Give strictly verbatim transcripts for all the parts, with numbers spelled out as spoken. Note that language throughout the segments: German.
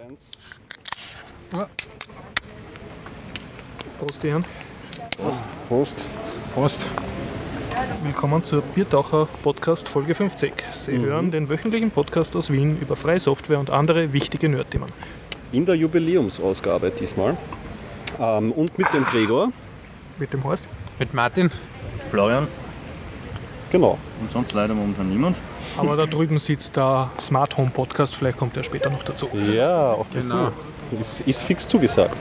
Eins. Ja. Prost, Jan. Prost. Prost. Prost. Willkommen zur Biertaucher Podcast Folge fünfzig. Sie mhm. hören den wöchentlichen Podcast aus Wien über freie Software und andere wichtige Nerdthemen. In der Jubiläumsausgabe diesmal. Ähm, und mit dem Gregor. Mit dem Horst. Mit Martin. Florian. Genau. Und sonst leider momentan niemand. Aber da drüben sitzt der Smart Home Podcast, vielleicht kommt er später noch dazu. Ja, auf Besuch. Genau. Ist, ist fix zugesagt.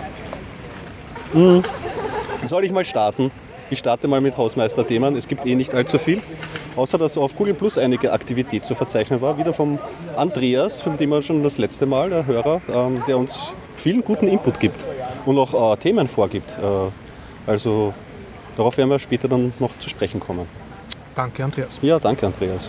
Mhm. Soll ich mal starten? Ich starte mal mit Hausmeister-Themen. Es gibt eh nicht allzu viel. Außer, dass auf Google Plus einige Aktivität zu verzeichnen war. Wieder vom Andreas, von dem wir schon das letzte Mal, der Hörer, ähm, der uns vielen guten Input gibt und auch äh, Themen vorgibt. Äh, also darauf werden wir später dann noch zu sprechen kommen. Danke, Andreas. Ja, danke, Andreas.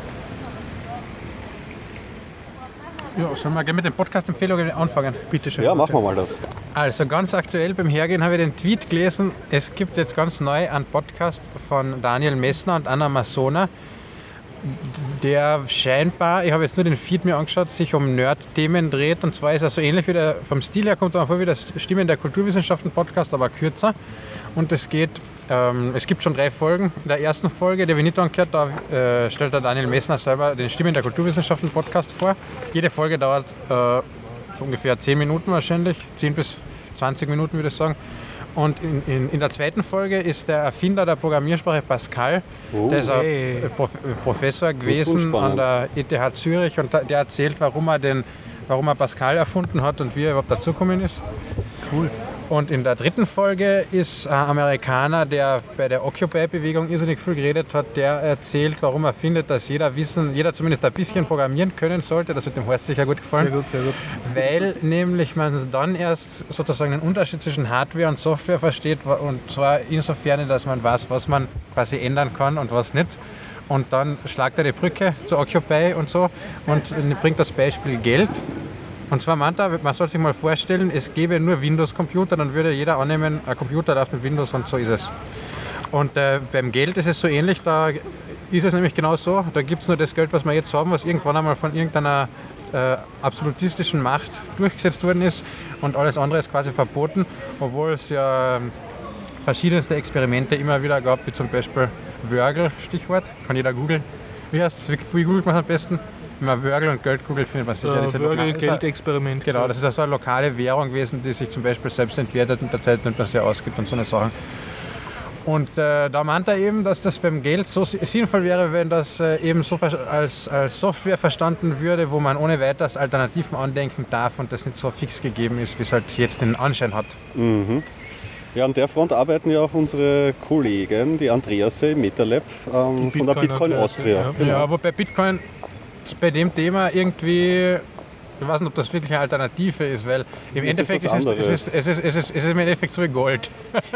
Ja, sollen wir gleich mit den Podcast-Empfehlungen anfangen? Bitte schön. Ja, machen wir mal das. Also ganz aktuell beim Hergehen habe ich den Tweet gelesen, es gibt jetzt ganz neu einen Podcast von Daniel Messner und Anna Masona, der scheinbar, ich habe jetzt nur den Feed mir angeschaut, sich um Nerd-Themen dreht. Und zwar ist er so ähnlich wie der, vom Stil her kommt er vor wie das Stimmen der Kulturwissenschaften-Podcast, aber kürzer. Und es geht, ähm, es gibt schon drei Folgen. In der ersten Folge, die wir nicht angehört, da äh, stellt der Daniel Messner selber den Stimmen der Kulturwissenschaften-Podcast vor. Jede Folge dauert äh, so ungefähr zehn Minuten wahrscheinlich, zehn bis zwanzig Minuten würde ich sagen. Und in, in, in der zweiten Folge ist der Erfinder der Programmiersprache Pascal, oh, der ist hey. ein Prof, Professor gewesen an der E T H Zürich und der erzählt, warum er, den, warum er Pascal erfunden hat und wie er überhaupt dazugekommen ist. Cool. Und in der dritten Folge ist ein Amerikaner, der bei der Occupy-Bewegung irrsinnig viel geredet hat, der erzählt, warum er findet, dass jeder wissen, jeder zumindest ein bisschen programmieren können sollte. Das wird dem Horst sicher gut gefallen. Sehr gut, sehr gut. Weil nämlich man dann erst sozusagen den Unterschied zwischen Hardware und Software versteht, und zwar insofern, dass man weiß, was man quasi ändern kann und was nicht. Und dann schlagt er die Brücke zu Occupy und so und bringt das Beispiel Geld. Und zwar meint er, man soll sich mal vorstellen, es gäbe nur Windows-Computer, dann würde jeder annehmen, ein Computer läuft mit Windows und so ist es. Und äh, beim Geld ist es so ähnlich, da ist es nämlich genau so, da gibt es nur das Geld, was wir jetzt haben, was irgendwann einmal von irgendeiner äh, absolutistischen Macht durchgesetzt worden ist und alles andere ist quasi verboten, obwohl es ja äh, verschiedenste Experimente immer wieder gab, wie zum Beispiel Wörgl, Stichwort, kann jeder googeln. Wie heißt es, wie, wie googelt man es am besten? Wenn man Wörgl und Geld googelt, findet man sicher. Das Wörgl-Geldexperiment. Genau, das ist also eine lokale Währung gewesen, die sich zum Beispiel selbst entwertet mit der Zeit, wenn man sie ausgibt und so eine Sachen. Und äh, da meint er eben, dass das beim Geld so sinnvoll wäre, wenn das äh, eben so als, als Software verstanden würde, wo man ohne weiteres Alternativen andenken darf und das nicht so fix gegeben ist, wie es halt jetzt den Anschein hat. Mhm. Ja, an der Front arbeiten ja auch unsere Kollegen, die Andreas im MetaLab ähm, von der Bitcoin Austria. Ja, genau. Ja, aber bei Bitcoin, bei dem Thema irgendwie, ich weiß nicht, ob das wirklich eine Alternative ist, weil im das Endeffekt ist ist es, es, ist, es, ist, es, ist, es ist im Endeffekt so wie Gold.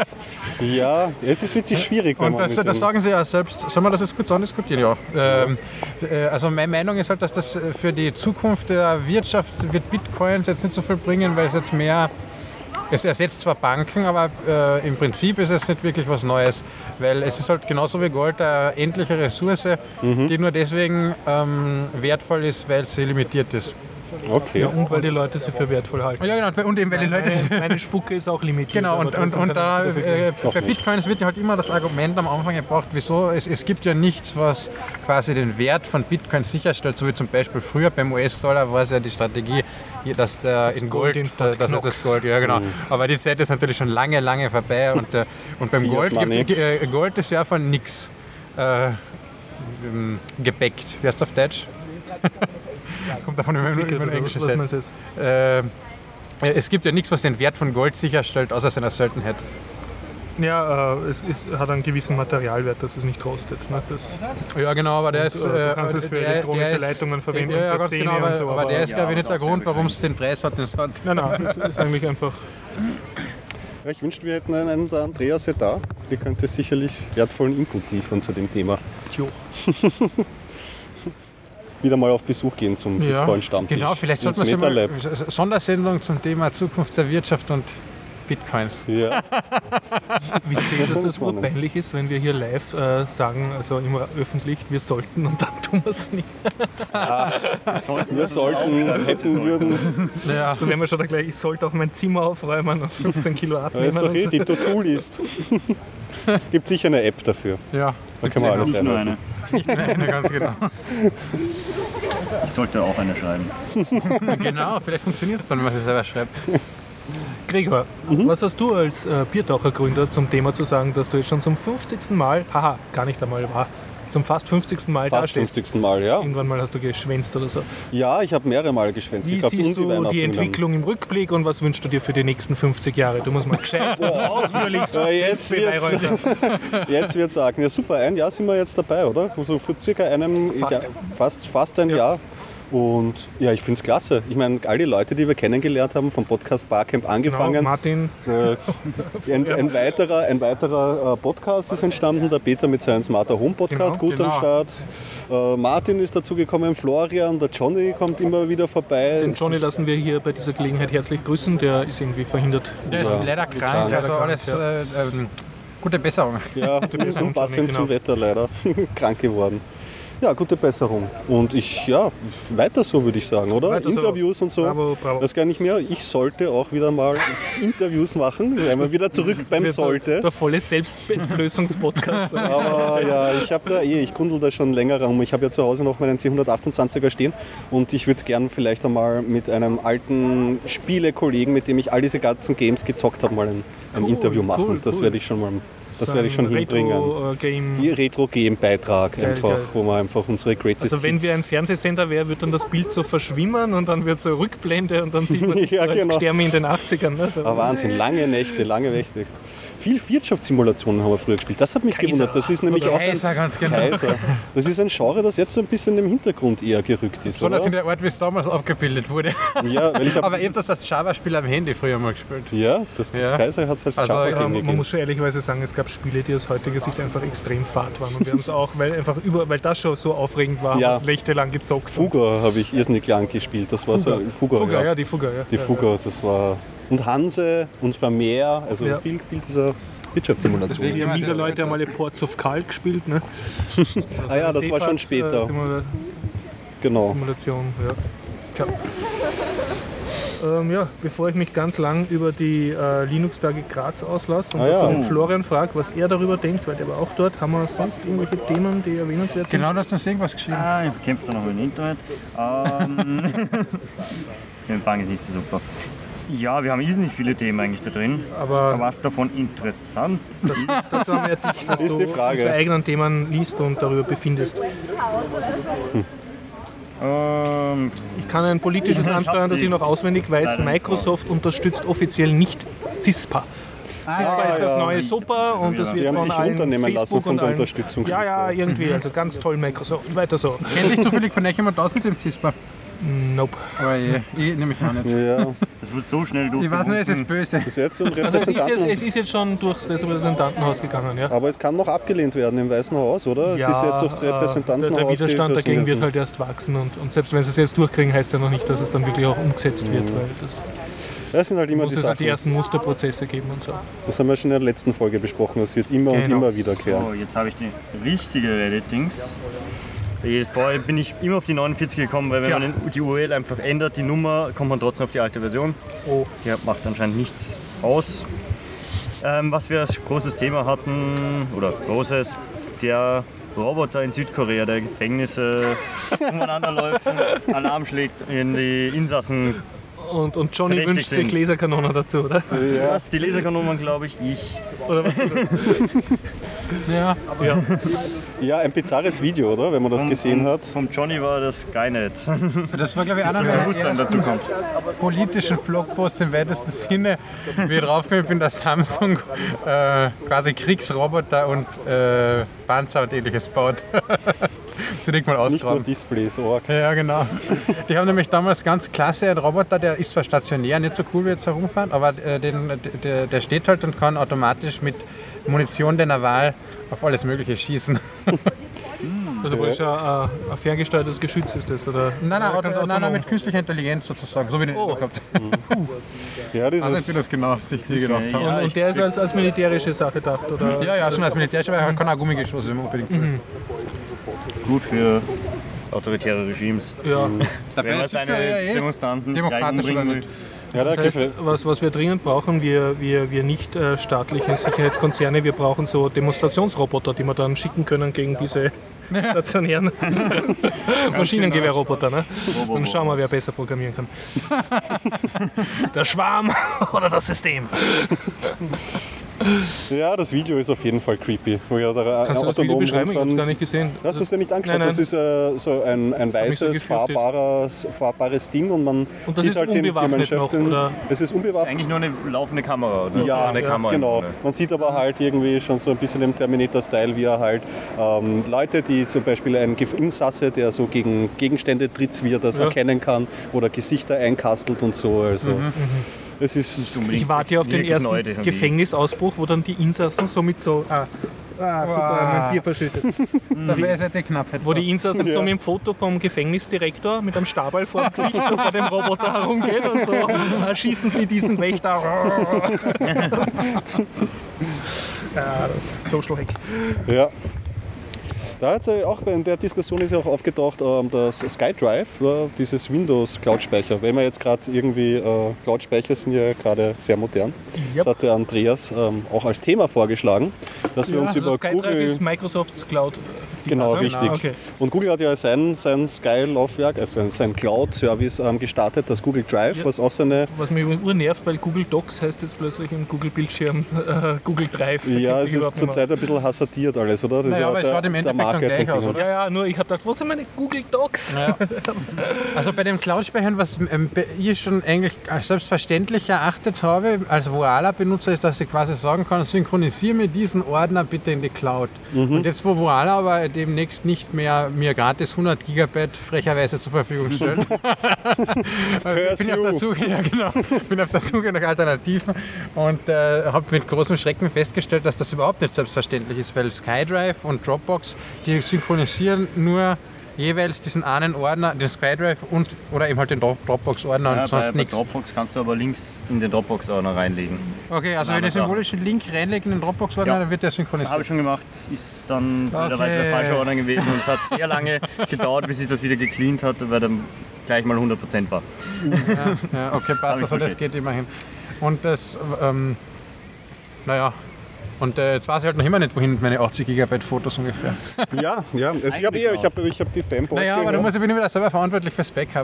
Ja, es ist wirklich schwierig. Und das, das sagen sie ja selbst. Sollen wir das jetzt kurz andiskutieren? Ja. Ähm, äh, also meine Meinung ist halt, dass das für die Zukunft der Wirtschaft wird Bitcoins jetzt nicht so viel bringen, weil es jetzt mehr, es ersetzt zwar Banken, aber äh, im Prinzip ist es nicht wirklich was Neues, weil es ist halt genauso wie Gold eine endliche Ressource, mhm. die nur deswegen ähm, wertvoll ist, weil sie limitiert ist. Okay. Ja, und weil die Leute sie für wertvoll halten. Ja, genau, und eben weil die Leute meine, meine Spucke ist auch limitiert. Genau, und, und, und da, äh, bei Bitcoins wird ja halt immer das Argument am Anfang gebraucht, wieso, es, es gibt ja nichts, was quasi den Wert von Bitcoin sicherstellt, so wie zum Beispiel früher beim U S-Dollar war es ja die Strategie, dass der das in Gold, Gold da, das ist das Gold, ja genau. Mhm. Aber die Zeit ist natürlich schon lange, lange vorbei und, äh, und beim Gold, gibt, äh, Gold ist ja von nix äh, gebackt. Wie heißt das auf Deutsch? Das kommt davon über eine englische Seite. Äh, es gibt ja nichts, was den Wert von Gold sicherstellt, außer seiner Seltenheit. Ja, äh, es ist, hat einen gewissen Materialwert, dass es nicht rostet. Ne? Das ja, genau, aber der und, ist... Äh, du kannst es für der, elektronische der Leitungen ist, verwenden, ja, ja, für ganz Zähne genau, aber, und so. Aber, aber der ist, glaube ich, ja, nicht der Grund, warum es den Preis hat, den es hat. Nein, nein, das ist eigentlich einfach... Ja, ich wünschte, wir hätten einen der Andreas hier da. Die könnte sicherlich wertvollen Input liefern zu dem Thema. Jo. Wieder mal auf Besuch gehen zum ja, Bitcoin-Stammtisch. Genau, vielleicht sollten wir so eine Sondersendung zum Thema Zukunft der Wirtschaft und Bitcoins. Ja. Wisst ihr, dass das urpeinlich ist, wenn wir hier live äh, sagen, also immer öffentlich, wir sollten und dann tun wir es nicht. Wir sollten, hätten, würden. Ja. Also wenn wir schon da gleich, ich sollte auch mein Zimmer aufräumen und fünfzehn Kilo Da abnehmen. ist doch eh und die To-Do-List. Gibt sicher eine App dafür. Ja, Da kann man alles Nicht nur reinwerfen. eine. eine, eine ganz genau. Ich sollte auch eine schreiben. Genau, vielleicht funktioniert es dann, wenn man sie selber schreibt. Gregor, Mhm. was hast du als äh, Biertaucher-Gründer zum Thema zu sagen, dass du jetzt schon zum fünfzigsten Mal, haha, gar nicht einmal war, zum fast fünfzigsten Mal Fast dastehst? fünfzigsten Mal, ja. Irgendwann mal hast du geschwänzt oder so. Ja, ich habe mehrere Mal geschwänzt. Wie Ich glaub, um siehst du die Weihnachten Entwicklung im Rückblick und was wünschst du dir für die nächsten fünfzig Jahre? Du musst mal gescheit ausführlichst Ja, jetzt wird's- Beweihräuchern. Jetzt wird es sagen, ja super, ein Jahr sind wir jetzt dabei, oder? So für circa einem, Fast. Ja, fast, fast ein Jahr. Und ja, ich finde es klasse. Ich meine, all die Leute, die wir kennengelernt haben, vom Podcast Barcamp Genau, angefangen. Martin, Äh, ein, ein weiterer, ein weiterer äh, Podcast ist entstanden, der Peter mit seinem Smarter Home Podcast, Genau, gut genau. am Start. Äh, Martin ist dazu gekommen, Florian, der Johnny kommt immer wieder vorbei. den Johnny lassen wir hier bei dieser Gelegenheit herzlich grüßen, der ist irgendwie verhindert. Der ist Ja. leider krank, Krank. also Leider alles krank, äh, ähm, gute Besserung. Ja, Besserung, unpassend Johnny, zum genau. Wetter leider. Krank geworden. Ja, gute Besserung. Und ich, ja, weiter so würde ich sagen, oder? Weiter so. Interviews und so. Bravo, bravo. Das gar nicht mehr. Ich sollte auch wieder mal Interviews machen, weil wir wieder zurück beim Das wird so Sollte. der volle Selbstentblößungspodcast. Aber ja, ich habe da eh, ich kundel da schon länger rum. Ich habe ja zu Hause noch meinen C hundertachtundzwanziger stehen und ich würde gern vielleicht einmal mit einem alten Spielekollegen, mit dem ich all diese ganzen Games gezockt habe, mal ein, ein Cool, Interview machen. cool, Das cool. werde ich schon mal, das werde ich schon hinbringen. Retro-Game. Die Retro-Game-Beitrag Geil, einfach, geil. wo man einfach unsere Greatest Also wenn Hits- wir ein Fernsehsender wäre, wird dann das Bild so verschwimmen und dann wird so Rückblende und dann sieht man das Ja, so als genau. Sterben in den achtzigern. Ne? So. Ah, Wahnsinn, lange Nächte, lange Nächte. Viel Wirtschaftssimulationen haben wir früher gespielt. Das hat mich Kaiser. gewundert. Das ist nämlich auch ein Kaiser, ganz genau. Kaiser. Das ist ein Genre, das jetzt so ein bisschen im Hintergrund eher gerückt ist, So, dass in oder? der Art, wie es damals abgebildet wurde. Ja, weil ich hab, Aber eben das als Java-Spiel am Handy früher mal gespielt. ja, das Ja. Kaiser hat es als Also, Java ja, Ja, Game man gegeben. muss schon ehrlicherweise sagen, es gab Spiele, die aus heutiger Sicht einfach extrem fad waren. Und wir haben es auch, weil, einfach über, weil das schon so aufregend war, Ja. haben wir es nächtelang gezockt. Fugger habe ich irrsinnig lang gespielt. Das war Fugger. so Fugger, Fugger, ja. ja, die Fugger. Ja. Die Ja, Fugger, das war. Und Hanse und Vermeer, also Ja. viel, viel dieser Wirtschaftssimulation. Deswegen- Ja, Ja, wieder sehr, Leute sehr haben alle Ports of Call gespielt. Ne? Ah ja, das war schon Seefahrts- später. äh, Simula- Genau. Simulation, ja. Tja. Ähm, ja, bevor ich mich ganz lang über die äh, Linux-Tage Graz auslasse und Ah, ja. dazu den Florian frage, was er darüber denkt, weil der war auch dort, haben wir sonst irgendwelche Themen, die erwähnenswert sind? Genau, du hast uns irgendwas geschrieben. Ah, ich kämpfe da noch im Internet. Ähm, der Empfang ist nicht so super. Ja, wir haben irrsinnig viele Themen eigentlich da drin. Aber Was davon interessant? das, dazu haben wir ja dich, dass Ist du die Frage. unsere eigenen Themen liest und darüber befindest. Ähm, Ich kann ein politisches Ich hab ansteuern, das sie. ich noch auswendig weiß. Leider nicht Microsoft unterstützt offiziell nicht CISPA. CISPA ist das ja. neue SOPA und das Die wird haben von sich allen runternehmen lassen Facebook von und der allen, Unterstützung. Ja, ja, irgendwie. Also ganz toll Microsoft. Weiter so. Kennt sich zufällig von euch jemand aus mit dem CISPA? Nope. Aber ich, ich nehme mich auch nicht. Ja, das wird so schnell Ich weiß nur, es ist durchgewunken. böse. bis jetzt zum Also es ist, jetzt, Repräsentanten. es ist jetzt schon durchs Repräsentantenhaus gegangen, ja. Aber es kann noch abgelehnt werden im Weißen Haus, oder? Es ist jetzt durchs äh, der, Repräsentantenhaus. der Widerstand ge- dagegen wird gesessen. halt erst wachsen und, und selbst wenn sie es jetzt durchkriegen, heißt ja noch nicht, dass es dann wirklich auch umgesetzt wird, weil das Das sind halt immer muss die es halt die Sachen. ersten Musterprozesse geben und so. Das haben wir schon in der letzten Folge besprochen. Das wird immer und Genau. immer wiederkehren. So, jetzt habe ich die richtige Reddit-Dings. Vorher bin ich immer auf die neunundvierzig gekommen, weil wenn Tja. man die U R L einfach ändert, die Nummer, kommt man trotzdem auf die alte Version. Oh. Die macht anscheinend nichts aus. Ähm, was wir als großes Thema hatten, oder großes, der Roboter in Südkorea, der Gefängnisse umeinander läuft und Alarm schlägt in die Insassen. Und, und Johnny Verdächtig wünscht sich sind. Laserkanonen dazu, oder? Was, die Laserkanonen, glaube ich, ich. Oder was war das? Ja. Ja. Ja, ein bizarres Video, oder? Wenn man das gesehen hat. Vom Johnny war das Skynet. Das war, glaube ich, einer Das meiner Bewusstsein dazu ersten kommt. politischen Blogposts im weitesten Sinne, wie ich draufgekommen bin, dass Samsung äh, quasi Kriegsroboter und äh, Panzer und ähnliches baut. Sie nicht mal Nicht nur ausgraben. Displays, org. Ja, genau. Die haben nämlich damals ganz klasse einen Roboter, der ist zwar stationär, nicht so cool wie jetzt herumfahren, aber äh, den, der, der steht halt und kann automatisch mit Munition deiner Wahl auf alles Mögliche schießen. Also weil es ja ein, ein ferngesteuertes Geschütz ist das, oder? Nein, nein, oder Auto, kann's nein, nein, autonom? mit künstlicher Intelligenz sozusagen, so wie ich den Oh. gehabt Ja, das Also nicht, wie ist, das genau sich die gedacht haben. Und, und der ist als, als militärische Sache gedacht, oder? Ja, ja, schon als Militärischer, weil er kann auch Gummigeschosse unbedingt. Mhm. Gut für autoritäre Regimes. Ja. Wenn man seine Südkorea eh Demonstranten nicht gleich demokratisch oder umbringen will. nicht? ja, da Das heißt, gefällt- was, was wir dringend brauchen, wir, wir, wir nicht äh, staatliche Sicherheitskonzerne, wir brauchen so Demonstrationsroboter, die wir dann schicken können gegen diese stationären Maschinengewehrroboter. Ne? Dann schauen wir, wer besser programmieren kann. Der Schwarm oder das System. ja, das Video ist auf jeden Fall creepy. Wo ja da Kannst du das Video beschreiben? Ich habe es gar nicht gesehen. Hast du es dir nicht angeschaut? Nein, nein. Das ist äh, so ein, ein mich so weißes, gefürchtet. fahrbares, fahrbares Ding und man Und das sieht ist halt den unbewaffnet Firmenchef. noch, den- oder? Es ist unbewaffnet. Eigentlich nur eine laufende Kamera, oder? Ja, eine ja, Kamera genau. im Grunde. Man sieht aber halt irgendwie schon so ein bisschen im Terminator-Style, wie er halt ähm, Leute, die zum Beispiel ein Gef- Insasse, der so gegen Gegenstände tritt, wie er das Ja. erkennen kann, oder Gesichter einkastelt und so. Also es ist Ich warte ja auf den Wirklich ersten neu, die haben die- Gefängnisausbruch, wo dann die Insassen so mit so... Ah, ah super, mein Bier verschüttet. Dafür ist jetzt die Knappheit. Wo die Insassen so Ja. mit dem Foto vom Gefängnisdirektor mit einem Stabal vor dem Gesicht so vor dem Roboter herumgehen und so äh, schießen sie diesen Wächter. Ja, das ist Social Hack. Ja. Da hat ja auch in der Diskussion ist ja auch aufgetaucht, ähm, das SkyDrive, äh, dieses Windows-Cloud-Speicher. Wenn wir jetzt gerade irgendwie, äh, Cloud-Speicher sind ja gerade sehr modern. Yep. Das hat der Andreas ähm, auch als Thema vorgeschlagen, dass wir uns Also über SkyDrive Google... ist Microsofts Cloud. Genau, ne? richtig. Okay. Und Google hat ja sein, sein Sky-Laufwerk, also sein- sein Cloud-Service ähm, gestartet, das Google Drive, Ja. was auch seine... Was mich übrigens urnervt, weil Google Docs heißt jetzt plötzlich im Google-Bildschirm äh, Google Drive. Da Ja, kennt es sich überhaupt ist nicht zurzeit ein bisschen hasardiert alles, oder? Das Naja, ist ja aber es der- schaut im der Endeffekt dann gleich Marketing- aus, oder? aus. Ja, ja, nur ich habe gedacht, wo sind meine Google Docs? Ja. Also bei dem Cloud-Speichern, was ähm, be- ich schon eigentlich als selbstverständlich erachtet habe, als Voala-Benutzer, ist, dass ich quasi sagen kann, synchronisiere mir diesen Ordner bitte in die Cloud. Und jetzt, wo Voala aber demnächst nicht mehr mir gratis hundert Gigabyte frecherweise zur Verfügung stellt, ich bin auf der Suche, ja, genau, bin auf der Suche nach Alternativen und äh, habe mit großem Schrecken festgestellt, dass das überhaupt nicht selbstverständlich ist, weil SkyDrive und Dropbox, die synchronisieren nur jeweils diesen einen Ordner, den SkyDrive und oder eben halt den Dro- Dropbox-Ordner Ja, und bei, sonst bei nichts. Dropbox kannst du aber Links in den Dropbox-Ordner reinlegen. Okay, also Nein, wenn ich das auch. symbolischen Link reinlege in den Dropbox-Ordner, Ja. dann wird der Habe synchronisiert. ich schon gemacht, ist dann blöderweise Okay. der falsche Ordner gewesen und es hat sehr lange gedauert, bis sich das wieder gecleant hat, weil dann gleich mal hundert Prozent war. Ja, ja, okay, Hab passt, ich also das verschätzt. geht immerhin. Und das, ähm, naja, und äh, jetzt weiß ich halt noch immer nicht, wohin mit meine achtzig Gigabyte Fotos ungefähr. Ja, ja. Also ich habe ich hab, ich hab die Fanboys Naja, aber du gehört. musst, ich bin wieder selber verantwortlich fürs Backup.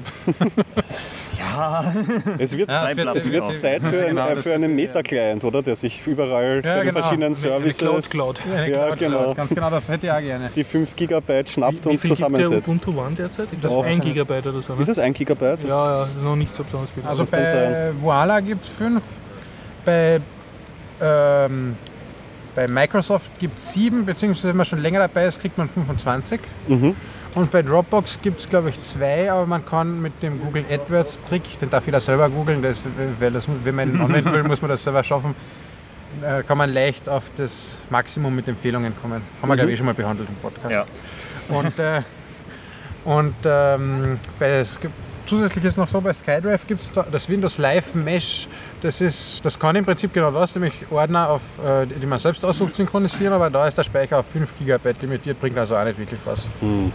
Ja, Es wird, Ja, es wird- es wird es wird- Zeit für, genau, ein, das für einen Meta-Client, oder? Der sich überall bei den genau. verschiedenen Eine Services Cloud Cloud. Eine Ja, Cloud, genau. Cloud. Ganz genau, das hätte ich auch gerne. die fünf Gigabyte schnappt Wie und viel gibt der zusammensetzt. Ubuntu One derzeit? Das ist Auch ein so. Gigabyte oder so. Ne? Ist es ein Gigabyte? Das- Ja, ja, noch nicht so besonders viel. Also Das kann bei sein. Voila gibt es fünf, bei, ähm, bei Microsoft gibt es sieben, beziehungsweise wenn man schon länger dabei ist, kriegt man fünfundzwanzig. Mhm. Und bei Dropbox gibt es, glaube ich, zwei, aber man kann mit dem Google AdWords-Trick, den darf jeder selber googeln, das, weil das, wenn man ihn anwenden will, muss man das selber schaffen, äh, kann man leicht auf das Maximum mit Empfehlungen kommen. Haben wir, glaube ich, eh schon mal behandelt im Podcast. ja. Und, äh, und ähm, bei, es gibt, zusätzlich ist noch so, bei SkyDrive gibt es da das Windows Live Mesh. Das, ist, das kann im Prinzip genau das, nämlich Ordner, auf, äh, die man selbst aussucht, synchronisieren, aber da ist der Speicher auf fünf Gigabyte limitiert, bringt also auch nicht wirklich was.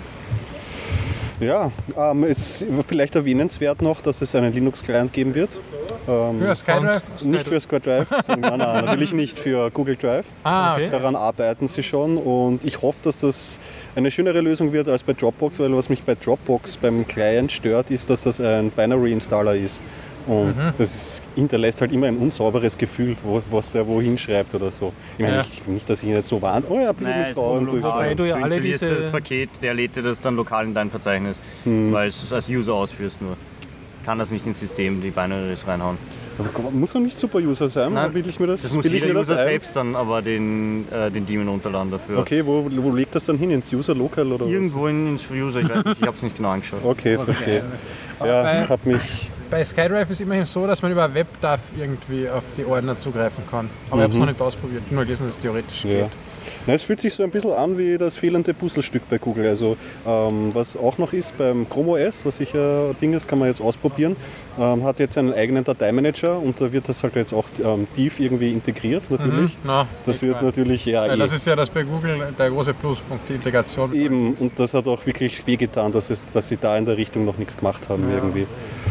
Ja, ähm, es ist vielleicht erwähnenswert noch, dass es einen Linux-Client geben wird. Ähm, Für SkyDrive? nicht für SkyDrive, sondern nein, nein, natürlich nicht für Google Drive. Ah, Okay. Daran arbeiten sie schon und ich hoffe, dass das eine schönere Lösung wird als bei Dropbox, weil was mich bei Dropbox beim Client stört, ist, dass das ein Binary-Installer ist. Und das ist, hinterlässt halt immer ein unsauberes Gefühl, wo, was der wohin schreibt oder so. Ich meine, Ja. ich, nicht, dass ich ihn jetzt so warnt, oh ja, ein bisschen Nein, es ist misstrauen. nur durch- lokal. Wobei du ja du alle installierst diese- das Paket, der lädt dir das dann lokal in dein Verzeichnis, weil du es als User ausführst nur. Kann das nicht ins System, die Binaries reinhauen. Also, muss er nicht Super-User sein? Nein, oder will ich mir das, Das muss will ich jeder mir das User ein? selbst dann aber den, äh, den Daemon runterladen dafür. Okay, wo, wo legt das dann hin? Ins User-Local oder Irgendwo in, ins User, ich weiß nicht, ich habe es nicht genau angeschaut. was? Okay, verstehe. Aber Ja, bei- hab mich... Bei SkyDrive ist immerhin so, dass man über WebDAV irgendwie auf die Ordner zugreifen kann. Aber ich habe es noch nicht ausprobiert, nur gelesen, dass es theoretisch Ja. geht. Na, es fühlt sich so ein bisschen an wie das fehlende Puzzlestück bei Google. Also ähm, was auch noch ist beim Chrome O S, was sicher ein Ding ist, kann man jetzt ausprobieren, ähm, hat jetzt einen eigenen Dateimanager und da wird das halt jetzt auch ähm, tief irgendwie integriert natürlich. Mhm. Na, das wird natürlich ja, ja, eh. das ist ja das bei Google der große Pluspunkt, die Integration. Eben, und das hat auch wirklich wehgetan, dass, es, dass sie da in der Richtung noch nichts gemacht haben Ja. irgendwie.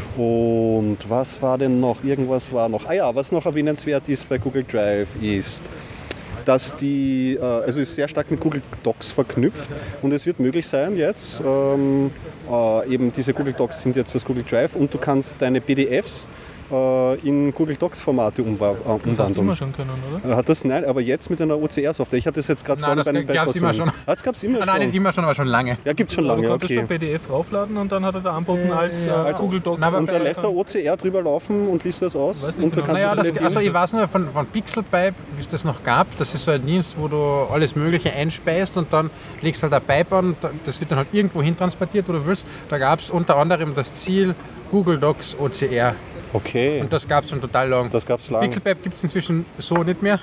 Und was war denn noch? Irgendwas war noch. Ah ja, was noch erwähnenswert ist bei Google Drive ist, dass die, äh, also ist sehr stark mit Google Docs verknüpft und es wird möglich sein jetzt, ähm, äh, eben diese Google Docs sind jetzt das Google Drive und du kannst deine P D Fs äh, in Google Docs Formate umwa- äh, umwandeln. Das hast du immer schon können, oder? Hat das, nein, aber jetzt mit einer O C R-Software. Ich hatte das jetzt gerade Nein, vorhin das bei den gab's immer schon. Ah, das gab es immer Ah, nein, schon. nicht immer schon, aber schon lange. Ja, gibt es schon Aber lange, du konntest okay. ein P D F raufladen und dann hat er da anboten als, äh, Ja, als Google Doc. Na, aber Und bei- da lässt der O C R drüber laufen und liest das aus. Weiß nicht Und da genau. kannst Naja, du das, selektieren. also ich weiß nur von, von Pixelpipe, wie es das noch gab. Das ist so ein Dienst, wo du alles Mögliche einspeist und dann legst halt ein Pipe an. Und das wird dann halt irgendwo hin transportiert, wo du willst. Da gab es unter anderem das Ziel Google Docs O C R. Okay, Und das gab es schon total lang. das gab es lange. Pixelpipe gibt es inzwischen so nicht mehr.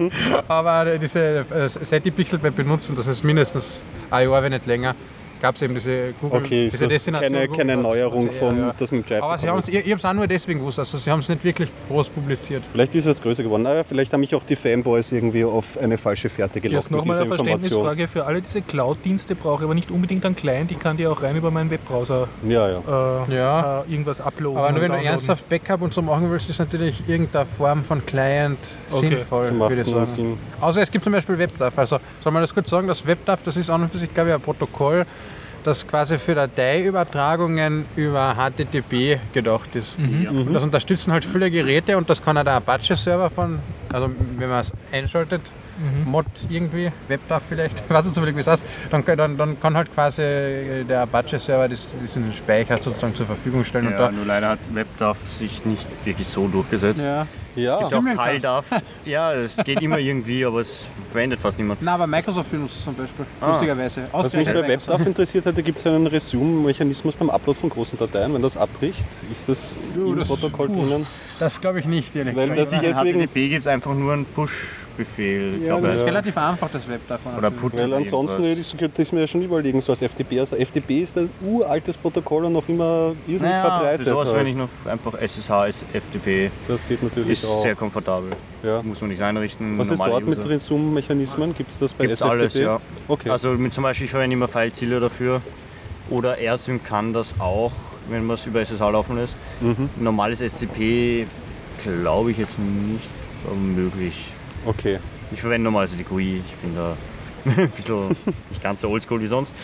Aber diese, äh, seit die Pixelpipe benutzen, das ist mindestens ein Jahr, wenn nicht länger, gab es eben diese Google Okay, ist diese das Destination keine, Google keine Docs Neuerung O C R, von ja. das mit Drive. Aber sie gekommen haben's, ich, ich habe es auch nur deswegen gewusst, also sie haben es nicht wirklich groß publiziert. Vielleicht ist es größer geworden. Naja, vielleicht haben mich auch die Fanboys irgendwie auf eine falsche Fährte gelockt Jetzt mit nochmal dieser eine Information. Verständnisfrage für alle diese Cloud-Dienste brauche ich aber nicht unbedingt einen Client, ich kann die auch rein über meinen Webbrowser Ja, ja. äh, Ja. äh, irgendwas uploaden. Aber nur und wenn du downloaden. ernsthaft Backup und so machen willst, ist natürlich irgendeine Form von Client Okay. sinnvoll, Das macht würde ich nur sagen. Sinn. Außer es gibt zum Beispiel WebDAV. Also soll man das kurz sagen, das WebDAV, das ist an und für sich, glaube ich, ein Protokoll, das quasi für Dateiübertragungen über H T T P gedacht ist. Und das unterstützen halt viele Geräte und das kann auch der Apache-Server von, also wenn man es einschaltet, Mod irgendwie, WebDAV vielleicht, ich weiß nicht zufällig, wie es heißt, dann, dann, dann kann halt quasi der Apache-Server dies- diesen Speicher sozusagen zur Verfügung stellen. Ja, und nur leider hat WebDAV sich nicht wirklich so durchgesetzt. da, ja. Ja, Es gibt auch Symbian-Cast. CalDAV. Ja, es geht immer irgendwie, aber es verwendet fast niemand. Na, aber Microsoft benutzt es zum Beispiel, Ah. lustigerweise. was mich Ausgerechnet bei Microsoft. WebDAV interessiert hätte, gibt es einen Resume-Mechanismus beim Upload von großen Dateien. Wenn das abbricht, ist das Jo, im das- Protokoll puh. drinnen? Das glaube ich nicht, ehrlich Weil gesagt. das ich In deswegen, H T T P gibt es einfach nur einen Push-Befehl. Ich Ja, glaube, das ist Ja. relativ einfach, das Web davon. oder Put. weil ansonsten hätte ich so- könnte ich mir ja schon überlegen, so als F T P. Also F T P ist ein uraltes Protokoll und noch immer irrsinnig Naja, verbreitet. für sowas halt. wenn ich noch einfach S S H als F T P. Das geht natürlich Ist auch. sehr komfortabel. Ja. Muss man nicht einrichten. Was ist normale dort mit User. Resume-Mechanismen? Gibt es das bei Gibt's S F T P? alles, ja. Okay. Also mit, zum Beispiel, ich verwende immer File-Ziele dafür. Oder AirSync kann das auch, wenn man es über S S H laufen lässt. Mhm. Normales S C P glaube ich jetzt nicht möglich. okay. Ich verwende normalerweise die G U I. Ich bin da ein bisschen nicht ganz so oldschool wie sonst.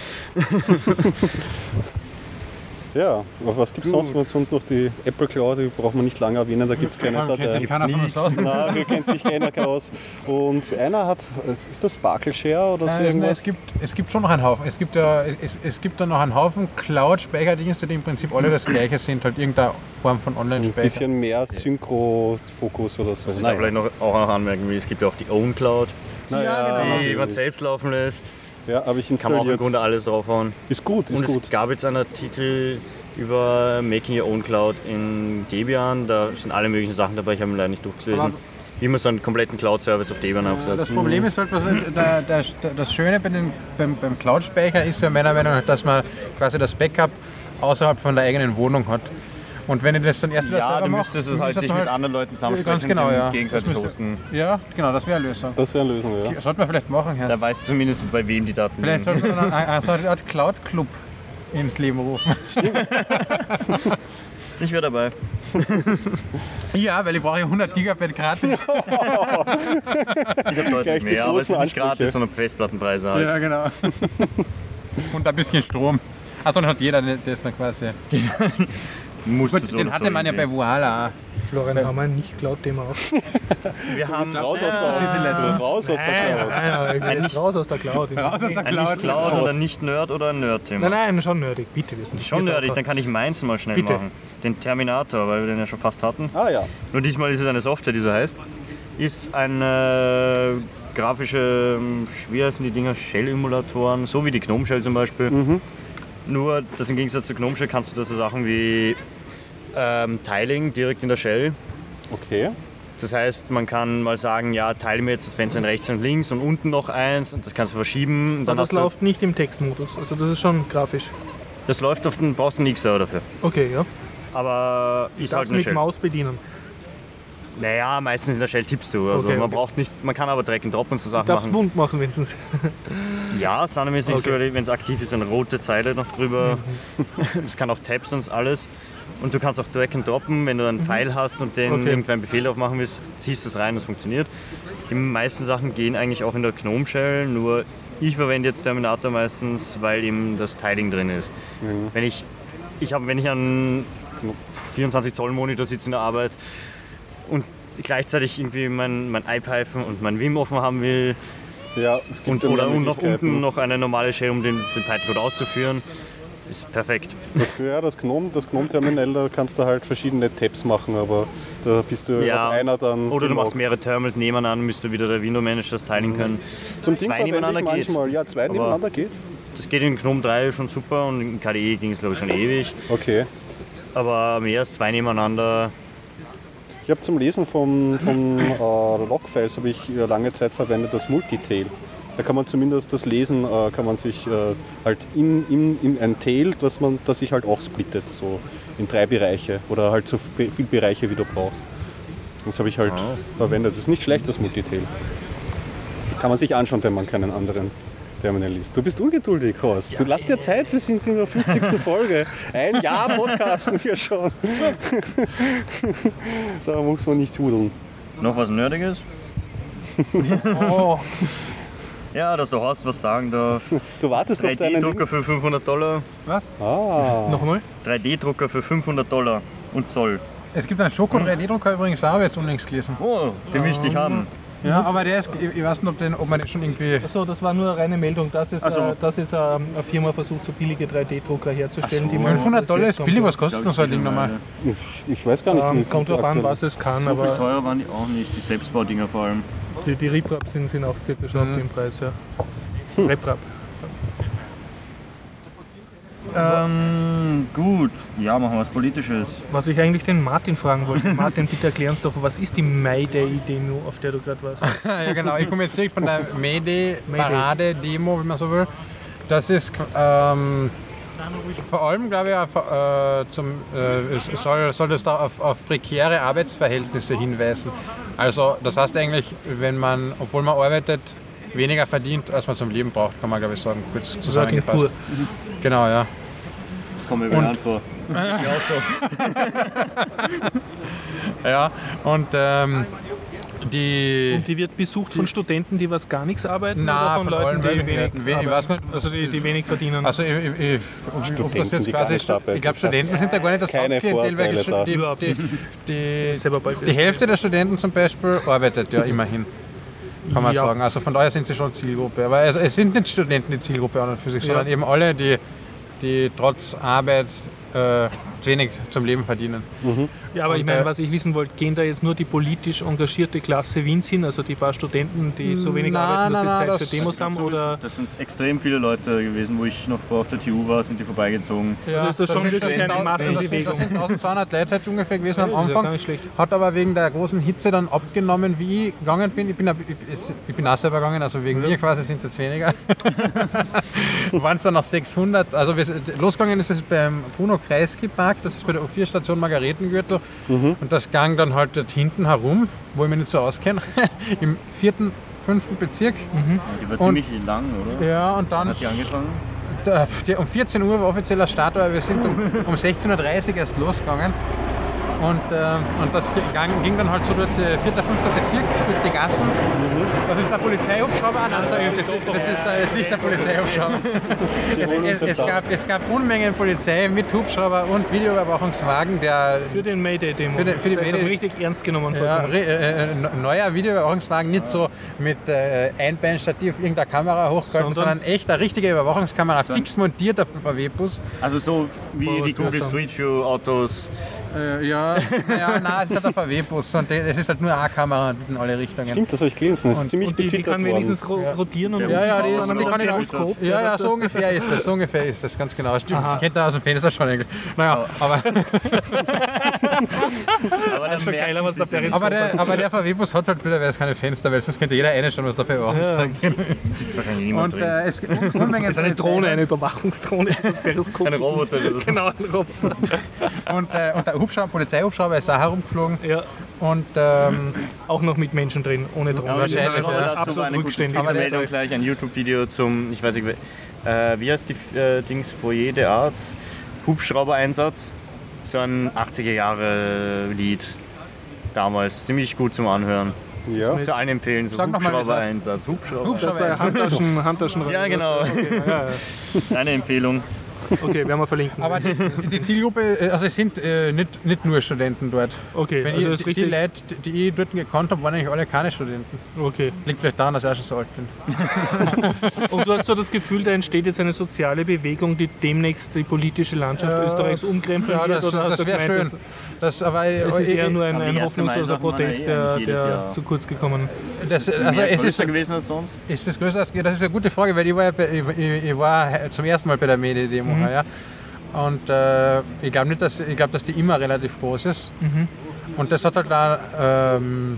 Ja, aber was gibt es sonst? Wenn sonst noch die Apple Cloud, die braucht man nicht lange erwähnen, da gibt es keine Kennt Dateien. sich keiner von uns aus. Nein, hier kennt sich keiner aus. Und einer hat, ist das Sparkle Share oder so Äh, nein, irgendwas? es, gibt, es gibt schon noch einen Haufen. Es gibt ja es, es gibt da noch einen Haufen Cloud-Speicherdienste, die im Prinzip alle das gleiche sind, halt irgendeine Form von Ein Online-Speicher. bisschen mehr Synchro-Fokus oder so. Also ich kann vielleicht noch, auch noch anmerken, wie es gibt ja auch die Own Cloud, naja, genau. die man selbst laufen lässt. ja, habe ich Kann man auch im installiert. Grunde alles draufhauen. Ist gut, ist Und gut. es gab jetzt einen Artikel über Making Your Own Cloud in Debian. Da sind alle möglichen Sachen dabei, ich habe ihn leider nicht durchgelesen. Aber- Wie man so einen kompletten Cloud-Service auf Debian aufsetzt. Das Problem ist halt, was, der, der, das Schöne bei den, beim, beim Cloud-Speicher ist ja meiner Meinung nach, dass man quasi das Backup außerhalb von der eigenen Wohnung hat. Und wenn ich das dann erst wieder Ja, selber du mache, müsstest es halt sich mit anderen Leuten zusammensprechen Ganz genau, und ja. gegenseitig Das müsste- hosten. Ja, genau, das wäre eine Lösung. Das wäre eine Lösung, ja. Sollte man vielleicht machen, Herr. Da weißt du zumindest, bei wem die Daten Vielleicht liegen. sollte man dann eine- so eine Art Cloud-Club ins Leben rufen. Ich wäre dabei. Ja, weil ich brauche ja hundert Gigabyte gratis. Ich habe deutlich Gleich die mehr, aber es ist großen nicht gratis, Ansprüche. sondern Festplattenpreise halt. Ja, genau. Und ein bisschen Strom. Achso, dann hat jeder das dann quasi. Musst du Gut, so den oder hatte so man ja bei irgendwie. Voila. Florian, haben wir ein Nicht-Cloud-Thema auf? Wir haben Raus aus ja, der, raus aus der Nein, Cloud. nein, nein, nicht- raus aus der Cloud. Raus aus der ein Cloud. Nicht-Cloud oder Nicht-Nerd oder ein Nerd-Thema. Nein, nein, schon nerdig. Bitte, wir sind Schon nerdig, dann kann ich meins mal schnell Bitte. machen. Den Terminator, weil wir den ja schon fast hatten. Ah ja, Nur diesmal ist es eine Software, die so heißt. Ist eine grafische, wie heißen die Dinger, Shell-Emulatoren, so wie die Gnome Shell zum Beispiel. Nur, dass im Gegensatz zu Gnome Shell kannst du da so Sachen wie ähm, Tiling direkt in der Shell. okay. Das heißt, man kann mal sagen, ja, teile mir jetzt das Fenster in rechts und links und unten noch eins und das kannst du verschieben. Und dann Aber das hast läuft nicht im Textmodus, also das ist schon grafisch. Du, das läuft auf den, brauchst du einen X-Server dafür. Okay, ja. Aber Du ist halt darfst eine mit Shell. Maus bedienen. Naja, meistens in der Shell tippst du. Also Okay, man okay. braucht nicht, man kann aber Drag and Drop und so Du Sachen darfst machen. Mund machen wenigstens. Ja, standardmäßig Okay. so, wenn es aktiv ist, eine rote Zeile noch drüber. Das kann auch Tabs und alles. Und du kannst auch Drag and Droppen, wenn du einen Pfeil hast und den Okay. irgendeinen Befehl aufmachen willst, ziehst das rein, das funktioniert. Die meisten Sachen gehen eigentlich auch in der Gnome Shell, nur ich verwende jetzt Terminator meistens, weil eben das Tiling drin ist. Wenn ich, ich habe, wenn ich an vierundzwanzig Zoll Monitor sitze in der Arbeit und gleichzeitig irgendwie mein, mein IPython und mein Vim offen haben will, Ja, es gibt und, ja oder mehr und nach Möglichkeiten. unten noch eine normale Shell, um den, den Python-Code auszuführen, ist perfekt. Das, ja, das Gnome, das Gnome-Terminal, da kannst du halt verschiedene Tabs machen, aber da bist du Ja, auf einer dann... Oder du genau. machst mehrere Terminals nebeneinander, müsste wieder der Window Manager das teilen können. Zum Ding zwei verwende ich nebeneinander geht. manchmal. Ja, zwei Aber- nebeneinander geht. Das geht in GNOME drei schon super und in K D E ging es glaube ich schon ewig. Okay. Aber mehr als zwei nebeneinander, Ich habe zum Lesen von, von äh, Logfiles habe ich äh, lange Zeit verwendet das Multitail. Da kann man zumindest das Lesen, äh, kann man sich äh, halt in, in, in ein Tail, das man, das sich halt auch splittet, so in drei Bereiche oder halt so viele Bereiche, wie du brauchst. Das habe ich halt verwendet. Das ist nicht schlecht, das Multitail. Kann man sich anschauen, wenn man keinen anderen Terminal liest. Du bist ungeduldig, Horst. Du lass dir Zeit, wir sind in der fünfzigsten Folge. Ein Jahr podcasten wir schon. Da muss man nicht hudeln. noch was Nerdiges. Oh, Ja, dass der Horst was sagen darf. Du wartest drei auf deinen... D-Drucker für fünfhundert Dollar. Was? Ah, nochmal? drei D-Drucker für fünfhundert Dollar und Zoll. Es gibt einen Schoko drei D-Drucker übrigens auch, habe ich jetzt unlängst gelesen. Oh, den möchte ich haben. Ja, aber der ist, ich, ich weiß nicht, ob, den, ob man den schon irgendwie... Achso, das war nur eine reine Meldung, dass, es, Ach so. äh, dass jetzt äh, eine Firma versucht, so billige drei D-Drucker herzustellen. Ach so. die man- fünfhundert Dollar ist das billig, was jetzt kostet denn so ein Ding nochmal? ich, ich weiß gar nicht. Ähm, wie kommt das drauf an, aktuell- was es kann, So viel aber teurer waren die auch nicht, die Selbstbaudinger vor allem. die, die Riprap sind, sind auch circa schon auf dem Preis. Ja. Riprap. Ähm, gut. Ja, machen wir was Politisches. Was ich eigentlich den Martin fragen wollte. Martin, bitte erklär uns doch, was ist die Mayday-Demo, auf der du gerade warst? Ja genau, ich komme jetzt direkt von der Mayday-Parade-Demo, wenn man so will. Das ist ähm, vor allem, glaube ich, auf, äh, zum, äh, soll, soll das da auf, auf prekäre Arbeitsverhältnisse hinweisen. Also das heißt eigentlich, wenn man, obwohl man arbeitet, weniger verdient, als man zum Leben braucht, kann man glaube ich sagen, kurz zusammengefasst. pur. Genau, ja. Das kommt mir bekannt vor. Ja, auch so. Ja, und ähm, die... Und die wird besucht von Studenten, die was gar nichts arbeiten Na, oder von, von Leuten, allen die möglichen wenig, Leuten. We- ich arbeiten? weiß nicht, also die, die wenig verdienen. Also ich, ich, ich, ob, ob Studenten, das jetzt die gar quasi, nicht arbeiten. ich glaube Studenten sind da gar nicht das Keine Hauptklientel, weil die, Vorteile die, da. die, die, Selber bald die Hälfte der Studenten zum Beispiel arbeitet ja immerhin, kann man Ja. sagen. Also von daher sind sie schon Zielgruppe. Aber also es sind nicht Studenten die Zielgruppe an und für sich, sondern Ja. eben alle, die, die trotz Arbeit äh, zu wenig zum Leben verdienen. Ja, aber ich Und, meine, äh, was ich wissen wollte, gehen da jetzt nur die politisch engagierte Klasse Wiens hin, also die paar Studenten, die so wenig Na, arbeiten, dass na, sie na, Zeit das- für Demos haben, oder Das sind extrem viele Leute gewesen, wo ich noch vor auf der T U war, sind die vorbeigezogen. Ja, ist das schon sind- wirklich sind eine tausend- das sind- Massenbewegung. Das sind eintausendzweihundert Leute halt ungefähr gewesen am Ja, das ist ja Anfang. gar nicht schlecht. Hat aber wegen der großen Hitze dann abgenommen, wie ich gegangen bin. Ich bin, ab- ich, jetzt- ich bin auch selber gegangen, also wegen mir quasi sind es jetzt weniger. Waren es dann noch sechshundert. Also wir, losgegangen ist es beim Bruno Kreisky Park, das ist bei der U vier Station Margaretengürtel. Und das ging dann halt dort hinten herum, wo ich mich nicht so auskenne, im vierten, fünften Bezirk. Die war Und- ziemlich lang, oder? Ja, und dann Hat die angefangen? da- die- um vierzehn Uhr war offizieller Start, aber wir sind um, um sechzehn Uhr dreißig erst losgegangen. Und, äh, und das ging, ging dann halt so durch den vierten, fünften Bezirk, durch die Gassen. Das ist der Polizeihubschrauber. Ah, nein, das, das, ist, das ist nicht der Polizeihubschrauber. Es, es, es, gab, es gab Unmengen Polizei mit Hubschrauber und Videoüberwachungswagen, der für den Mayday-Demo? Für den- für die das heißt, Mayday- richtig ernst genommen. ja, Vortrag. re- äh, äh, neuer Videoüberwachungswagen, nicht so mit äh, Einbeinstativ irgendeiner Kamera hochgehalten, Sondern- sondern echt eine richtige Überwachungskamera, fix montiert auf dem V W-Bus. Also so wie Oh, was die Google willst du Street View Autos. Äh, ja, ja, nein, es ist halt ein V W-Bus und es ist halt nur eine Kamera in alle Richtungen. Stimmt, das habe ich gelesen. Das ist Und- ziemlich Und die, die betwittert kann worden. wenigstens ro rotieren und Ja, ja, die, ist, und die mit kann einem ich Periskop. Ja, ja, das- so ungefähr ist das, so ungefähr ist das, ganz genau. Stimmt, Aha. ich kenne da aus dem Fenster schon eigentlich. Naja, aber Aber Das ist schon geiler, was der Periscope Aber der, aber der V W-Bus hat halt blöderweise keine Fenster, weil sonst könnte jeder reinschauen, was da für Überwachungszeug drin ist. sitzt wahrscheinlich niemand Und drin. äh, es gibt Unmengen Das ist eine Drohne, eine Überwachungsdrohne, das Periskop. Ein Roboter oder so. Genau, ein Roboter. Und, äh, und der Hubschrauber, Polizeihubschrauber ist auch herumgeflogen. Ja, Und ähm, auch noch mit Menschen drin, ohne Drohne. Aber Wahrscheinlich, aber ja. dazu Absolut war eine gute rückständig. Aber der- Meldung gleich, ein YouTube-Video zum, ich weiß nicht, äh, wie heißt die äh, Dings, Foyer de Art, Hubschrauber-Einsatz. So ein achtziger-Jahre-Lied damals, ziemlich gut zum Anhören. Ja. Zu allen empfehlen, so Sag noch mal, wie es Hubschrauber-Einsatz. Hubschrauber. Hubschrauber. Das war Handtaschen, Handtaschen Ja, genau. Okay, ja, ja. Eine Empfehlung. Okay, werden wir verlinken. aber die, die Zielgruppe, äh, also es sind äh, nicht, nicht nur Studenten dort. okay, Wenn also ich, ist die, die richtig. Leute, die die ich dort gekannt habe, waren eigentlich alle keine Studenten. Okay. Liegt vielleicht daran, dass ich auch schon so alt bin. Und du hast so das Gefühl, da entsteht jetzt eine soziale Bewegung, die demnächst die politische Landschaft Äh, Österreichs umkrempeln Ja, wird? das, Oder hast das du wäre gemeint, schön. Das, aber, Das, es ist eher nur ein, Aber die ein erste hoffnungsloser Mai-Sachen waren Protest, ja der, jedes der Jahr. zu kurz gekommen das, also Mehr es ist, größer gewesen als sonst. ist das größer als das ist eine gute Frage, weil ich war, ja bei, ich, ich ich war zum ersten Mal bei der Medi-Demo Mhm. heuer. Und äh, ich glaube nicht, dass ich glaube, dass die immer relativ groß ist. Mhm. Und das hat halt da ähm,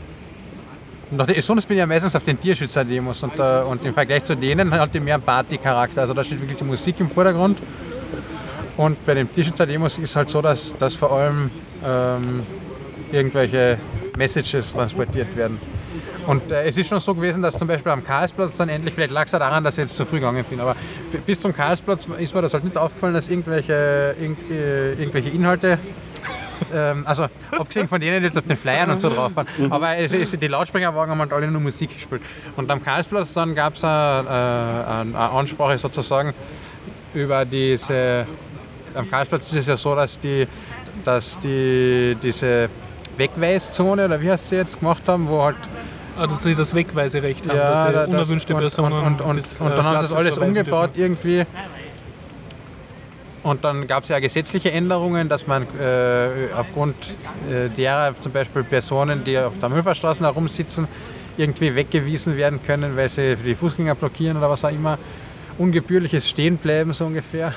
nach der, sonst bin ich ja meistens auf den Tierschützer-Demos und, äh, und im Vergleich zu denen hat die mehr einen Party-Charakter. Also da steht wirklich die Musik im Vordergrund. Und bei den Tierschützer-Demos ist halt so, dass, dass vor allem ähm, irgendwelche Messages transportiert werden. Und äh, es ist schon so gewesen, dass zum Beispiel am Karlsplatz dann endlich, vielleicht lag es auch daran, dass ich jetzt zu früh gegangen bin, aber b- bis zum Karlsplatz ist mir das halt nicht aufgefallen, dass irgendwelche, irgend, äh, irgendwelche Inhalte, ähm, also abgesehen von denen, die dort den Flyern und so drauf waren, aber es, es, die Lautsprecherwagen haben halt alle nur Musik gespielt. Und am Karlsplatz dann gab es eine, äh, eine Ansprache sozusagen über diese, am Karlsplatz ist es ja so, dass die, dass die diese Wegweiszone, oder wie heißt sie jetzt, gemacht haben, wo halt Ah, dass sie das Wegweiserecht haben, ja, dass sie da- das- unerwünschte und, Personen Und, und, und, des, und äh, dann haben sie das Platzes alles verweisen umgebaut dürfen. irgendwie. Und dann gab es ja gesetzliche Änderungen, dass man äh, aufgrund äh, derer zum Beispiel Personen, die auf der Müllverstraße herumsitzen, irgendwie weggewiesen werden können, weil sie die Fußgänger blockieren oder was auch immer. Ungebührliches Stehenbleiben so ungefähr.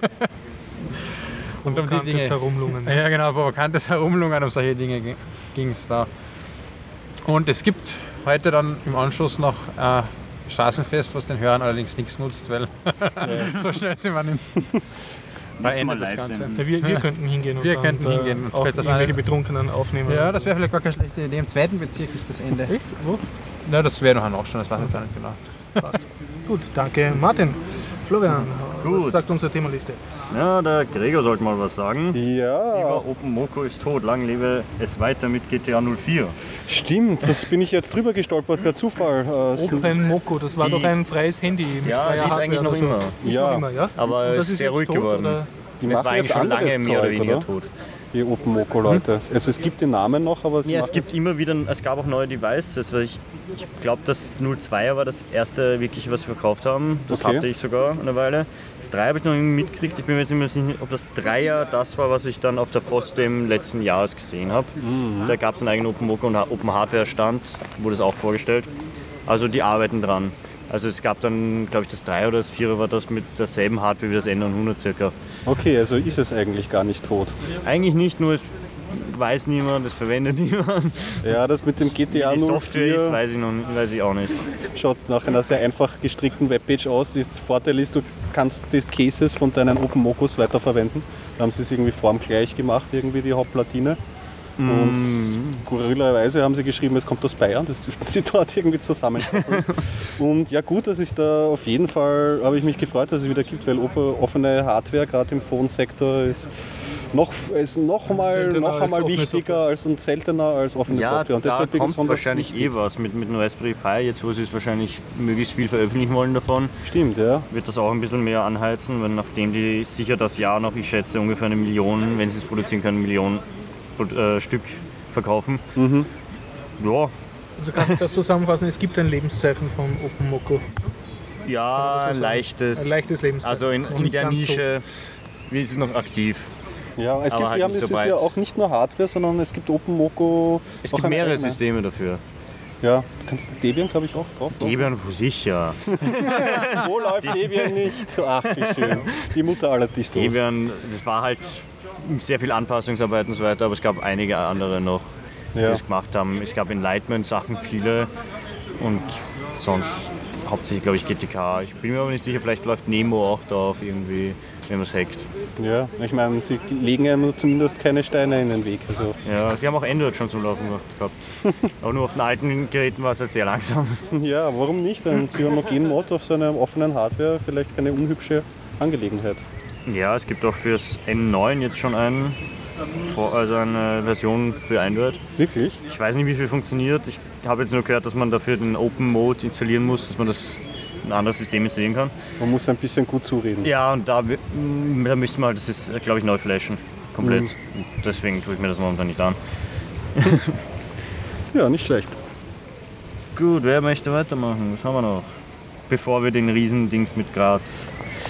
Und um die Provokantes Dinge. Herumlungen. Ja, genau, provokantes Herumlungern, um solche Dinge ging es da. Und es gibt heute dann im Anschluss noch ein Straßenfest, was den Hörern allerdings nichts nutzt, weil so schnell sind wir nicht. Da Müssen wir endet das live Ganze. senden. Ja, wir, wir könnten hingehen und Wir dann, könnten äh, hingehen und auch vielleicht das irgendwelche eine- Betrunkenen aufnehmen. Ja, das wäre vielleicht gar keine schlechte Idee. Im zweiten Bezirk ist das Ende. Echt? Wo? Na, das wäre noch ein Aufstand, das weiß ich jetzt auch nicht genau. Gut, danke Martin. Florian, was Gut. sagt unsere Themenliste? Ja, der Gregor sollte mal was sagen. Ja, Über Open Moko ist tot. Lang lebe es weiter mit G T A null vier. stimmt. Das bin ich jetzt drüber gestolpert per Zufall. Äh, es- Open Moko, das war Die- doch ein freies Handy mit Ja, freier sie ist Hardware eigentlich noch oder so. immer. Ist Ja. noch immer, ja? Aber Und es das ist sehr jetzt ruhig tot, geworden. oder? die Es machen war eigentlich jetzt schon lange anderes mehr oder Zeug, weniger oder? tot. Die Open Moko Leute. Also es gibt den Namen noch, aber sie Ja, es machen gibt immer wieder, es gab auch neue Devices. Weil ich ich glaube, das null zwei war das erste wirklich, was sie verkauft haben. Das Okay. hatte ich sogar eine Weile. Das drei habe ich noch irgendwie mitgekriegt. Ich bin mir jetzt nicht mehr sicher, ob das Dreier das war, was ich dann auf der FOSDEM letzten Jahres gesehen habe. Mhm. Da gab es einen eigenen Open Moko und Open Hardware Stand, wurde es auch vorgestellt. Also die arbeiten dran. Also es gab dann, glaube ich, das drei oder das vier war das mit derselben Hardware wie das N neunhundert circa. Okay, also ist es eigentlich gar nicht tot. Eigentlich nicht, nur es weiß niemand, es verwendet niemand. Ja, das mit dem G T A Wie die null Software ist, vier weiß ich, noch, nicht- weiß ich auch nicht. schaut nach einer sehr einfach gestrickten Webpage aus. Der Vorteil ist, du kannst die Cases von deinen Open Mokos weiterverwenden. Da haben sie es irgendwie formgleich gemacht, irgendwie die Hauptplatine. Und skurrilerweise haben sie geschrieben, es kommt aus Bayern, das dürften sie dort irgendwie zusammenkoppeln. Und ja gut, dass ich da auf jeden Fall, habe ich mich gefreut, dass es wieder gibt, weil open- offene Hardware, gerade im Phone-Sektor, ist noch, ist noch mal, Seltener noch als einmal offene wichtiger als und seltener als offene Ja, Software. Und da deshalb bin ich kommt besonders wahrscheinlich wichtig. eh was mit, mit dem Raspberry Pi, jetzt wo sie es wahrscheinlich möglichst viel veröffentlichen wollen davon, Stimmt, ja. wird das auch ein bisschen mehr anheizen, weil nachdem die sicher das Jahr noch, ich schätze, ungefähr eine Million, wenn sie es produzieren können, eine Million äh, Stück verkaufen. Mhm. Ja, Also kann ich das zusammenfassen, es gibt ein Lebenszeichen von Open Moko. ja, das so sagen? leichtes. Ein leichtes Lebenszeichen. Also in, Und in nicht der ganz Nische, wie ist es noch aktiv? Ja, es Aber gibt, halt die haben, nicht es so ist breit. ja auch nicht nur Hardware, sondern es gibt Open Moko. Es auch gibt eine mehrere eigene. Systeme dafür. Ja, du kannst Debian, glaube ich, auch drauf. oder? Debian für sich, ja. Wo läuft Debian nicht? Ach, wie schön. Die Mutter aller Distos. Debian, das war halt sehr viel Anpassungsarbeit und so weiter, aber es gab einige andere noch, die Ja. das gemacht haben. Es gab Enlightenment-Sachen viele und sonst hauptsächlich, glaube ich, G T K. Ich bin mir aber nicht sicher, vielleicht läuft Nemo auch drauf irgendwie, wenn man es hackt. Ja, ich meine, sie legen ja zumindest keine Steine in den Weg. Also. Ja, sie haben auch Android schon zum Laufen gemacht gehabt. Aber nur auf den alten Geräten war es halt sehr langsam. Ja, warum nicht? Ein Cyanogen-Mod auf so einer offenen Hardware vielleicht keine unhübsche Angelegenheit. Ja, es gibt auch fürs N neun jetzt schon einen, also eine Version für Android. Wirklich? Ich weiß nicht, wie viel funktioniert. Ich habe jetzt nur gehört, dass man dafür den Open Mode installieren muss, dass man das ein anderes System installieren kann. Man muss ein bisschen gut zureden. Ja, und da, da müssen wir halt, das ist, glaube ich, neu flashen. Komplett. Mhm. Und deswegen tue ich mir das momentan nicht an. Ja, nicht schlecht. Gut, wer möchte weitermachen? Was haben wir noch? Bevor wir den Riesendings mit Graz.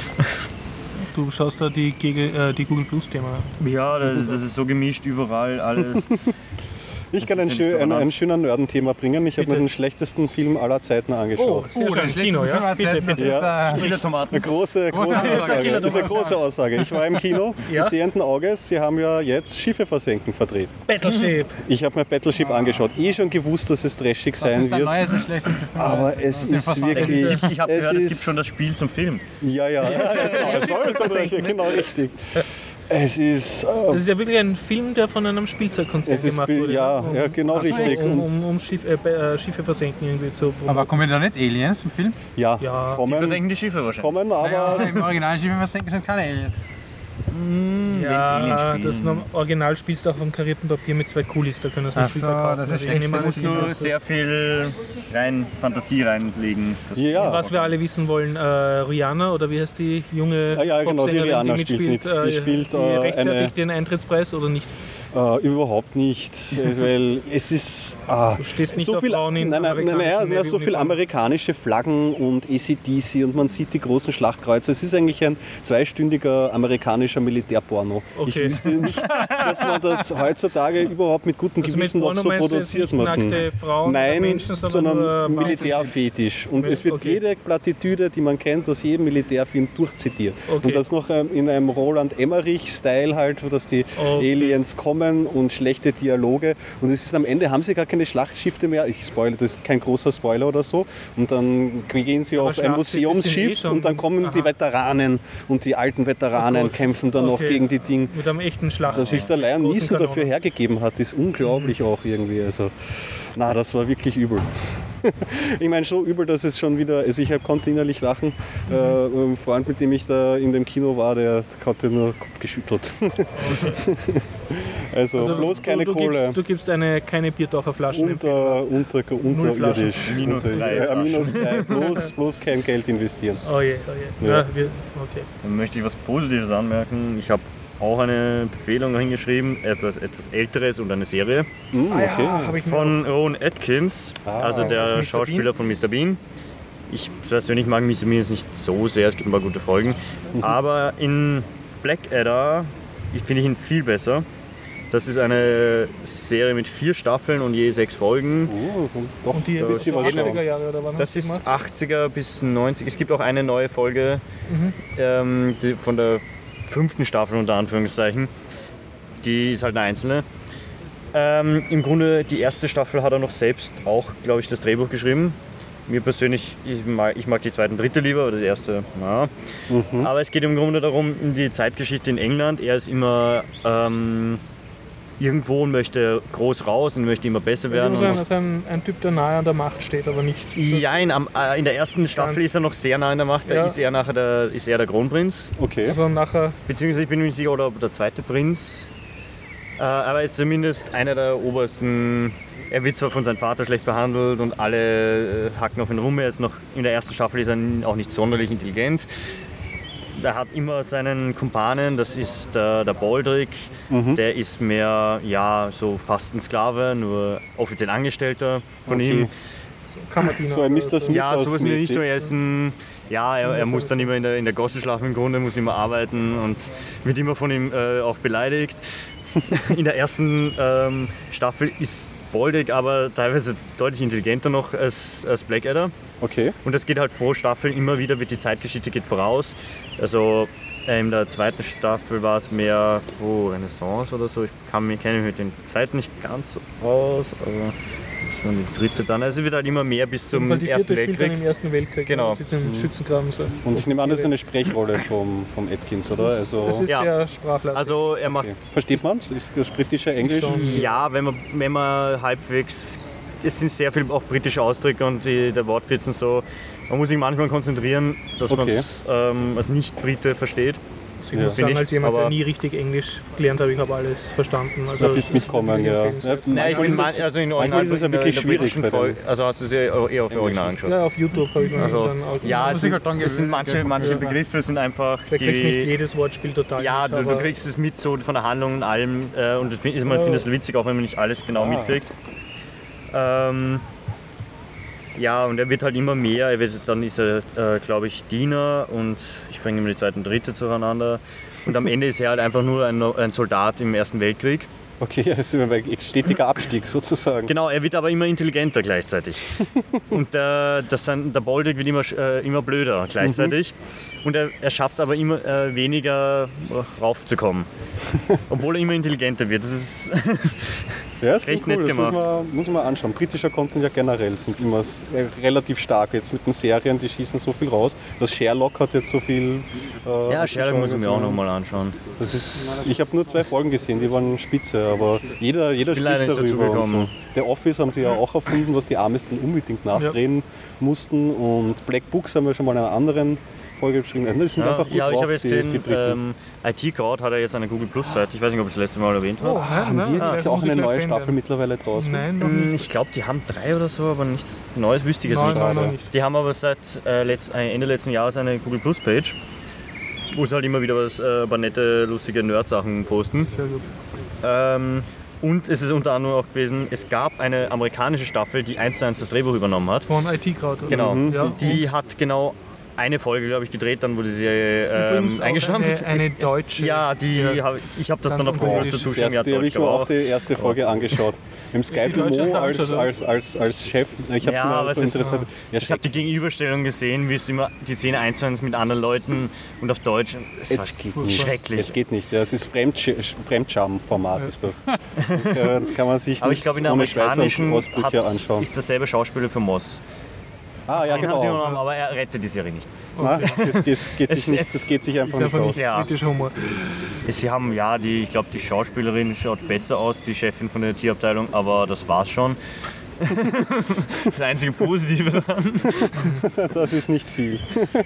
Du schaust da die, Gege- äh, die Google Plus Thema. Ja, das, das ist so gemischt, überall alles. Ich kann Das ein, ist schön, nicht ein, so ein schöner Nerdenthema bringen. Ich habe mir Bitte. den schlechtesten Film aller Zeiten Oh, angeschaut. sehr schön. Kino, ja? Bitte, Das bitte. ist, Ja. äh, Viele Tomaten. Eine große, große, Große Aussage. Aussage. Das ist eine Große große Aussage. Ich war im Kino, Ja? sehenden Auges. Sie haben ja jetzt Schiffe versenken verdreht. Battleship. Ich habe mir Battleship angeschut. Eh schon gewusst, dass es trashig das sein ist der wird. neue, so schlecht in Film. Aber es Sie ist versagen. wirklich. Ich, ich habe es gehört, es ist- gibt schon das Spiel zum Film. Ja, ja, ja, genau. Es soll so sein. Genau richtig. Es ist. Das Äh, ist ja wirklich ein Film, der von einem Spielzeugkonzern es ist gemacht be- wurde. ja, um, ja, genau richtig. Um, Und, um, um Schiff, äh, äh, Schiffe versenken irgendwie zu Aber kommen da nicht Aliens im Film? ja, Ja, die kommen, Versenken die Schiffe wahrscheinlich. kommen, aber. Naja, im originalen Schiff versenken sind keine Aliens. ja, Aliens spielen. das Norm- Original spielst du auch auf einem karierten Papier mit zwei Kulis, da können das Ach nicht viel so, verkaufen. das ist Also ich schlecht, nehme das an, musst es Musst gibt du das- sehr viel rein Fantasie reinlegen. Das Ja, Was wir alle wissen wollen, äh, Rihanna, oder wie heißt die junge Ah ja, genau, die Popsängerin, Rihanna die spielt mitspielt, mit. Die äh, spielt, die äh, rechtfertigt ihren Eintrittspreis oder nicht? Äh, überhaupt nicht, weil es ist ah, Du stehst nicht so auf viel, Frauen in nein, nein, nein, amerikanischen nein, so viel Navy-Uniformen. amerikanische Flaggen und A C D C und man sieht die großen Schlachtkreuze. Es ist eigentlich ein zweistündiger amerikanischer Militärporno. Okay. Ich wüsste nicht, dass man das heutzutage überhaupt mit gutem Also Gewissen mit noch Porno so meinst du jetzt produziert nicht müssen. nackte Frauen oder Nein, Menschen, sondern nur sondern Waffen- Militärfetisch. Und es wird Okay. jede Plattitüde, die man kennt, aus jedem Militärfilm durchzitiert. Okay. Und das noch ähm, in einem Roland Emmerich-Style halt, dass die Okay. Aliens kommen und schlechte Dialoge. Und es ist am Ende haben sie gar keine Schlachtschiffe mehr. Ich spoilere, das ist kein großer Spoiler oder so. Und dann gehen sie Aber auf ein Schlachtschiffe sind eh Museumsschiff schon- und dann kommen die Aha. Veteranen und die alten Veteranen Oh Gott. kämpfen dann noch Okay. gegen die Dinge. Mit einem echten Schlacht. Dass sich der Lion Großen Neeson Kanonen. dafür hergegeben hat, ist unglaublich auch irgendwie. Also, na, das war wirklich übel. Ich meine, so übel, dass es schon wieder, also ich hab- konnte innerlich lachen. Äh, ein Freund, mit dem ich da in dem Kino war, der hatte nur Kopf geschüttelt. also, Also bloß du, keine du Kohle. Gibst, du gibst eine, keine Biertaucherflaschen. Unter, unter, unterirdisch. Minus Unter- drei Ja, minus drei. Bloß, bloß kein Geld investieren. Oh je, oh je. Ja. Ja. wir, okay. Dann möchte ich was Positives anmerken. Ich habe auch eine Empfehlung hingeschrieben, etwas, etwas Älteres und eine Serie Hm, okay. habe ich mir von Rowan Atkins, Ah, also aus der Mister Schauspieler von Mister Bean. Ich persönlich mag Mister Bean jetzt nicht so sehr, es gibt ein paar gute Folgen, aber in Blackadder ich finde ich ihn viel besser. Das ist eine Serie mit vier Staffeln und je sechs Folgen. Oh, doch Und die ein bis bisschen zu was schauen. achtziger Jahre oder wann Das hast du ist gemacht? achtziger bis neunzig. Es gibt auch eine neue Folge Mhm. ähm, die, von der fünften Staffel unter Anführungszeichen. Die ist halt eine einzelne. Ähm, Im Grunde die erste Staffel hat er noch selbst auch, glaube ich, das Drehbuch geschrieben. Mir persönlich, ich mag, ich mag die zweite und dritte lieber, aber das erste, ja. Mhm. Aber es geht im Grunde darum, in die Zeitgeschichte in England. Er ist immer ähm, irgendwo und möchte groß raus und möchte immer besser werden. Also und so ein, so ein, ein Typ, der nahe an der Macht steht, aber nicht. So, Jein, am, äh, in der ersten Staffel Ganz- ist er noch sehr nah in der Macht, da Ja. ist er nachher der, ist er der Kronprinz. Okay. also nachher. Beziehungsweise ich bin mir nicht sicher, oder der zweite Prinz. Äh, aber er ist zumindest einer der obersten. Er wird zwar von seinem Vater schlecht behandelt und alle äh, hacken auf ihn rum. Er ist noch, in der ersten Staffel ist er auch nicht sonderlich intelligent. Er hat immer seinen Kumpanen, das ist der, der Baldric. Mhm. Der ist mehr, ja, so fast ein Sklave, nur offiziell Angestellter von Okay. ihm. Kammerdiener. So ein Mister oder Smith. Ja, sowas mäßig. nicht nur. Er ist ein, ja, er, er muss dann immer in der, in der Gosse schlafen im Grunde, muss immer arbeiten und wird immer von ihm äh, auch beleidigt. In der ersten ähm, Staffel ist Baldric aber teilweise deutlich intelligenter noch als, als Blackadder. Okay. Und das geht halt pro Staffel immer wieder, wird die Zeitgeschichte geht voraus. Also äh, in der zweiten Staffel war es mehr oh, Renaissance oder so. Ich kann mich kenne mich mit den Zeiten nicht ganz so aus, aber das war die dritte dann. Also es wird halt immer mehr bis zum Weil die Ersten vierte spielt dann Weltkrieg. im Ersten Weltkrieg. Genau. Das ist im Schützengraben so. Und ich nehme an, das ist eine Sprechrolle vom, vom Atkins, oder? Also, Das ist Ja. sehr sprachlastig. Also er macht okay. Versteht man es? Ist das britische Englisch? Schon. ja, wenn man, wenn man halbwegs, es sind sehr viele auch britische Ausdrücke und die, der Wortwitz und so. Man muss sich manchmal konzentrieren, dass Okay. man es ähm, als Nicht-Brite versteht. ich muss Finde sagen, ich, als jemand, der aber- nie richtig Englisch gelernt habe, ich habe alles verstanden. Also Da bist es ist mitkommen, wirklich ja. empfehlenswert. Ja, Nein, ich manchmal bin ist man, es- also in manchmal ist es ja in der- wirklich in der schwierig britischen bei den Folge. Also hast du sie eher auf Original angeschaut? Ja, auf YouTube habe ich mir Also, dann auch ja, es muss ich sind, halt dann es sind gewöhnen, manche, gell? manche Ja. Begriffe sind einfach Du kriegst nicht die, jedes Wortspiel total ja, mit, du, du aber kriegst es mit so von der Handlung und allem äh, und ich find- man Ja. findet es witzig, auch wenn man nicht alles genau Ah. mitkriegt. Ähm, ja, und er wird halt immer mehr, er wird, dann ist er, äh, glaube ich, Diener und ich bringe immer die zweite und dritte zueinander. Und am Ende ist er halt einfach nur ein, ein Soldat im Ersten Weltkrieg. Okay, ja, es ist immer ein stetiger Abstieg sozusagen. Genau, er wird aber immer intelligenter gleichzeitig. Und äh, das sein, der Bolduc wird immer, äh, immer blöder gleichzeitig. Und er, er schafft es aber immer äh, weniger äh, raufzukommen. Obwohl er immer intelligenter wird. Das ist Ja, das Recht klingt cool, nett das muss gemacht. man, muss man anschauen. Britischer Content ja generell sind immer s- äh, relativ stark. Jetzt mit den Serien, die schießen so viel raus. Das Sherlock hat jetzt so viel. Äh, ja, Sherlock muss ich mir auch also, nochmal anschauen. Das ist, ich habe nur zwei Folgen gesehen, die waren spitze, aber jeder, jeder Ich bin leider spricht nicht dazu darüber. Und so. gekommen. Der Office haben sie ja auch erfunden, was die Amis dann unbedingt nachdrehen mussten. Und Black Books haben wir schon mal in einer anderen Folge beschrieben. Das sind Ja, einfach gut ja ich drauf, habe jetzt die, den die Briten. ähm, I T-Crowd hat er jetzt eine Google Plus Seite. Ich weiß nicht, ob ich das letzte Mal erwähnt habe. Oh, nein, haben die nein, nicht auch muss ich eine gleich neue Fan Staffel werden. mittlerweile draußen? Nein, noch Hm, nicht. Ich glaube, die haben drei oder so, aber nichts Neues wüsste ich jetzt Nein, nicht. nein, noch schade. nicht. Die haben aber seit äh, letzt, äh, Ende letzten Jahres eine Google Plus Page, wo sie halt immer wieder was, äh, ein paar nette, lustige Nerd-Sachen posten. Sehr gut. Ähm, und es ist unter anderem auch gewesen, es gab eine amerikanische Staffel, die eins zu eins das Drehbuch übernommen hat. Von I T-Crowd, oder? Genau. Ja, Die hat genau eine Folge, glaube ich, gedreht, dann wurde sie ähm, Übrigens auch eingestampft. Eine, eine deutsche. Ja, die Ja. hab, ich habe das Ganz dann auf Google unpolitisch. dazu Das geschrieben. Ja, erste, die habe Deutsch, ich mir aber auch die erste Folge angeschaut. Im Skype Die Deutsche Mo hast du als, angeschaut, als, als, als Chef. Ich habe Ja, sie aber mal es so ist- interessant. Ja, ich habe die Gegenüberstellung gesehen, wie es immer die Szene eins zu eins mit anderen Leuten und auf Deutsch. Es war es geht nicht. schrecklich. Es geht nicht. Ja, es ist Fremdsch- Fremdscham-Format ist das. Das kann, das kann man sich Aber nicht ich glaube, in der ohne Schweiß und amerikanischen Ausbrüche hat, anschauen. ist derselbe Schauspieler für Moss. Ah, ja, Den haben sie genau. übernommen, aber er rettet die Serie nicht. Na, das, geht, geht Es- sich nicht, es das geht sich einfach Ist nicht einfach aus. nicht Ja. britischer Humor. Sie haben, ja, die, ich glaube, die Schauspielerin schaut besser aus, die Chefin von der Tierabteilung, aber das war's schon. Das einzige Positive daran. Das ist nicht viel.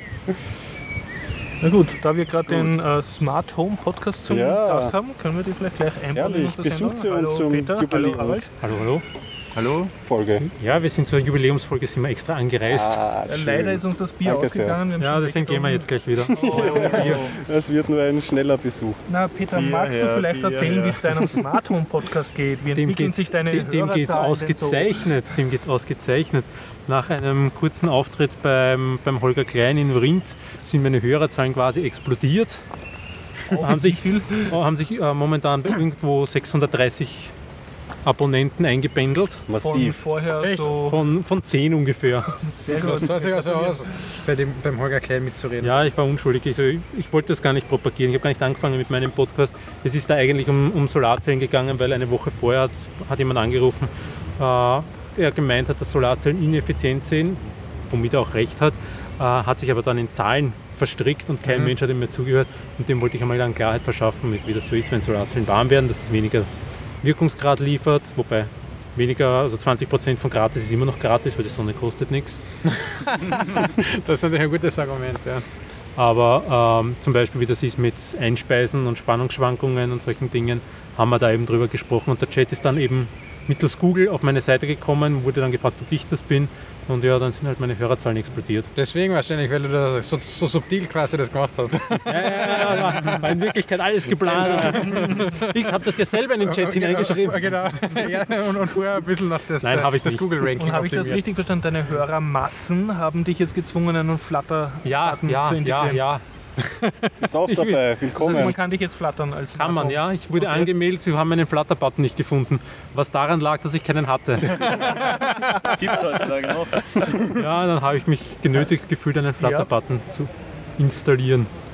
Na gut, da wir gerade den äh, Smart Home Podcast zum Ja. Gast haben, können wir die vielleicht gleich einbauen. in Herrlich, unsere besucht sie Sendung. uns Hallo zum Peter, hallo Jubiläum. Harald. Hallo, hallo. Hallo? Folge. Ja, wir sind zur Jubiläumsfolge, sind wir extra angereist. Ah, Äh, schön. Leider ist uns das Bier Danke ausgegangen. Wir haben ja, schon deswegen gehen wir jetzt gleich wieder. weggetrunken. Das wird nur ein schneller Besuch. Na Peter, Bier magst du her, vielleicht Bier erzählen, her. wie es deinem Smart Home Podcast geht? Wie Dem entwickeln geht's, sich deine dem, dem geht's Hörerzahlen denn so? ausgezeichnet. Dem geht's ausgezeichnet. Nach einem kurzen Auftritt beim, beim Holger Klein in Vrindt sind meine Hörerzahlen quasi explodiert. haben sich, haben sich äh, momentan bei irgendwo sechshundertdreißig Abonnenten eingependelt. Von Massiv. vorher Echt? so Von, von zehn ungefähr. sehr Das gut. sah sich also aus, bei dem, beim Holger Klein mitzureden. Ja, ich war unschuldig. Also ich, ich wollte das gar nicht propagieren. Ich habe gar nicht angefangen mit meinem Podcast. Es ist da eigentlich um, um Solarzellen gegangen, weil eine Woche vorher hat, hat jemand angerufen, äh, der gemeint hat, dass Solarzellen ineffizient sind, womit er auch recht hat, äh, hat sich aber dann in Zahlen verstrickt und kein Mhm. Mensch hat ihm mehr zugehört. Und dem wollte ich einmal dann Klarheit verschaffen, mit wie das so ist, wenn Solarzellen warm werden, dass es weniger Wirkungsgrad liefert, wobei weniger, also zwanzig Prozent von gratis ist immer noch gratis, weil die Sonne kostet nichts. Das ist natürlich ein gutes Argument. Ja. Aber ähm, zum Beispiel, wie das ist mit Einspeisen und Spannungsschwankungen und solchen Dingen, haben wir da eben drüber gesprochen. Und der Chat ist dann eben mittels Google auf meine Seite gekommen, wurde dann gefragt, ob ich das bin. Und ja, dann sind halt meine Hörerzahlen explodiert. Deswegen wahrscheinlich, weil du das so, so subtil quasi das gemacht hast. Ja, ja, ja, war in Wirklichkeit alles geplant. Ich habe das ja selber in den Chat hineingeschrieben. Genau. Ja, und, und vorher ein bisschen nach das, Nein, hab ich das nicht. Google-Ranking Und habe ich das optimiert. richtig verstanden? Deine Hörermassen haben dich jetzt gezwungen, einen Flutter-Button Ja, zu ja, integrieren. ja, ja. Ist auch Ich will- dabei. Also Willkommen. man kann dich jetzt flattern als Kann man, Smart ja. Ich wurde Okay. angemeldet, sie haben meinen Flutter-Button nicht gefunden. Was daran lag, dass ich keinen hatte. Gibt es heutzutage noch. Ja, dann habe ich mich genötigt gefühlt, einen Flutter-Button zu installieren.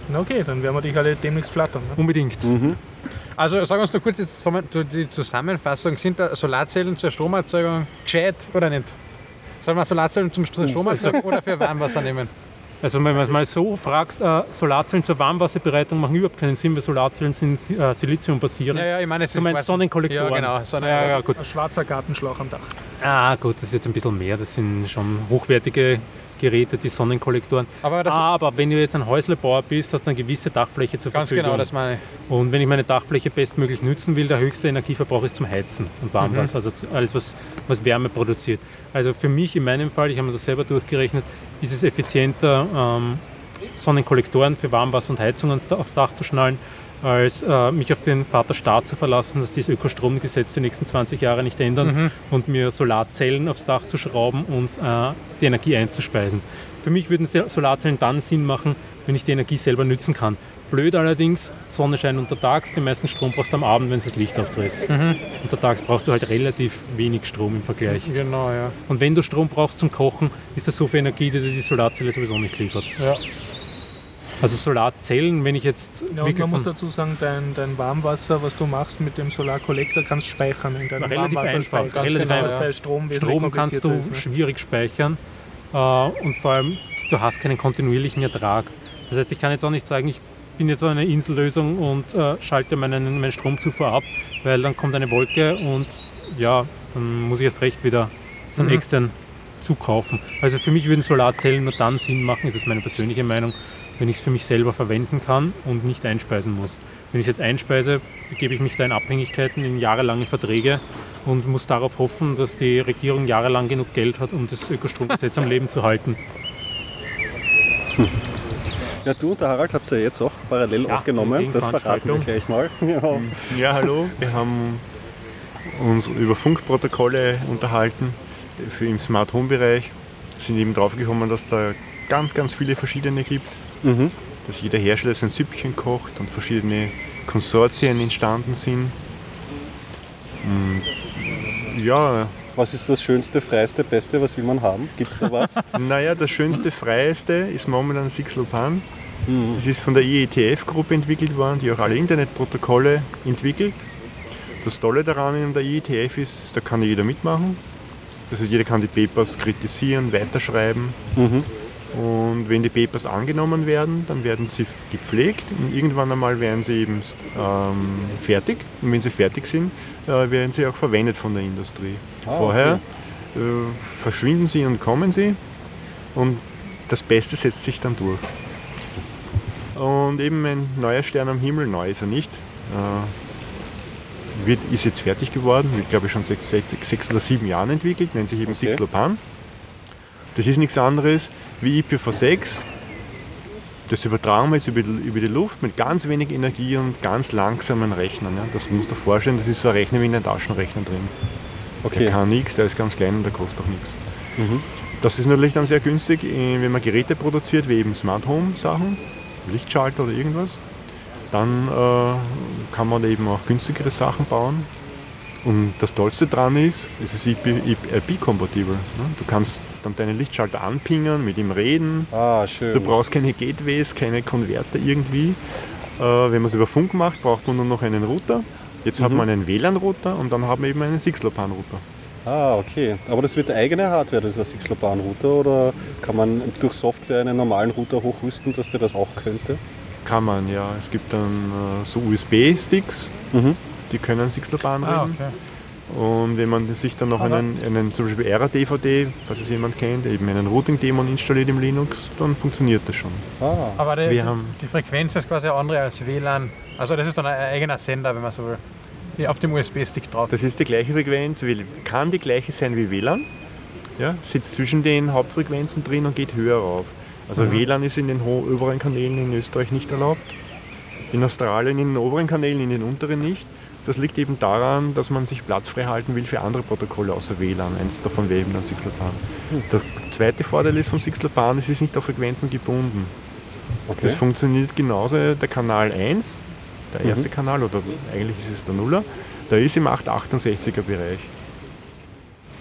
Na okay, dann werden wir dich alle demnächst flattern. Ne? Unbedingt. Mhm. Also sag uns noch kurz die Zusammen- die Zusammenfassung. Sind da Solarzellen zur Stromerzeugung gescheit oder nicht? Sollen wir Solarzellen zum zur Stromerzeugung oder für Warmwasser nehmen? Also wenn man es mal so fragst, äh, Solarzellen zur Warmwasserbereitung machen überhaupt keinen Sinn, weil Solarzellen sind äh, Siliziumbasierend. Ja, ja, ich meine, es Du ist meinst weiß- Sonnenkollektoren? Ja, genau. Sonnen- Ja, ja, gut. Ein schwarzer Gartenschlauch am Dach. Ah, gut, das ist jetzt ein bisschen mehr. Das sind schon hochwertige Geräte, die Sonnenkollektoren. Aber das Aber wenn du jetzt ein Häuslebauer bist, hast du eine gewisse Dachfläche zur ganz Verfügung. genau, das meine ich. Und wenn ich meine Dachfläche bestmöglich nützen will, der höchste Energieverbrauch ist zum Heizen und Warmwasser, also alles, was, was Wärme produziert. Also für mich in meinem Fall, ich habe mir das selber durchgerechnet, ist es effizienter, ähm, Sonnenkollektoren für Warmwasser und Heizung ans- aufs Dach zu schnallen, als äh, mich auf den Vaterstaat zu verlassen, dass dieses Ökostromgesetz die nächsten zwanzig Jahre nicht ändern und mir Solarzellen aufs Dach zu schrauben und äh, die Energie einzuspeisen. Für mich würden Solarzellen dann Sinn machen, wenn ich die Energie selber nützen kann. Blöd allerdings, Sonne scheint untertags, den meisten Strom brauchst du am Abend, wenn du das Licht aufdrehst. Untertags brauchst du halt relativ wenig Strom im Vergleich. Genau, ja. Und wenn du Strom brauchst zum Kochen, ist das so viel Energie, die dir die Solarzelle sowieso nicht liefert. Ja. Also Solarzellen, wenn ich jetzt Ja, und wirklich man muss von, dazu sagen, dein, dein Warmwasser, was du machst mit dem Solarkollektor, kannst speichern in deinem Relativ Warmwasserspeicher. einfach, relativ genau, einfach. was bei Strom wesentlich Strom kannst du komplizierter ist, ne? schwierig speichern äh, und vor allem, du hast keinen kontinuierlichen Ertrag. Das heißt, ich kann jetzt auch nicht sagen, ich bin jetzt so eine Insellösung und äh, schalte meinen, meine Stromzufuhr ab, weil dann kommt eine Wolke und ja, dann muss ich erst recht wieder von extern zukaufen. Also für mich würden Solarzellen nur dann Sinn machen, das ist meine persönliche Meinung, wenn ich es für mich selber verwenden kann und nicht einspeisen muss. Wenn ich es jetzt einspeise, begebe ich mich da in Abhängigkeiten, in jahrelange Verträge und muss darauf hoffen, dass die Regierung jahrelang genug Geld hat, um das Ökostromgesetz am Leben zu halten. Ja, du und der Harald habt ihr ja jetzt auch parallel Ja, aufgenommen. gegen Das verraten wir Veranstaltung. gleich mal. Ja. Ja, hallo. Wir haben uns über Funkprotokolle unterhalten für im Smart Home Bereich. Sind eben drauf gekommen, dass da ganz, ganz viele verschiedene gibt. Mhm. Dass jeder Hersteller sein Süppchen kocht und verschiedene Konsortien entstanden sind. Und ja, Was ist das Schönste, Freiste, Beste? Was will man haben? Gibt es da was? naja, das schönste, freieste ist momentan Sixlopan. Das ist von der I E T F-Gruppe entwickelt worden, die auch alle Internetprotokolle entwickelt. Das Tolle daran in der I E T F ist, da kann jeder mitmachen. Also jeder kann die Papers kritisieren, weiterschreiben. Mhm. Und wenn die Papers angenommen werden, dann werden sie gepflegt und irgendwann einmal werden sie eben ähm, fertig. Und wenn sie fertig sind, äh, werden sie auch verwendet von der Industrie. Ah, Vorher äh, verschwinden sie und kommen sie und das Beste setzt sich dann durch. Und eben ein neuer Stern am Himmel, neu ist er nicht, äh, wird, ist jetzt fertig geworden, wird glaube ich schon sechs, sechs, sechs oder sieben Jahren entwickelt, nennt sich eben Okay. Sixlopan. Das ist nichts anderes wie I P v sechs. Das übertragen wir jetzt über die, über die Luft mit ganz wenig Energie und ganz langsamen Rechnern. Ja. Das musst du dir vorstellen, das ist so ein Rechner wie in einem Taschenrechner drin. Der Okay. kann nichts, der ist ganz klein und der kostet auch nichts. Mhm. Das ist natürlich dann sehr günstig, äh, wenn man Geräte produziert, wie eben Smart Home Sachen, Lichtschalter oder irgendwas. Dann äh, kann man eben auch günstigere Sachen bauen. Und das Tollste daran ist, es ist I P-kompatibel. Ne? Du kannst dann deinen Lichtschalter anpingen, mit ihm reden. Ah, schön. Du brauchst keine Gateways, keine Konverter irgendwie. Äh, wenn man es über Funk macht, braucht man nur noch einen Router. Jetzt hat man einen W L A N-Router und dann haben wir eben einen Sixlopan-Router. Ah, okay. Aber das wird eigene Hardware, das ist ein Sixlopan-Router, oder kann man durch Software einen normalen Router hochrüsten, dass der das auch könnte? Kann man, ja. Es gibt dann äh, so U S B-Sticks, Mhm. die können Sixlopan Ah, reden. okay. Und wenn man sich dann noch einen, einen zum Beispiel R A D V D, falls es jemand kennt, eben einen Routing-Daemon installiert im Linux, dann funktioniert das schon. Ah, Aber die, Wir haben- die Frequenz ist quasi eine andere als W L A N. Also das ist dann ein eigener Sender, wenn man so will. Die auf dem U S B-Stick drauf. Das ist die gleiche Frequenz, will- kann die gleiche sein wie W L A N, ja, sitzt zwischen den Hauptfrequenzen drin und geht höher rauf. Also W L A N ist in den ho- oberen Kanälen in Österreich nicht erlaubt, in Australien in den oberen Kanälen, in den unteren nicht. Das liegt eben daran, dass man sich Platz frei halten will für andere Protokolle außer W L A N. Eins davon wäre eben dann Sixlopan. Der zweite Vorteil ist von Sixlopan, es ist nicht auf Frequenzen gebunden. okay. Das funktioniert genauso, der Kanal eins, der erste Kanal, oder eigentlich ist es der Nuller, der ist im achthundertachtundsechziger Bereich.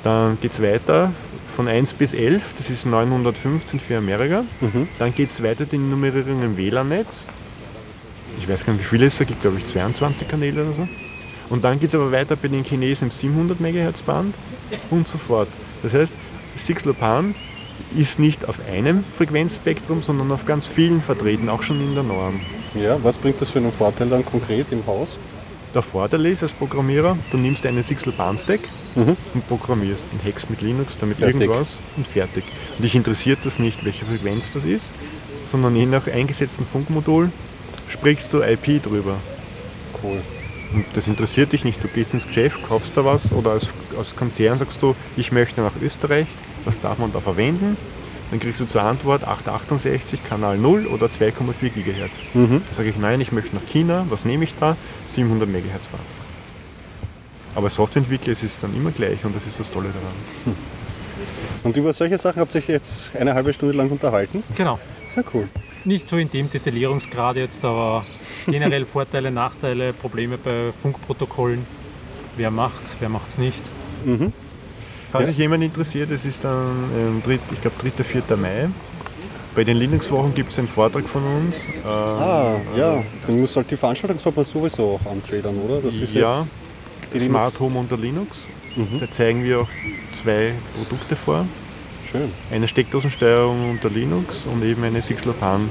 Dann geht es weiter von eins bis elf, das ist neunhundertfünfzehn für Amerika. Mhm. Dann geht es weiter die Nummerierung im W L A N-Netz. Ich weiß gar nicht, wie viele es da gibt, glaube ich zweiundzwanzig Kanäle oder so. Und dann geht es aber weiter bei den Chinesen im siebenhundert Megahertz Band und so fort. Das heißt, six Lopan ist nicht auf einem Frequenzspektrum, sondern auf ganz vielen vertreten, auch schon in der Norm. Ja, was bringt das für einen Vorteil dann konkret im Haus? Der Vorteil ist als Programmierer, du nimmst einen six Lopan Stack Mhm. und programmierst und hackst mit Linux, damit Fertig. irgendwas und fertig. Und dich interessiert das nicht, welche Frequenz das ist, sondern je nach eingesetzten Funkmodul sprichst du I P drüber. Cool. Und das interessiert dich nicht. Du gehst ins Geschäft, kaufst da was oder als, als Konzern sagst du, ich möchte nach Österreich, was darf man da verwenden? Dann kriegst du zur Antwort achthundertachtundsechzig, Kanal null oder zwei Komma vier Gigahertz. Mhm. Da sage ich, nein, ich möchte nach China, was nehme ich da? siebenhundert Megahertz Band. Aber als Softwareentwickler ist es dann immer gleich und das ist das Tolle daran. Und über solche Sachen habt ihr euch jetzt eine halbe Stunde lang unterhalten? Genau. Sehr cool. Nicht so in dem Detaillierungsgrad jetzt, aber generell Vorteile, Nachteile, Probleme bei Funkprotokollen. Wer macht's, wer macht's nicht. Mhm. Falls Ja. sich jemand interessiert, es ist dann, ähm, dritt, ich glaube, dritter vierter Mai. Bei den Linux-Wochen gibt es einen Vortrag von uns. Ähm, Ah, ja. Dann muss halt die Veranstaltung sollte man sowieso auch antriggern, oder? Das ist ja, jetzt die Smart Linux- Home unter Linux. Mhm. Da zeigen wir auch zwei Produkte vor. Schön. Eine Steckdosensteuerung unter Linux und eben eine six Lopan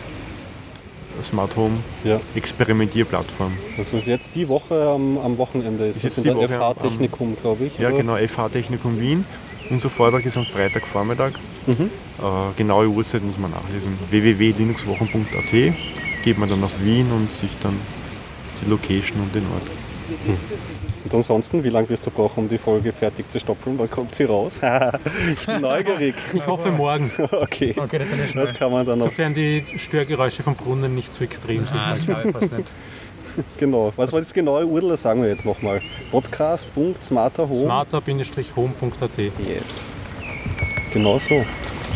Smart Home Ja. Experimentierplattform. Das ist jetzt die Woche am, am Wochenende. Ist Ist jetzt jetzt in die der Woche F H am- Technikum, glaube ich. Ja, oder? genau, F H Technikum Wien. Unser Vortrag ist am Freitagvormittag. Mhm. Äh, genaue Uhrzeit muss man nachlesen. w w w punkt linuxwochen punkt a t geht man dann auf Wien und sich dann die Location und den Ort. Und ansonsten, wie lange wirst du brauchen, um die Folge fertig zu stoppeln? Wann kommt sie raus? Ich bin neugierig. Ich hoffe morgen, Okay. Okay, das ist dann Das kann man dann noch. sofern die Störgeräusche vom Brunnen nicht zu extrem sind. Ah, das glaube ich fast nicht. Genau. Was war das genaue U R L? Das sagen wir jetzt nochmal. podcast punkt smarterhome. smarter home punkt a t. Yes. Genau so.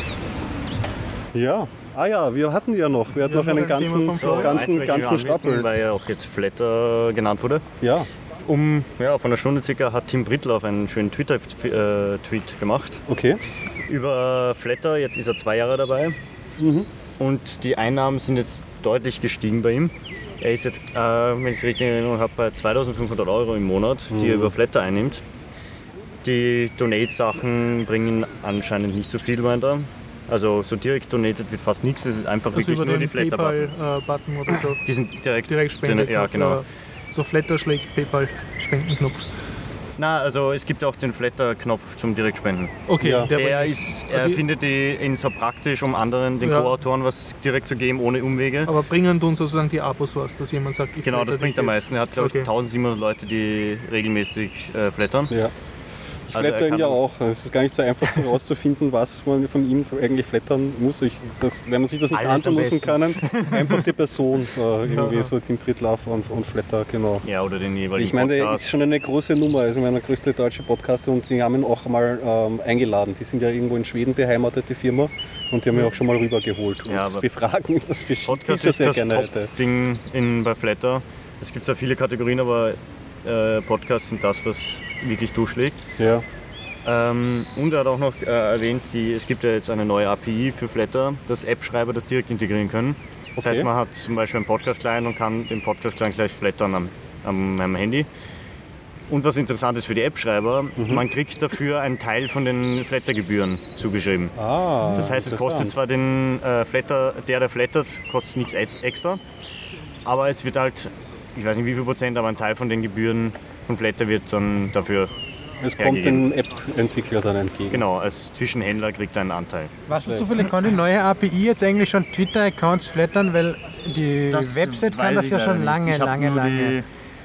Ja. Ah ja, wir hatten ja noch. Wir hatten noch einen noch ein Thema ganzen, vom Florian. ganzen, eins möchte ich ganzen anbieten, Stapel. weil ja auch jetzt Flatter genannt wurde. Ja. Um, ja, vor einer Stunde circa hat Tim Brittlauf einen schönen Twitter-Tweet gemacht Okay. über Flatter. Jetzt ist er zwei Jahre dabei Mhm. und die Einnahmen sind jetzt deutlich gestiegen bei ihm. Er ist jetzt, äh, wenn ich es richtig in Erinnerung habe, bei zweitausendfünfhundert Euro im Monat, die er über Flatter einnimmt. Die Donate-Sachen bringen anscheinend nicht so viel weiter. Also so direkt donated wird fast nichts, das ist einfach Also wirklich über nur die den Flatter-Button. PayPal-Button oder so. Die sind direkt, Direkt spendet. Ja, genau. So Flatter schlägt PayPal-Spendenknopf. Na, also es gibt auch den Flatter-Knopf zum Direktspenden. Okay, Ja. der Der war- ist, er die- findet die ihn so praktisch, um anderen, den Ja. Co-Autoren, was direkt zu geben, ohne Umwege. Aber bringen tun sozusagen die Abos was, dass jemand sagt, ich Genau, flatter das bringt dich am jetzt. meisten. Er hat, glaube ich, Okay. eintausendsiebenhundert Leute, die regelmäßig äh, flattern. Ja. Ich Also er flatter ihn kann ja das- auch. Es ist gar nicht so einfach herauszufinden, was man von ihm eigentlich flattern muss. Ich, das, wenn man sich das nicht Alles am antun lassen kann, einfach die Person, äh, irgendwie Ja. so Tim Pritlove und, und Flatter, genau. Ja, oder den jeweiligen Ich meine, der Podcast. ist schon eine große Nummer, also meine größte deutsche Podcaster und die haben ihn auch mal ähm, eingeladen. Die sind ja irgendwo in Schweden beheimatet, die Firma, und die haben ihn auch schon mal rübergeholt und Ja, aber befragen, was für Podcast Features ist er das gerne hätte. Top-Ding in- bei Flatter. Es gibt zwar viele Kategorien, aber äh, Podcasts sind das, was wirklich durchschlägt. Ja. Ähm, und er hat auch noch äh, erwähnt, die, es gibt ja jetzt eine neue A P I für Flatter, dass App-Schreiber das direkt integrieren können. Das Okay. heißt, man hat zum Beispiel einen Podcast-Client und kann den Podcast-Client gleich flattern am, am, am Handy. Und was interessant ist für die App-Schreiber, Mhm. man kriegt dafür einen Teil von den Flatter-Gebühren zugeschrieben. Ah, Das heißt, es kostet interessant. zwar den äh, Flatter, der, der flattert, kostet nichts ex- extra, aber es wird halt, ich weiß nicht wie viel Prozent, aber ein Teil von den Gebühren von Flatter wird dann dafür, Es kommt hergegeben. den App-Entwickler dann entgegen. genau, als Zwischenhändler kriegt er einen Anteil. Weißt du zufällig, kann die neue A P I jetzt eigentlich schon Twitter-Accounts flattern? Weil die Website kann das ja schon lange, lange, lange.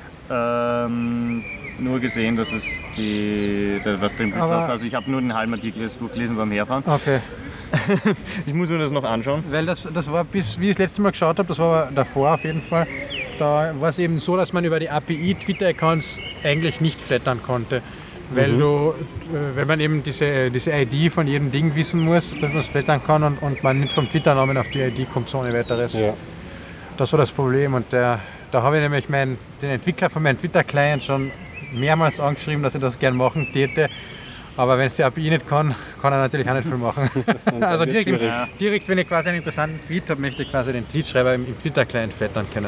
ähm, nur gesehen, dass es die, was drin Aber- war. Also ich habe nur den halben Artikel jetzt durchgelesen beim Herfahren. Okay. Ich muss mir das noch anschauen. Weil das, das war bis, wie ich das letzte Mal geschaut habe, das war davor auf jeden Fall, da war es eben so, dass man über die A P I Twitter-Accounts eigentlich nicht flattern konnte. Weil du, äh, wenn man eben diese, diese I D von jedem Ding wissen muss, dass man es flattern kann und, und man nicht vom Twitter-Namen auf die I D kommt, so ohne weiteres. Ja. Das war das Problem und der, da habe ich nämlich meinen, den Entwickler von meinem Twitter-Client schon mehrmals angeschrieben, dass er das gern machen täte. Aber wenn es der A P I nicht kann, kann er natürlich auch nicht viel machen. Also direkt, im, schwierig. direkt, wenn ich quasi einen interessanten Tweet habe, möchte ich quasi den Tweetschreiber im, im Twitter-Client flattern können.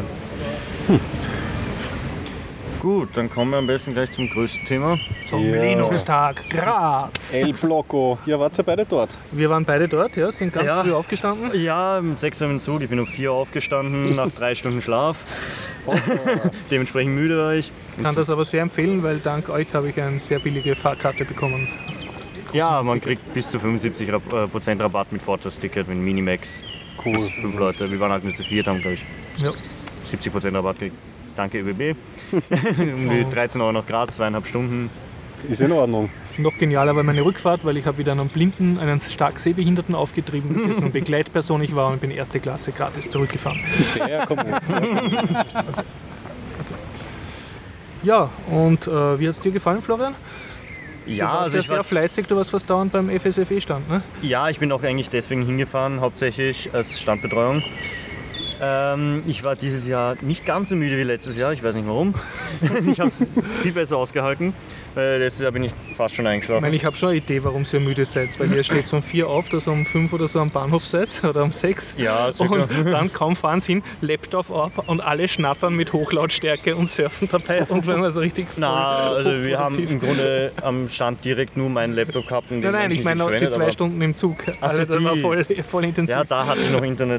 Gut, dann kommen wir am besten gleich zum größten Thema. Zum Ja. Linux-Tag Graz. El Bloco. Hier wart ihr beide dort. Wir waren beide dort, ja, sind ganz Ja. früh aufgestanden. Ja, um sechs Uhr im Zug, ich bin um vier Uhr aufgestanden, nach drei Stunden Schlaf. Dementsprechend müde war ich. Ich kann das aber sehr empfehlen, weil dank euch habe ich eine sehr billige Fahrkarte bekommen. Ja, man kriegt bis zu fünfundsiebzig Prozent Rabatt mit Vorteilsticket, mit Minimax. Cool. Bis fünf Leute, wir waren halt nur zu viert, haben glaube ich Ja. siebzig Prozent Rabatt gekriegt. Danke Ö B B. Um die dreizehn Euro nach Graz, zweieinhalb Stunden. Ist in Ordnung. Noch genialer war meine Rückfahrt, weil ich habe wieder einen Blinden, einen stark Sehbehinderten aufgetrieben, dessen Begleitperson ich war und bin erste Klasse gratis zurückgefahren. Sehr kommod. Ja, und äh, wie hat es dir gefallen, Florian? Ja, du warst also ja ich war, sehr fleißig, du warst fast dauernd beim F S F E-Stand, ne? ja, ich bin auch eigentlich deswegen hingefahren, hauptsächlich als Standbetreuung. Ähm, ich war dieses Jahr nicht ganz so müde wie letztes Jahr, ich weiß nicht warum. Ich habe es viel besser ausgehalten. Äh, letztes Jahr bin ich fast schon Ich eingeschlafen. meine, ich habe schon eine Idee, warum ihr müde seid, weil ihr steht so um vier auf, dass ihr um fünf oder so am Bahnhof seid oder um sechs. Ja, circa. Und dann kaum fahren sie hin, Laptop ab und alle schnattern mit Hochlautstärke und surfen dabei und wenn man so richtig voll Na, also wir haben hochproduktiv. im Grunde am Stand direkt nur meinen Laptop gehabt. Und den Nein, nein, hab ich meine nicht noch die verwendet, zwei aber- Stunden im Zug. Ach so, Also das war die. voll, voll intensiv. Ja, da hatte ich noch Internet.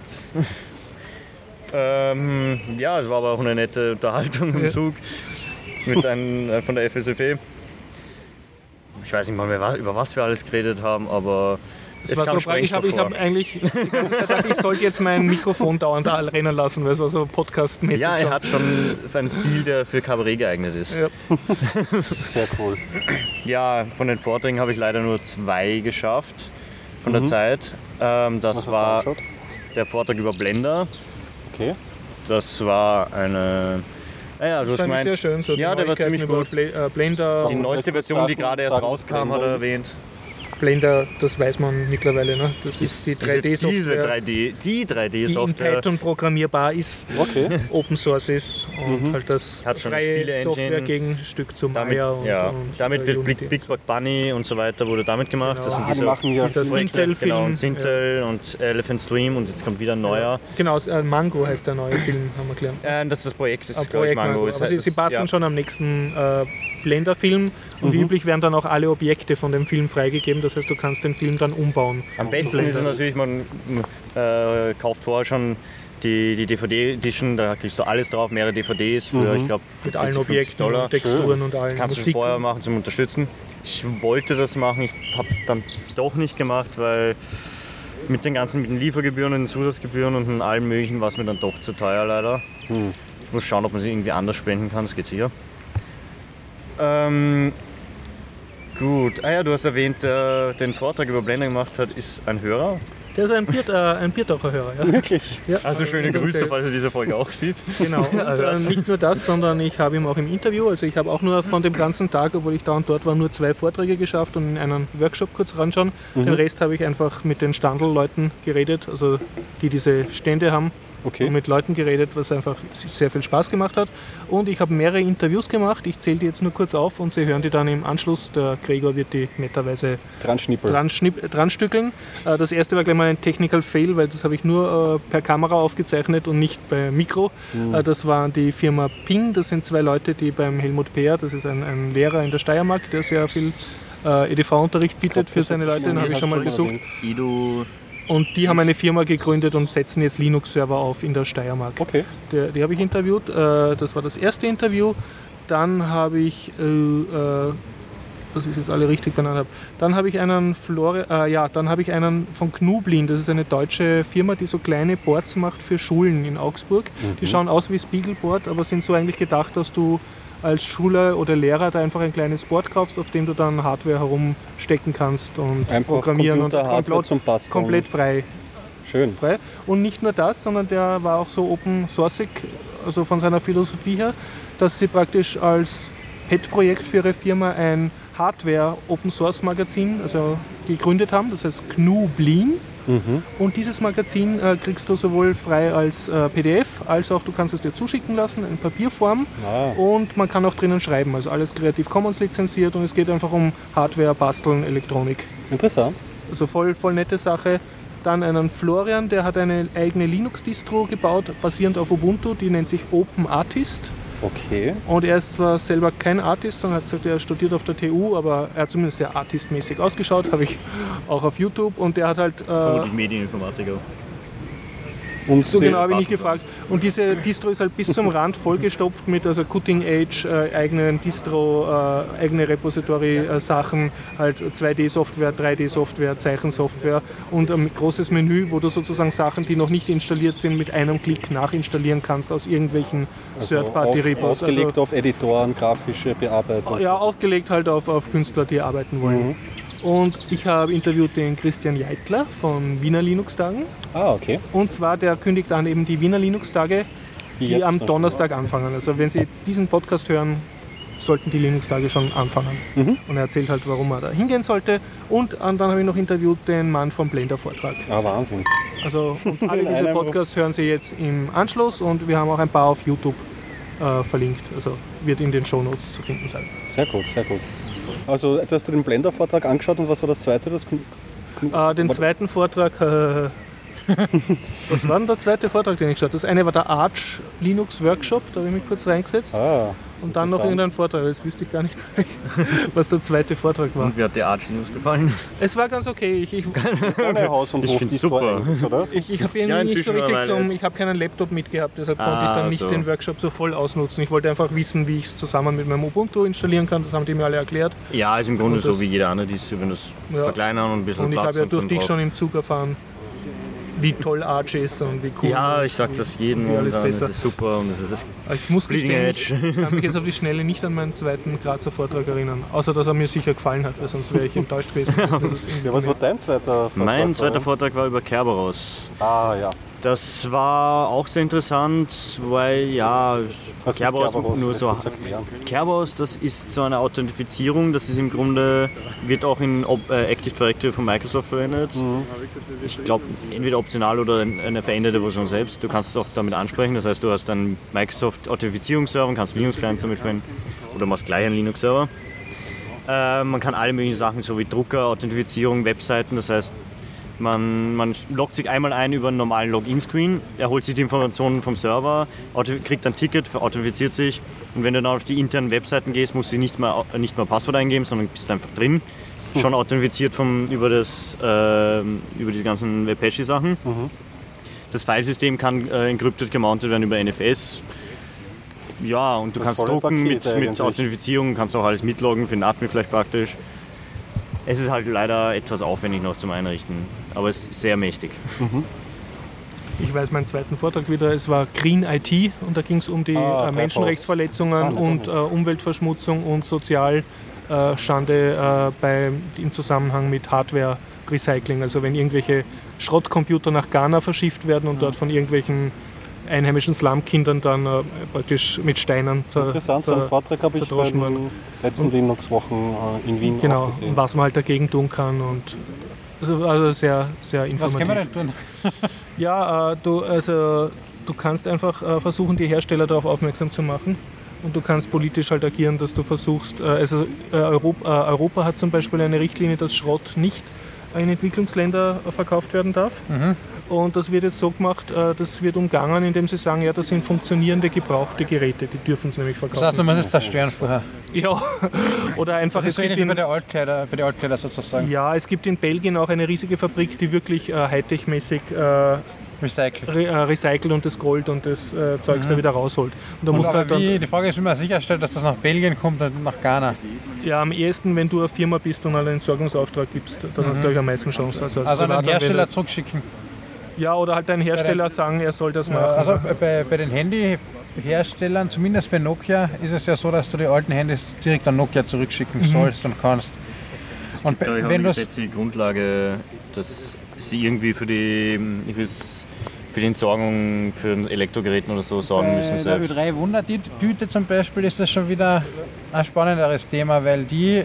ähm, ja, es war aber auch eine nette Unterhaltung im Ja. Zug mit einem äh, von der F S F E. Ich weiß nicht mal mehr, was- über was wir alles geredet haben, aber Es es war kam so frei, ich habe Sprengstoff hab vor. eigentlich die ganze Zeit gedacht, ich sollte jetzt mein Mikrofon dauernd da rennen lassen, weil es war so podcastmäßig. Ja, er schon. hat schon einen Stil, der für Kabarett geeignet ist. Ja. Sehr cool. Ja, von den Vorträgen habe ich leider nur zwei geschafft von der Zeit. Ähm, das Was hast du war angeschaut? der Vortrag über Blender. Okay. Das war eine... Naja, du hast Fand ich gemeint... sehr schön, so die ja, der war Neuigkeiten ziemlich über gut. Bla- äh, Blender, Die Kann man neueste vielleicht kurz Version, die sagen- gerade erst sagen, rauskam, hat Blender er ist- erwähnt. Blender, das weiß man mittlerweile, ne? Das ist die drei Diese D-Software, drei D, die drei die in D-Software. Python programmierbar ist, Okay. Open Source ist und halt das Hat schon eine freie Spiele-Engine. Software-Gegenstück zu Damit, Maya und, ja, und damit äh, wird Unity. Big, Big Bug Bunny und so weiter wurde damit gemacht. Das Genau. sind Ah, die diese machen ja Dieser Projekte, Sintel-Film. genau, und Sintel und Elephant Stream und jetzt kommt wieder ein neuer. Genau, äh, Mango heißt der neue Film, haben wir gelernt. Äh, das ist das Projekt, das Ein ist glaube ich Projekt Mango. Mango. Ist Aber halt sie, das, sie basteln ja. schon am nächsten äh, Blender-Film und wie üblich werden dann auch alle Objekte von dem Film freigegeben. Das heißt, du kannst den Film dann umbauen. Am besten ist es natürlich, man äh, kauft vorher schon die, die D V D-Edition, da kriegst du alles drauf, mehrere D V Ds für, ich glaube, Mit allen fünfzig Objekten Dollar. und Texturen und allen Kannst du Musik. vorher machen zum Unterstützen. Ich wollte das machen, ich habe es dann doch nicht gemacht, weil mit den ganzen mit den Liefergebühren und den Zusatzgebühren und allem möglichen war es mir dann doch zu teuer leider. Hm. Muss schauen, ob man sie irgendwie anders spenden kann, das geht sicher. Ähm, gut, ah ja, du hast erwähnt, der den Vortrag über Blender gemacht hat, ist ein Hörer. Der ist ein, Bier, äh, ein Biertaucher-Hörer, ja. Wirklich. ja. Also schöne Grüße, falls er diese Folge auch sieht. Genau, und äh, nicht nur das, sondern ich habe ihn auch im Interview, also ich habe auch nur von dem ganzen Tag, obwohl ich dauernd dort war, nur zwei Vorträge geschafft und in einen Workshop kurz ranschauen. Den Rest habe ich einfach mit den Standelleuten geredet, also die diese Stände haben. Okay. Und mit Leuten geredet, was einfach sehr viel Spaß gemacht hat. Und ich habe mehrere Interviews gemacht. Ich zähle die jetzt nur kurz auf und Sie hören die dann im Anschluss. Der Gregor wird die netterweise Dran schnippeln. dran, schnipp, dran stückeln. Äh, Das erste war gleich mal ein Technical Fail, weil das habe ich nur äh, per Kamera aufgezeichnet und nicht bei Mikro. Äh, Das war die Firma Ping. Das sind zwei Leute, die beim Helmut Peer, das ist ein, ein Lehrer in der Steiermark, der sehr viel äh, E D V-Unterricht bietet für seine Leute. Den habe ich schon mal besucht. Ido. Und die haben eine Firma gegründet und setzen jetzt Linux-Server auf in der Steiermark. Okay. Die, die habe ich interviewt. Äh, das war das erste Interview. Dann habe ich, äh, äh, dass ich es jetzt alle richtig benannt habe. Dann habe ich einen Flore, äh, ja, dann habe ich einen von Knublin. Das ist eine deutsche Firma, die so kleine Boards macht für Schulen in Augsburg. Die schauen aus wie Spiegelboard, aber sind so eigentlich gedacht, dass du als Schule oder Lehrer da einfach ein kleines Board kaufst, auf dem du dann Hardware herumstecken kannst und Einfach programmieren und Computer, Hardware komplett, zum Basteln. komplett frei. Schön. frei. Und nicht nur das, sondern der war auch so open sourceig, also von seiner Philosophie her, dass sie praktisch als Pet-Projekt für ihre Firma ein Hardware-Open-Source-Magazin also gegründet haben, das heißt Gnublin. Mhm. Und dieses Magazin äh, kriegst du sowohl frei als äh, P D F, als auch du kannst es dir zuschicken lassen in Papierform. Ah. Und man kann auch drinnen schreiben, also alles Creative Commons lizenziert und es geht einfach um Hardware, Basteln, Elektronik. Interessant. Also voll, voll nette Sache. Dann einen Florian, der hat eine eigene Linux-Distro gebaut, basierend auf Ubuntu, die nennt sich Open Artist. Okay. Und er ist zwar selber kein Artist, sondern hat gesagt, er studiert auf der T U, aber er hat zumindest sehr artistmäßig ausgeschaut, habe ich auch auf YouTube. Und der hat halt... Äh, Vermutlich Medieninformatiker. Und so genau habe ich nicht gefragt. Und diese Distro ist halt bis zum Rand vollgestopft mit also Cutting Edge, äh, eigenen Distro, äh, eigene Repository-Sachen, äh, halt zwei D-Software, drei D-Software, Zeichensoftware und ein großes Menü, wo du sozusagen Sachen, die noch nicht installiert sind, mit einem Klick nachinstallieren kannst aus irgendwelchen also Third-Party-Repos. Ausgelegt also, auf Editoren, grafische Bearbeitung. Ja, aufgelegt halt auf, auf Künstler, die arbeiten wollen. Mhm. Und ich habe interviewt den Christian Jeitler von Wiener Linux-Tagen. Ah, okay. Und zwar, der kündigt an eben die Wiener Linux-Tage, die, die am Donnerstag anfangen. Also wenn Sie jetzt diesen Podcast hören, sollten die Linux-Tage schon anfangen. Mhm. Und er erzählt halt, warum er da hingehen sollte. Und dann habe ich noch interviewt den Mann vom Blender-Vortrag. Ah, Wahnsinn. Also und alle diese Podcasts hören Sie jetzt im Anschluss und wir haben auch ein paar auf YouTube äh, verlinkt. Also wird in den Shownotes zu finden sein. Sehr gut, sehr gut. Also du hast du den Blender-Vortrag angeschaut und was war das zweite? Das äh, den zweiten Vortrag, äh, was war denn der zweite Vortrag, den ich geschaut habe? Das eine war der Arch Linux Workshop, da habe ich mich kurz reingesetzt. Ah, und dann noch irgendein Vortrag, jetzt wüsste ich gar nicht, was der zweite Vortrag war. Und wie hat dir Arch Linux gefallen? Es war ganz okay. Ich, ich, Haus und ich finde es super. Oder? Ich, ich habe ja, nicht so richtig zum, ich habe keinen Laptop mitgehabt, deshalb ah, konnte ich dann nicht so. den Workshop so voll ausnutzen. Ich wollte einfach wissen, wie ich es zusammen mit meinem Ubuntu installieren kann, das haben die mir alle erklärt. Ja, ist im Grunde so wie jeder andere, die wenn das ja. verkleinern und ein bisschen und Platz. Und ich habe ja durch dich schon im Zug erfahren, wie toll Arch ist und wie cool. Ja, ich sag das jedem und dann, das ist super und das ist ich muss gestehen, ich kann mich jetzt auf die Schnelle nicht an meinen zweiten Grazer Vortrag erinnern, außer dass er mir sicher gefallen hat, weil sonst wäre ich enttäuscht gewesen. Ja, was war dein zweiter Vortrag? Mein zweiter Vortrag war über Kerberos. Ah ja. Das war auch sehr interessant, weil ja, Kerberos, Kerberos nur so Kerberos, das ist so eine Authentifizierung, das ist im Grunde, wird auch in äh, Active Directory von Microsoft verwendet. Mhm. Ich glaube, entweder optional oder eine veränderte Version selbst. Du kannst es auch damit ansprechen, das heißt, du hast einen Microsoft Authentifizierungsserver und kannst Linux-Clients damit verwenden oder machst gleich einen Linux-Server. Äh, man kann alle möglichen Sachen, so wie Drucker, Authentifizierung, Webseiten, das heißt, Man, man loggt sich einmal ein über einen normalen Login-Screen, er holt sich die Informationen vom Server, kriegt ein Ticket, authentifiziert sich und wenn du dann auf die internen Webseiten gehst, musst du nicht mehr, nicht mehr Passwort eingeben, sondern bist einfach drin. Schon authentifiziert vom, über, das, äh, über die ganzen Apache-Sachen. Mhm. Das Filesystem kann äh, encrypted gemountet werden über N F S. Ja, und du das kannst drucken mit, mit Authentifizierung, kannst auch alles mitloggen, für den Admin vielleicht praktisch. Es ist halt leider etwas aufwendig noch zum Einrichten, aber es ist sehr mächtig. Mhm. Ich weiß meinen zweiten Vortrag wieder, es war Green I T und da ging es um die ah, äh, Menschenrechtsverletzungen ah, und äh, Umweltverschmutzung und Sozialschande äh, bei, im Zusammenhang mit Hardware-Recycling. Also wenn irgendwelche Schrottcomputer nach Ghana verschifft werden und ja. dort von irgendwelchen einheimischen Slum-Kindern dann äh, praktisch mit Steinen zer, Interessant, so einen Vortrag habe ich bei den letzten Linux-Wochen äh, in Wien genau, auch gesehen. Was man halt dagegen tun kann und also, also sehr, sehr informativ. Was kann man denn tun? Ja, äh, du, also, du kannst einfach äh, versuchen, die Hersteller darauf aufmerksam zu machen und du kannst politisch halt agieren, dass du versuchst, äh, also äh, Europa, äh, Europa hat zum Beispiel eine Richtlinie, dass Schrott nicht in Entwicklungsländer verkauft werden darf. Mhm. Und das wird jetzt so gemacht, das wird umgangen, indem sie sagen, ja, das sind funktionierende, gebrauchte Geräte, die dürfen es nämlich verkaufen. Das heißt, man muss es zerstören vorher. Ja, oder einfach... Das ist es so ähnlich wie bei der Altkleider, bei den Altkleider sozusagen. Ja, es gibt in Belgien auch eine riesige Fabrik, die wirklich äh, Hightech-mäßig äh, recycelt. Re, äh, recycelt und das Gold und das äh, Zeugs mhm. da wieder rausholt. Und da und musst aber halt dann, wie, die Frage ist, wie man sicherstellt, dass das nach Belgien kommt und nach Ghana. Ja, am ehesten, wenn du eine Firma bist und einen Entsorgungsauftrag gibst, dann mhm. hast du gleich am meisten Chance. Also, als also einen Hersteller zurückschicken. Ja, oder halt ein Hersteller sagen, er soll das machen. Also bei, bei den Handyherstellern, zumindest bei Nokia, ist es ja so, dass du die alten Handys direkt an Nokia zurückschicken mhm. sollst und kannst. Es gibt, und wenn du die Grundlage, dass sie irgendwie für die, für die Entsorgung für Elektrogeräten oder so sorgen müssen. Bei der Ö drei Wundertüte zum Beispiel ist das schon wieder ein spannenderes Thema, weil die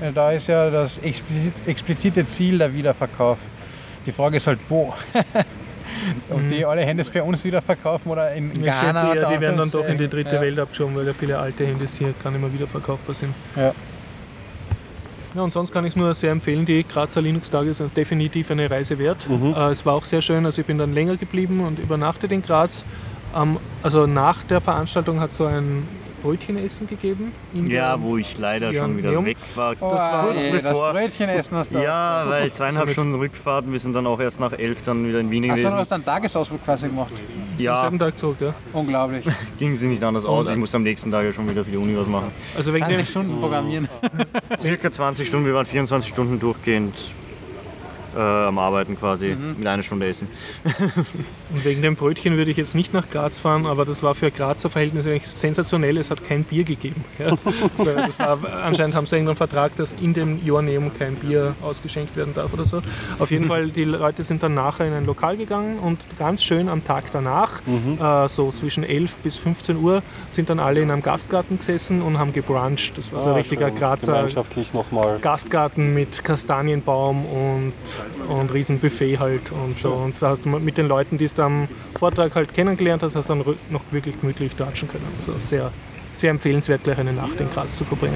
da ist ja das explizit, explizite Ziel der Wiederverkauf. Die Frage ist halt, wo? Ob die alle Handys bei uns wieder verkaufen oder in Ich Ghana? schätze eher, oder die werden dann doch in die dritte ja. Welt abgeschoben, weil ja viele alte Handys hier gar nicht mehr wieder verkaufbar sind. Ja. Ja, und sonst kann ich es nur sehr empfehlen, die Grazer Linux-Tage sind definitiv eine Reise wert. Mhm. Äh, es war auch sehr schön, also ich bin dann länger geblieben und übernachtet in Graz. Ähm, also nach der Veranstaltung hat es so ein Brötchenessen gegeben. In Ja, der, wo ich leider ja, schon wieder Museum. weg war. Oh, das war kurz ey, bevor. Das Brötchen essen hast du Ja, aus. weil zweieinhalb Stunden Rückfahrt, wir sind dann auch erst nach elf dann wieder in Wien Achso, du gewesen. hast einen Tagesausflug quasi gemacht. Am Ja, selben Tag zurück, ja. Unglaublich. ging sie nicht anders aus. Ich musste am nächsten Tag ja schon wieder für die Uni was machen. Also wegen dem, zwanzig Stunden programmieren. Circa zwanzig Stunden, wir waren vierundzwanzig Stunden durchgehend äh, am Arbeiten quasi, Mhm. mit einer Stunde Essen. und wegen dem Brötchen würde ich jetzt nicht nach Graz fahren, aber das war für Grazer Verhältnisse eigentlich sensationell. Es hat kein Bier gegeben. Ja. Also das war, anscheinend haben sie irgendeinen Vertrag, dass in dem Joanneum kein Bier ausgeschenkt werden darf oder so. Auf jeden Fall, die Leute sind dann nachher in ein Lokal gegangen und ganz schön am Tag danach, Mhm. äh, so zwischen elf bis fünfzehn Uhr, sind dann alle in einem Gastgarten gesessen und haben gebruncht. Das war so ein Ah, richtiger schön. Grazer Gemeinschaftlich nochmal. Gastgarten mit Kastanienbaum und, und riesen Buffet halt und so. Und da hast du mit den Leuten, die es da am Vortrag halt kennengelernt hast, hast du dann rü- noch wirklich gemütlich tratschen können. Also sehr, sehr empfehlenswert, gleich eine Nacht in Graz zu verbringen.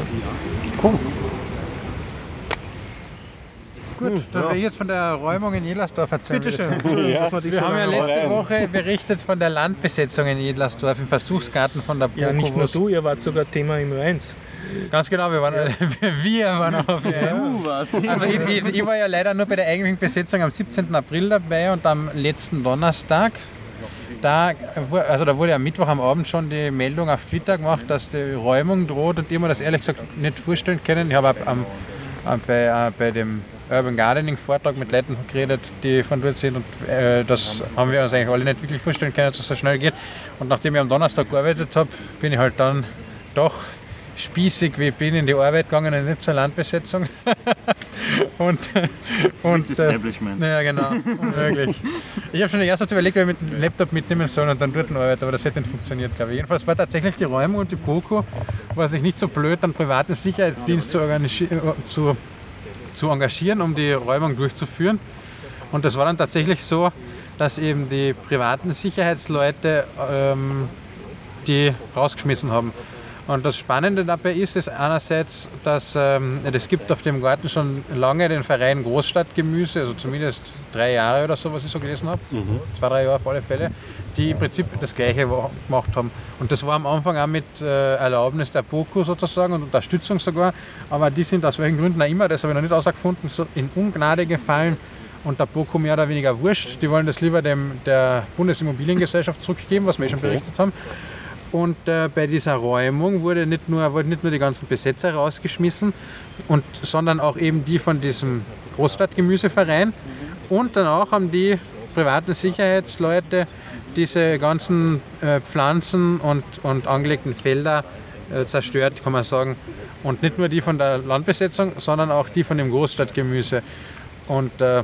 Gut, dann werde ich jetzt von der Räumung in Jedlersdorf erzählen. Bitte wie das schön. ist. Entschuldigung, dass wir dich Wir so haben ja lange letzte rein. Woche berichtet von der Landbesetzung in Jedlersdorf im Versuchsgarten von der Boko. Ja, nicht nur wo's- du, ihr wart sogar Thema im Ö eins. Ganz genau, wir waren, wir waren auf eins. Also ich, ich, ich war ja leider nur bei der eigentlichen Besetzung am siebzehnten April dabei und am letzten Donnerstag. Da, wu- also da wurde am Mittwoch am Abend schon die Meldung auf Twitter gemacht, dass die Räumung droht und ich mir das ehrlich gesagt nicht vorstellen können. Ich habe ab- am, am, bei, äh, bei dem Urban Gardening Vortrag mit Leuten geredet, die von dort sind und äh, das haben wir uns eigentlich alle nicht wirklich vorstellen können, dass es so schnell geht. Und nachdem ich am Donnerstag gearbeitet habe, bin ich halt dann doch spießig wie ich bin in die Arbeit gegangen und nicht zur Landbesetzung. und und Das äh, Establishment. ja, genau, unmöglich. Ich habe schon erst überlegt, ob ich mit dem Laptop mitnehmen soll und dann dort arbeiten, aber das hätte nicht funktioniert, glaube ich. Jedenfalls war tatsächlich die Räumung und die Boko, war sich nicht so blöd, einen privaten Sicherheitsdienst zu, organisi- äh, zu, zu engagieren, um die Räumung durchzuführen. Und das war dann tatsächlich so, dass eben die privaten Sicherheitsleute ähm, die rausgeschmissen haben. Und das Spannende dabei ist, ist einerseits, dass ähm, es gibt auf dem Garten schon lange den Verein Großstadtgemüse, also zumindest drei Jahre oder so, was ich so gelesen habe, mhm. zwei, drei Jahre auf alle Fälle, die im Prinzip das Gleiche wa- gemacht haben. Und das war am Anfang auch mit äh, Erlaubnis der Boko sozusagen und Unterstützung sogar, aber die sind aus welchen Gründen auch immer, das habe ich noch nicht herausgefunden, so in Ungnade gefallen und der Boko mehr oder weniger wurscht. Die wollen das lieber dem, der Bundesimmobiliengesellschaft zurückgeben, was wir eh schon berichtet haben. Und äh, bei dieser Räumung wurde nicht, nur, wurden nicht nur die ganzen Besetzer rausgeschmissen, und, sondern auch eben die von diesem Großstadtgemüseverein. Und danach haben die privaten Sicherheitsleute diese ganzen äh, Pflanzen und, und angelegten Felder äh, zerstört, kann man sagen. Und nicht nur die von der Landbesetzung, sondern auch die von dem Großstadtgemüse. Und äh,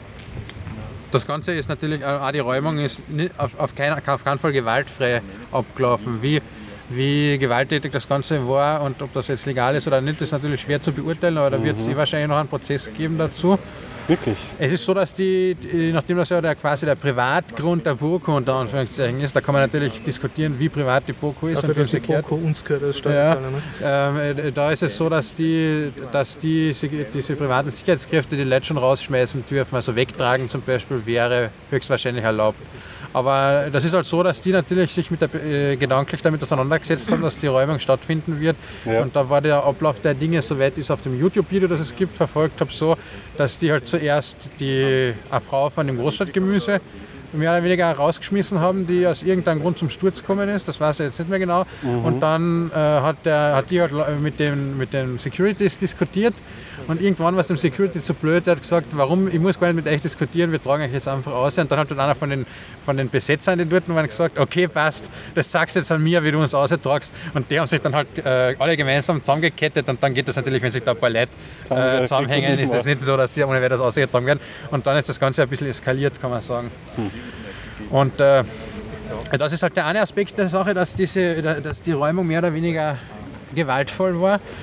das Ganze ist natürlich, auch die Räumung ist nicht, auf, auf, keinen, auf keinen Fall gewaltfrei abgelaufen. Wie, wie gewalttätig das Ganze war und ob das jetzt legal ist oder nicht, ist natürlich schwer zu beurteilen, aber da wird es eh wahrscheinlich noch einen Prozess geben dazu. Wirklich? Es ist so, dass die, die nachdem das ja der, quasi der Privatgrund der Boko unter Anführungszeichen ist, da kann man natürlich diskutieren, wie privat die Boko ist Dafür, und wem dass sie die gehört. Boko uns gehört als Ja, Steuerzahler. Ne? ähm, äh, da ist es so, dass, die, dass die, diese privaten Sicherheitskräfte die Leute schon rausschmeißen dürfen, also wegtragen zum Beispiel wäre höchstwahrscheinlich erlaubt. Aber das ist halt so, dass die natürlich sich mit der, äh, gedanklich damit auseinandergesetzt haben, dass die Räumung stattfinden wird. Ja. Und da war der Ablauf der Dinge, soweit ich es auf dem YouTube-Video, das es gibt, verfolgt habe, so, dass die halt zuerst die, eine Frau von dem Großstadtgemüse mehr oder weniger rausgeschmissen haben, die aus irgendeinem Grund zum Sturz gekommen ist, das weiß ich jetzt nicht mehr genau. Mhm. Und dann äh, hat, der, hat die halt mit den, mit den Securities diskutiert und irgendwann war es dem Security zu blöd, der hat gesagt, warum, ich muss gar nicht mit euch diskutieren, wir tragen euch jetzt einfach aus. Und dann hat dann einer von den, von den Besetzern, die dort waren, gesagt, okay, passt, das sagst du jetzt an mir, wie du uns austragst. Und die haben sich dann halt äh, alle gemeinsam zusammengekettet und dann geht das natürlich, wenn sich da ein paar Leute äh, zusammenhängen, ist das nicht so, dass die ohne wer das ausgetragen werden. Und dann ist das Ganze ein bisschen eskaliert, kann man sagen. Hm. Und äh, das ist halt der eine Aspekt der Sache, dass, diese, dass die Räumung mehr oder weniger gewaltvoll war.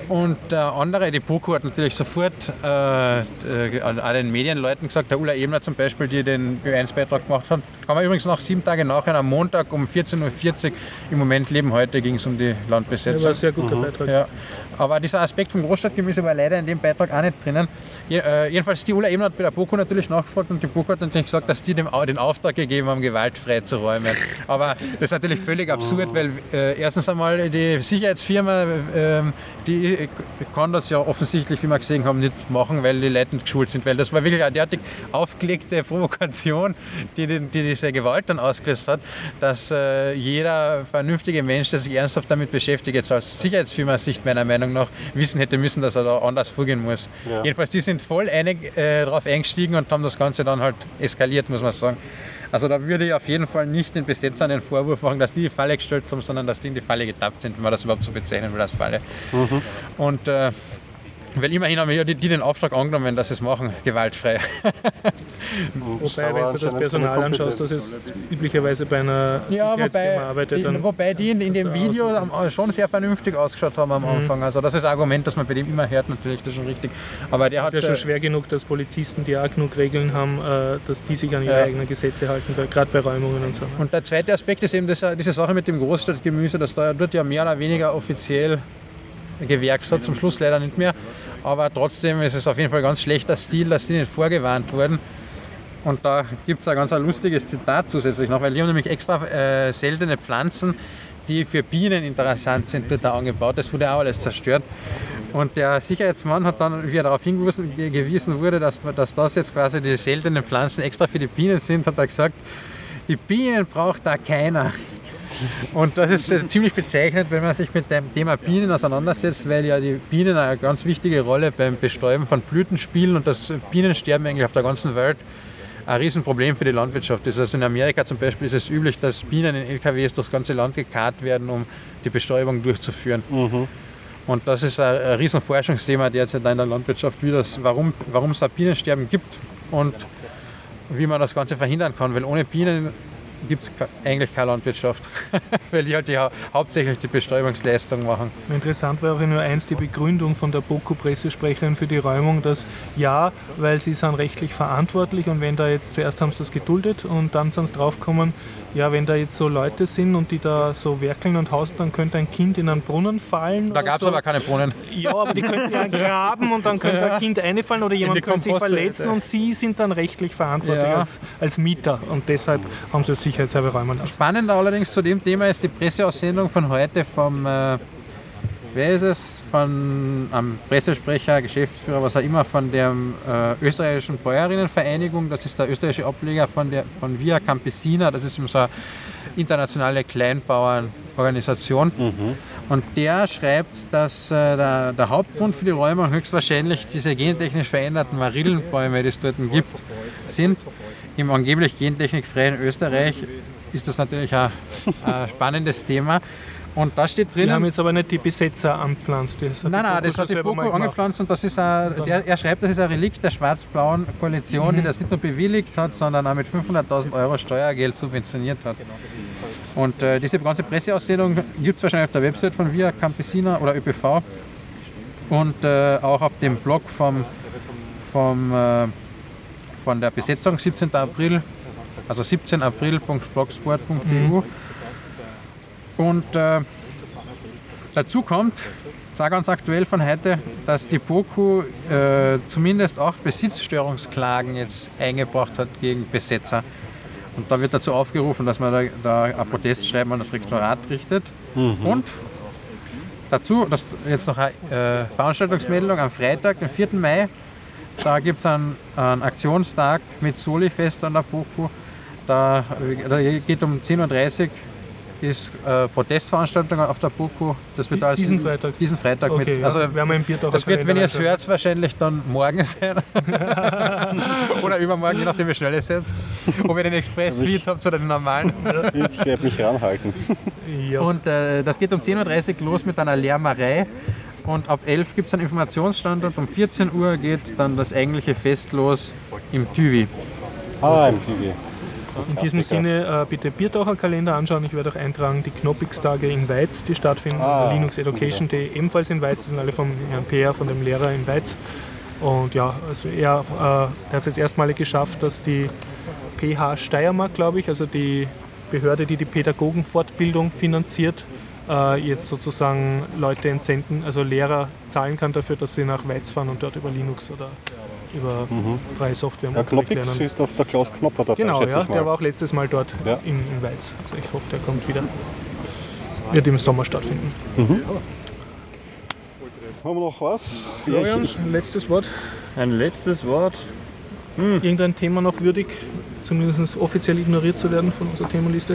Und der andere, die BOKU hat natürlich sofort äh, äh, an den Medienleuten gesagt, der Ulla Ebner zum Beispiel, die den Ö eins Beitrag gemacht hat, kann man übrigens noch sieben Tage nachher, am Montag um vierzehn Uhr vierzig, im Moment leben heute, ging es um die Landbesetzung. Das war ein sehr guter mhm. Beitrag. Ja. Aber dieser Aspekt vom Großstadtgemüse war leider in dem Beitrag auch nicht drinnen. Je, äh, jedenfalls, die Ulla Ebner hat bei der BOKU natürlich nachgefragt und die BOKU hat natürlich gesagt, dass die dem den Auftrag gegeben haben, gewaltfrei zu räumen. Aber das ist natürlich völlig absurd, weil äh, erstens einmal die Sicherheitsfirma, äh, die kann das ja offensichtlich, wie wir gesehen haben, nicht machen, weil die Leute nicht geschult sind. Weil das war wirklich eine derartig aufgelegte Provokation, die, die, die diese Gewalt dann ausgelöst hat, dass äh, jeder vernünftige Mensch, der sich ernsthaft damit beschäftigt, jetzt als Sicherheitsfirma-Sicht meiner Meinung nach, wissen hätte müssen, dass er da anders vorgehen muss. Ja. Jedenfalls, die sind voll einig, äh, darauf eingestiegen und haben das Ganze dann halt eskaliert, muss man sagen. Also da würde ich auf jeden Fall nicht den Besetzern den Vorwurf machen, dass die die Falle gestellt haben, sondern dass die in die Falle getappt sind, wenn man das überhaupt so bezeichnen will als Falle. Mhm. Und äh, weil immerhin haben ja die, die den Auftrag angenommen, dass sie es machen, gewaltfrei. Wobei, wenn du das Personal anschaust, das jetzt üblicherweise bei einer ja, Sicherheitsfirma wobei, arbeitet. Dann die, wobei die in, in dem Video schon sehr vernünftig ausgeschaut haben am Anfang. Also das ist ein Argument, das man bei dem immer hört, natürlich, das ist schon richtig. Aber der hat, ist ja schon schwer genug, dass Polizisten, die auch genug Regeln haben, dass die sich an ihre ja. eigenen Gesetze halten, gerade bei Räumungen und so. Und der zweite Aspekt ist eben das, diese Sache mit dem Großstadtgemüse, das da dort ja mehr oder weniger offiziell gewerkt hat, zum Schluss leider nicht mehr. Aber trotzdem ist es auf jeden Fall ganz schlechter Stil, dass die nicht vorgewarnt wurden. Und da gibt es ein ganz ein lustiges Zitat zusätzlich noch, weil die haben nämlich extra äh, seltene Pflanzen, die für Bienen interessant sind, dort angebaut. Das wurde auch alles zerstört. Und der Sicherheitsmann hat dann, wie er darauf hingewiesen gewiesen wurde, dass, dass das jetzt quasi die seltenen Pflanzen extra für die Bienen sind, hat er gesagt, die Bienen braucht da keiner. Und das ist äh, ziemlich bezeichnend, wenn man sich mit dem Thema Bienen auseinandersetzt, weil ja die Bienen eine ganz wichtige Rolle beim Bestäuben von Blüten spielen und das Bienensterben eigentlich auf der ganzen Welt ein Riesenproblem für die Landwirtschaft ist. Also in Amerika zum Beispiel ist es üblich, dass Bienen in L K Ws durchs ganze Land gekarrt werden, um die Bestäubung durchzuführen. Mhm. Und das ist ein, ein Riesenforschungsthema derzeit in der Landwirtschaft, wie das, warum, warum es ein Bienensterben gibt und wie man das Ganze verhindern kann, weil ohne Bienen gibt es eigentlich keine Landwirtschaft, weil die halt die, hauptsächlich die Bestäubungsleistung machen. Interessant war auch in Ö eins die Begründung von der BOKU-Pressesprecherin für die Räumung, dass ja, weil sie sind rechtlich verantwortlich und wenn da jetzt, zuerst haben sie das geduldet und dann sind sie draufgekommen, ja, wenn da jetzt so Leute sind und die da so werkeln und hausen, dann könnte ein Kind in einen Brunnen fallen. Da gab es so. aber keine Brunnen. Ja, aber die könnten ja graben und dann könnte ja. ein Kind einfallen oder jemand könnte sich verletzen ja. und sie sind dann rechtlich verantwortlich ja. als, als Mieter und deshalb haben sie es sicherheitshalber räumen lassen. Spannender allerdings zu dem Thema ist die Presseaussendung von heute vom, äh, wer ist es, von einem Pressesprecher, Geschäftsführer, was auch immer, von der äh, österreichischen Bäuerinnenvereinigung, das ist der österreichische Ableger von, der, von Via Campesina, das ist so eine internationale Kleinbauernorganisation. Mhm. Und der schreibt, dass äh, der, der Hauptgrund für die Räumung höchstwahrscheinlich diese gentechnisch veränderten Marillenbäume, die es dort gibt, sind. Im angeblich gentechnikfreien Österreich ist das natürlich ein, ein spannendes Thema. Und da steht drin. Die haben jetzt aber nicht die Besetzer anpflanzt. Nein, nein, das hat die BOKU angepflanzt und das ist ein, der, er schreibt, das ist ein Relikt der schwarz-blauen Koalition, mhm. die das nicht nur bewilligt hat, sondern auch mit fünfhunderttausend Euro Steuergeld subventioniert hat. Und äh, diese ganze Presseaussendung gibt es wahrscheinlich auf der Website von Via Campesina oder Ö P V und äh, auch auf dem Blog vom, vom, äh, von der Besetzung siebzehnten April, also siebzehnten april punkt blogsport punkt e u. Mhm. Und äh, dazu kommt, das ist auch ganz aktuell von heute, dass die BOKU äh, zumindest acht Besitzstörungsklagen jetzt eingebracht hat gegen Besetzer. Und da wird dazu aufgerufen, dass man da, da ein Protestschreiben an das Rektorat richtet. Mhm. Und dazu, das jetzt noch eine äh, Veranstaltungsmeldung am Freitag, den vierten Mai, da gibt es einen, einen Aktionstag mit Solifest an der BOKU. Da, da geht um zehn Uhr dreißig ist äh, Protestveranstaltung auf der BOKU. Das wird alles diesen in, Freitag? Diesen Freitag okay, mit. Also, ja, wir haben ein Bier das wird, wenn ihr es hört, wahrscheinlich dann morgen sein. Oder übermorgen, je nachdem wie schnell ihr seid. Ob ihr den Express-Feed habt oder den normalen. Ich werde mich ranhalten. Ja. Und äh, das geht um zehn Uhr dreißig los mit einer Lärmerei. Und ab elf gibt es einen Informationsstand und um vierzehn Uhr geht dann das eigentliche Fest los im Tüvi. Ah, im Tüvi. In diesem Sinne äh, bitte Biertaucher-Kalender anschauen. Ich werde auch eintragen die Knoppix-Tage in Weiz, die stattfinden. Ah, Linux Education Day ebenfalls in Weiz. Das sind alle vom Herrn Peer, von dem Lehrer in Weiz. Und ja, also er, äh, er hat es jetzt erstmalig geschafft, dass die P H Steiermark, glaube ich, also die Behörde, die die Pädagogenfortbildung finanziert, äh, jetzt sozusagen Leute entsenden, also Lehrer zahlen kann dafür, dass sie nach Weiz fahren und dort über Linux oder über mhm. freie Software ja, Knoppix ist doch der Klaus Knopper dabei, genau, schätze ja, ich mal. Der war auch letztes Mal dort ja. in, in Weiz. Also ich hoffe, der kommt wieder. Wird im Sommer stattfinden. Mhm. Haben wir noch was? Florian, ich, ich, ein letztes Wort. Ein letztes Wort. Hm. Irgendein Thema noch würdig, zumindest offiziell ignoriert zu werden von unserer Themenliste?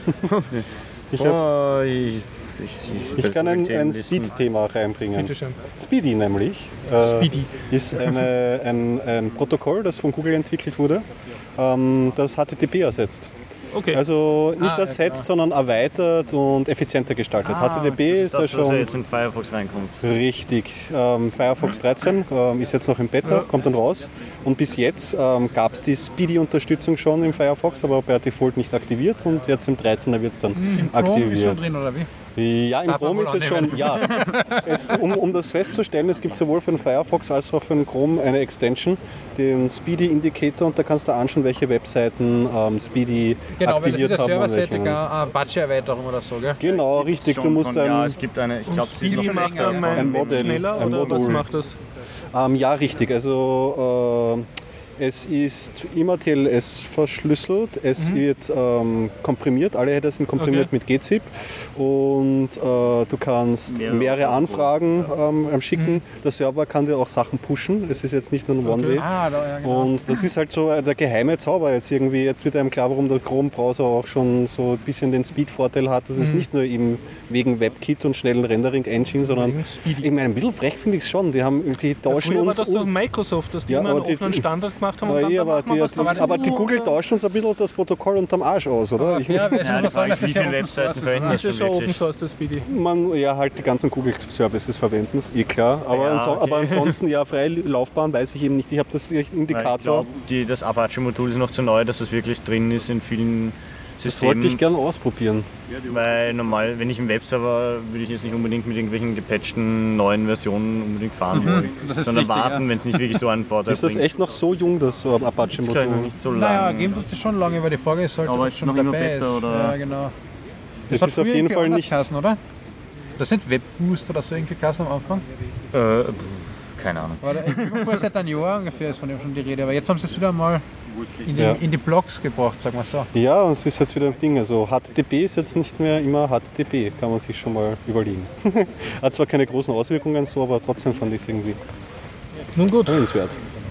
ich, hab, ich, ich, ich kann ein, ein Speed-Thema reinbringen. Bitte schön. Speedy nämlich. Äh, Speedy. Ist eine, ein, ein Protokoll, das von Google entwickelt wurde, ähm, das H T T P ersetzt. Okay. Also nicht ah, ersetzt, ja, sondern erweitert und effizienter gestaltet. Ah, H T T P das ist, ist das, ja schon. Was jetzt in Firefox reinkommt. Richtig. Ähm, Firefox dreizehn ähm, ist jetzt noch im Beta, ja. kommt dann raus. Und bis jetzt ähm, gab es die Speedy-Unterstützung schon im Firefox, aber per Default nicht aktiviert. Und jetzt im dreizehner wird es dann Im aktiviert. Chrome ist schon drin, oder wie? Ja, im Chrome ist es schon, ja. Es, um, um das festzustellen, es gibt sowohl für den Firefox als auch für den Chrome eine Extension, den Speedy Indicator, und da kannst du anschauen, welche Webseiten ähm, Speedy genau, aktiviert haben. Genau, weil das ist ja serverseitig eine Apache-Erweiterung oder so, gell? Genau, richtig. Du musst von, ein, ja, es gibt eine, ich glaube, Speedy macht dann mein ein Modell, schneller, ein oder Modul. was macht das? Ähm, ja, richtig. Also äh, es ist immer T L S verschlüsselt, es mhm. wird ähm, komprimiert, alle Header sind komprimiert okay. mit G zip, und äh, du kannst mehrere, mehrere Anfragen ähm, schicken. Mhm. Der Server kann dir auch Sachen pushen, es ist jetzt nicht nur ein One-Way. Okay. Ah, da, ja, genau. Und das ist halt so der geheime Zauber jetzt irgendwie. Jetzt wird einem klar, warum der Chrome-Browser auch schon so ein bisschen den Speed-Vorteil hat. Das mhm. ist nicht nur eben wegen WebKit und schnellen Rendering-Engine, sondern ich meine, ein bisschen frech finde ich es schon. Die, haben, die tauschen ja, früher uns... war das doch Microsoft, dass die ja, immer einen offenen die, Standard gemacht haben. Und aber dann aber die, was, die, aber aber die Google tauscht uns ein bisschen das Protokoll unterm Arsch aus, oder? Aber ich ja, ja, ja, sagen, dass wie viele Webseiten verwenden das? Ist ja schon Open Source, das Speedy. Man, ja, halt die ganzen Google-Services verwenden, ist eh klar. Aber, ja, anso- okay. aber ansonsten, ja, freie Laufbahn weiß ich eben nicht. Ich habe das Indikator. Ich glaube, das Apache-Modul ist noch zu neu, dass es wirklich drin ist in vielen Das wollte ich gerne ausprobieren. Weil normal, wenn ich im Webserver, würde ich jetzt nicht unbedingt mit irgendwelchen gepatchten neuen Versionen unbedingt fahren mhm, wollen, sondern richtig, warten, ja. wenn es nicht wirklich so einen Vorteil ist das bringt. echt noch so jung, das so Apache-Modul? Das ist nicht so lang. Naja, geben tut es schon lange, weil die Frage ist halt, aber ob es schon noch immer dabei Beta, ist. oder? Ja, genau. Das, das ist auf jeden Fall nicht... Kassen, oder? Das sind Webboost oder so irgendwie Kassen am Anfang? Äh, keine Ahnung. War seit einem Jahr ungefähr ist von dem schon die Rede, aber jetzt haben sie es wieder mal in die, ja. in die Blogs gebracht, sagen wir so. Ja, und es ist jetzt wieder ein Ding. Also H T T P ist jetzt nicht mehr immer H T T P, kann man sich schon mal überlegen. Hat zwar keine großen Auswirkungen so, aber trotzdem fand ich es irgendwie Nun gut. erwähnenswert.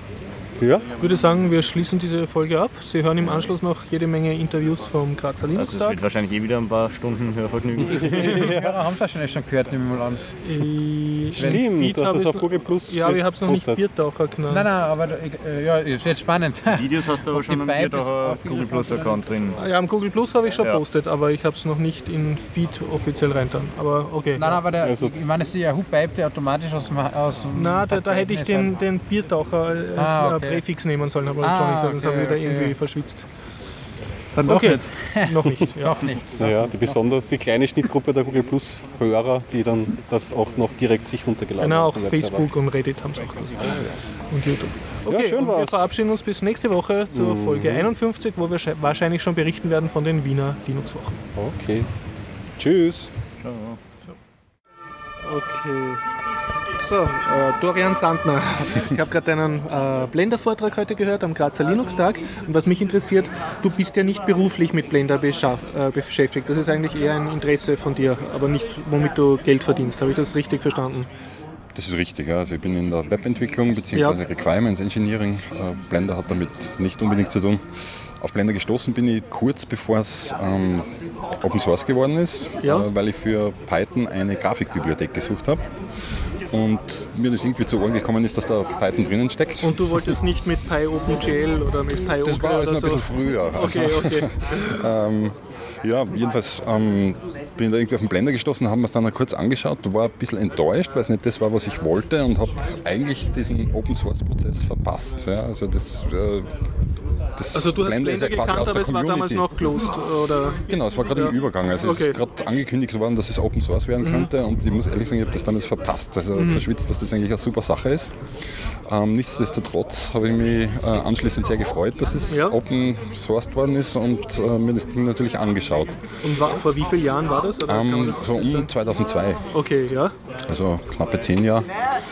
Ja? Ich würde sagen, wir schließen diese Folge ab. Sie hören im Anschluss noch jede Menge Interviews vom Grazer Also es Linux-Tag. wird wahrscheinlich eh wieder ein paar Stunden Hörvergnügen. Die Hörer haben es wahrscheinlich schon gehört, nehmen wir mal an. Äh, Stimmt, Feed du hast es auf noch- Google Plus Ja, aber ich habe es noch nicht gepostet. Biertaucher genannt. Nein, nein, aber äh, ja, ist jetzt spannend. Videos hast du aber Ob schon die am Pipes Biertaucher aufgegriffen Google Plus hat oder Account drin. Ja, am Google Plus habe ich schon Ja. postet, aber ich habe es noch nicht in Feed offiziell reintan. Aber okay. Nein, aber der, Also- ich meine, es ist der Yahoo-Pipe, der automatisch aus dem, aus dem Na, da, da hätte ich den, Verzeichnis den Biertaucher als Ah, äh, okay. Präfix nehmen sollen, aber Ah, Johnny gesagt, das okay, haben wir da okay. irgendwie verschwitzt. hat. Dann doch Okay. nicht. Noch nicht. Ja. Doch nicht. Naja, die besonders die kleine Schnittgruppe der Google Plus Hörer, die dann das auch noch direkt sich runtergeladen Genau, haben. auch auf dem Webserver. Facebook und Reddit haben es auch das. Und YouTube. Okay, Ja, schön und wir war's. verabschieden uns bis nächste Woche zur Folge einundfünfzig, wo wir sche- wahrscheinlich schon berichten werden von den Wiener Linux-Wochen. Okay. Tschüss. Okay. So, äh, Dorian Sandner. Ich habe gerade deinen äh, Blender-Vortrag heute gehört am Grazer Linux-Tag. Und was mich interessiert, du bist ja nicht beruflich mit Blender bescha- äh, beschäftigt. Das ist eigentlich eher ein Interesse von dir, aber nichts, womit du Geld verdienst. Habe ich das richtig verstanden? Das ist richtig, ja. Also ich bin in der Webentwicklung bzw. Ja. Requirements Engineering. Äh, Blender hat damit nicht unbedingt zu tun. Auf Blender gestoßen bin ich kurz bevor es ähm, Open Source geworden ist, Ja. äh, weil ich für Python eine Grafikbibliothek gesucht habe. Und mir das irgendwie zu Ohren gekommen ist, dass da Python drinnen steckt. Und du wolltest nicht mit PyOpenGL oder mit Das war PyOpen alles oder noch ein so? bisschen früher. Also, Okay, okay. ähm, Ja, jedenfalls ähm, bin ich da irgendwie auf den Blender gestoßen, haben wir es dann kurz angeschaut, war ein bisschen enttäuscht, weil es nicht das war, was ich wollte und habe eigentlich diesen Open-Source-Prozess verpasst. Ja, also das, äh, das Also du hast Blender Blender ist ja quasi gekannt, aus der aber es war damals Community. noch closed, oder? Genau, es war gerade Ja. im Übergang. Also Okay. es ist gerade angekündigt worden, dass es Open Source werden könnte und ich muss ehrlich sagen, ich habe das damals verpasst. Also Mhm. verschwitzt, dass das eigentlich eine super Sache ist. Ähm, nichtsdestotrotz habe ich mich äh, anschließend sehr gefreut, dass es Ja. Open Sourced worden ist und äh, mir das Ding natürlich angeschaut. Und war, vor wie vielen Jahren war das? Oder kann man Ähm, das so um sagen? zweitausendzwei, Okay, ja. also knappe zehn Jahre.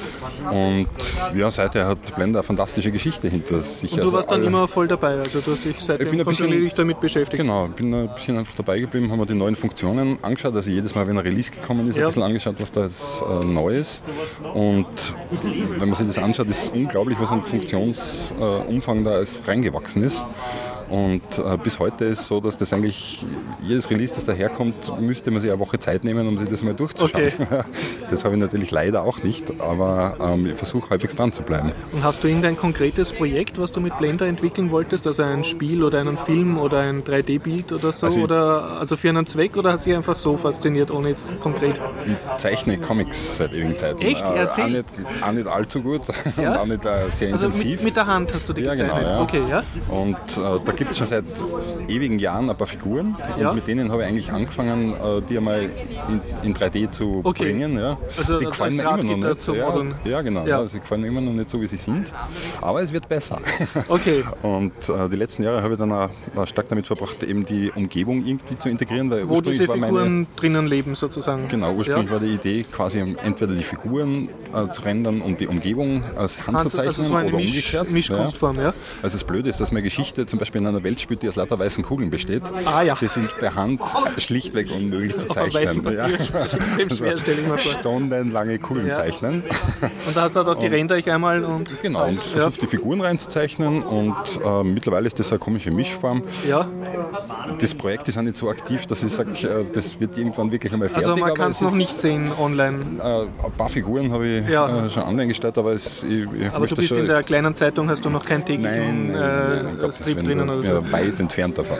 Und ja, seither hat Blender eine fantastische Geschichte hinter sich. Und du Also warst dann alle- immer voll dabei, also du hast dich Ich bin seitdem ein bisschen- kontinuierlich damit beschäftigt. Genau, ich bin ein bisschen einfach dabei geblieben, haben mir die neuen Funktionen angeschaut. Also jedes Mal, wenn ein Release gekommen ist, Ja. ein bisschen angeschaut, was da jetzt äh, neu ist. Und wenn man sich das anschaut, ist es unglaublich, was an Funktionsumfang äh, da alles reingewachsen ist. Und äh, bis heute ist es so, dass das eigentlich jedes Release, das daherkommt, müsste man sich eine Woche Zeit nehmen, um sich das mal durchzuschauen. Okay. Das habe ich natürlich leider auch nicht, aber ähm, ich versuche halbwegs dran zu bleiben. Und hast du irgendein konkretes Projekt, was du mit Blender entwickeln wolltest? Also ein Spiel oder einen Film oder ein drei D-Bild oder so? Also ich- oder also für einen Zweck oder hat sie einfach so fasziniert, ohne jetzt konkret? Ich zeichne Comics seit ewigen Zeiten. Echt? Äh, Erzähl. auch, nicht, auch nicht allzu gut und Ja? auch nicht äh, sehr Also intensiv. mit, mit der Hand hast du die Ja, gezeichnet? genau, ja. Okay, ja. Und äh, da gibt es schon seit ewigen Jahren ein paar Figuren Ja. und mit denen habe ich eigentlich angefangen, äh, die einmal in, in drei D zu Okay. bringen. Ja. Also die als gefallen mir immer noch Drahtgitter nicht. zu Ja, modeln. ja, genau. Ja. Ja. sie gefallen mir immer noch nicht so, wie sie sind. Aber es wird besser. Okay. Und äh, die letzten Jahre habe ich dann auch, auch stark damit verbracht, eben die Umgebung irgendwie zu integrieren. Weil Wo ursprünglich diese war meine, Figuren drinnen leben sozusagen. Genau, ursprünglich Ja. war die Idee, quasi entweder die Figuren äh, zu rendern und die Umgebung als Hand Also, zu zeichnen also so eine oder Misch, umgekehrt. Mischkunstform, ja. Also das Blöde ist, dass meine Geschichte zum Beispiel in einer Welt spielt, die aus lauter weißen Kugeln besteht. Ah, ja. Die sind per Hand schlichtweg unmöglich zu Auf einem zeichnen. weißen Papier. Extrem schwer, stelle ich mir vor. Stundenlange Kugeln Ja. zeichnen. Und da hast du auch die Render ich einmal und Genau, und ja. versucht die Figuren reinzuzeichnen und äh, mittlerweile ist das eine komische Mischform. Ja, Das Projekt ist auch nicht so aktiv, dass ich sage, äh, das wird irgendwann wirklich einmal fertig. also man aber kann es noch ist- nicht sehen online. Äh, ein paar Figuren habe ich Ja. äh, schon online gestellt, aber es, ich, ich Aber möchte du bist schon, in der kleinen Zeitung, hast du noch keinen Nein, täglichen nein, nein, um äh, Gottes Strip Willen, drinnen oder so. ja, weit entfernt davon.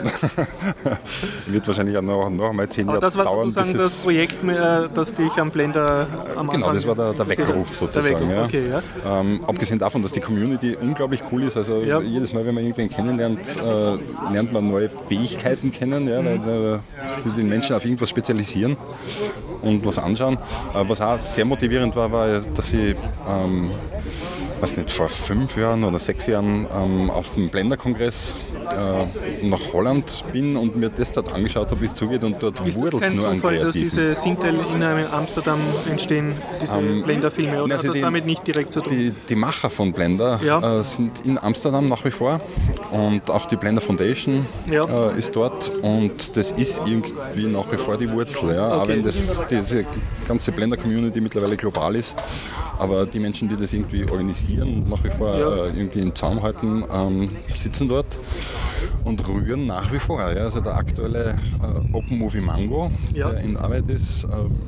Wird wahrscheinlich auch noch, noch einmal zehn Aber Jahre das war dauern, sozusagen bis das es... Projekt, äh, das dich am Blender am Genau, Anfang... das war der, der Weckruf sozusagen. Der Weckruf, okay, ja. Ja. Ähm, abgesehen davon, dass die Community unglaublich cool ist, also Ja. jedes Mal, wenn man irgendwen kennenlernt, äh, lernt man neue Fähigkeiten kennen, ja, weil äh, sie den Menschen auf irgendwas spezialisieren und was anschauen. Äh, was auch sehr motivierend war, war, dass ich ähm, weiß nicht, vor fünf Jahren oder sechs Jahren ähm, auf dem Blender-Kongress äh, nach Holland bin und mir das dort angeschaut habe, wie es zugeht und dort Ist das wurdelt es kein nur an Zufall, dass Kreativen. diese Sintel in äh, Amsterdam entstehen, diese Ähm, Blender-Filme, oder na, hat also das die- damit nicht direkt zu tun? Die, die Macher von Blender Ja. äh, sind in Amsterdam nach wie vor und auch die Blender Foundation Ja. äh, ist dort und das ist irgendwie nach wie vor die Wurzel, ja. Auch Okay. wenn das, diese ganze Blender-Community mittlerweile global ist, aber die Menschen, die das irgendwie organisieren und nach wie vor Ja. äh, irgendwie in Zaum halten, ähm, sitzen dort und rühren nach wie vor. Ja. Also der aktuelle äh, Open Movie Mango, Ja. der in Arbeit ist, äh,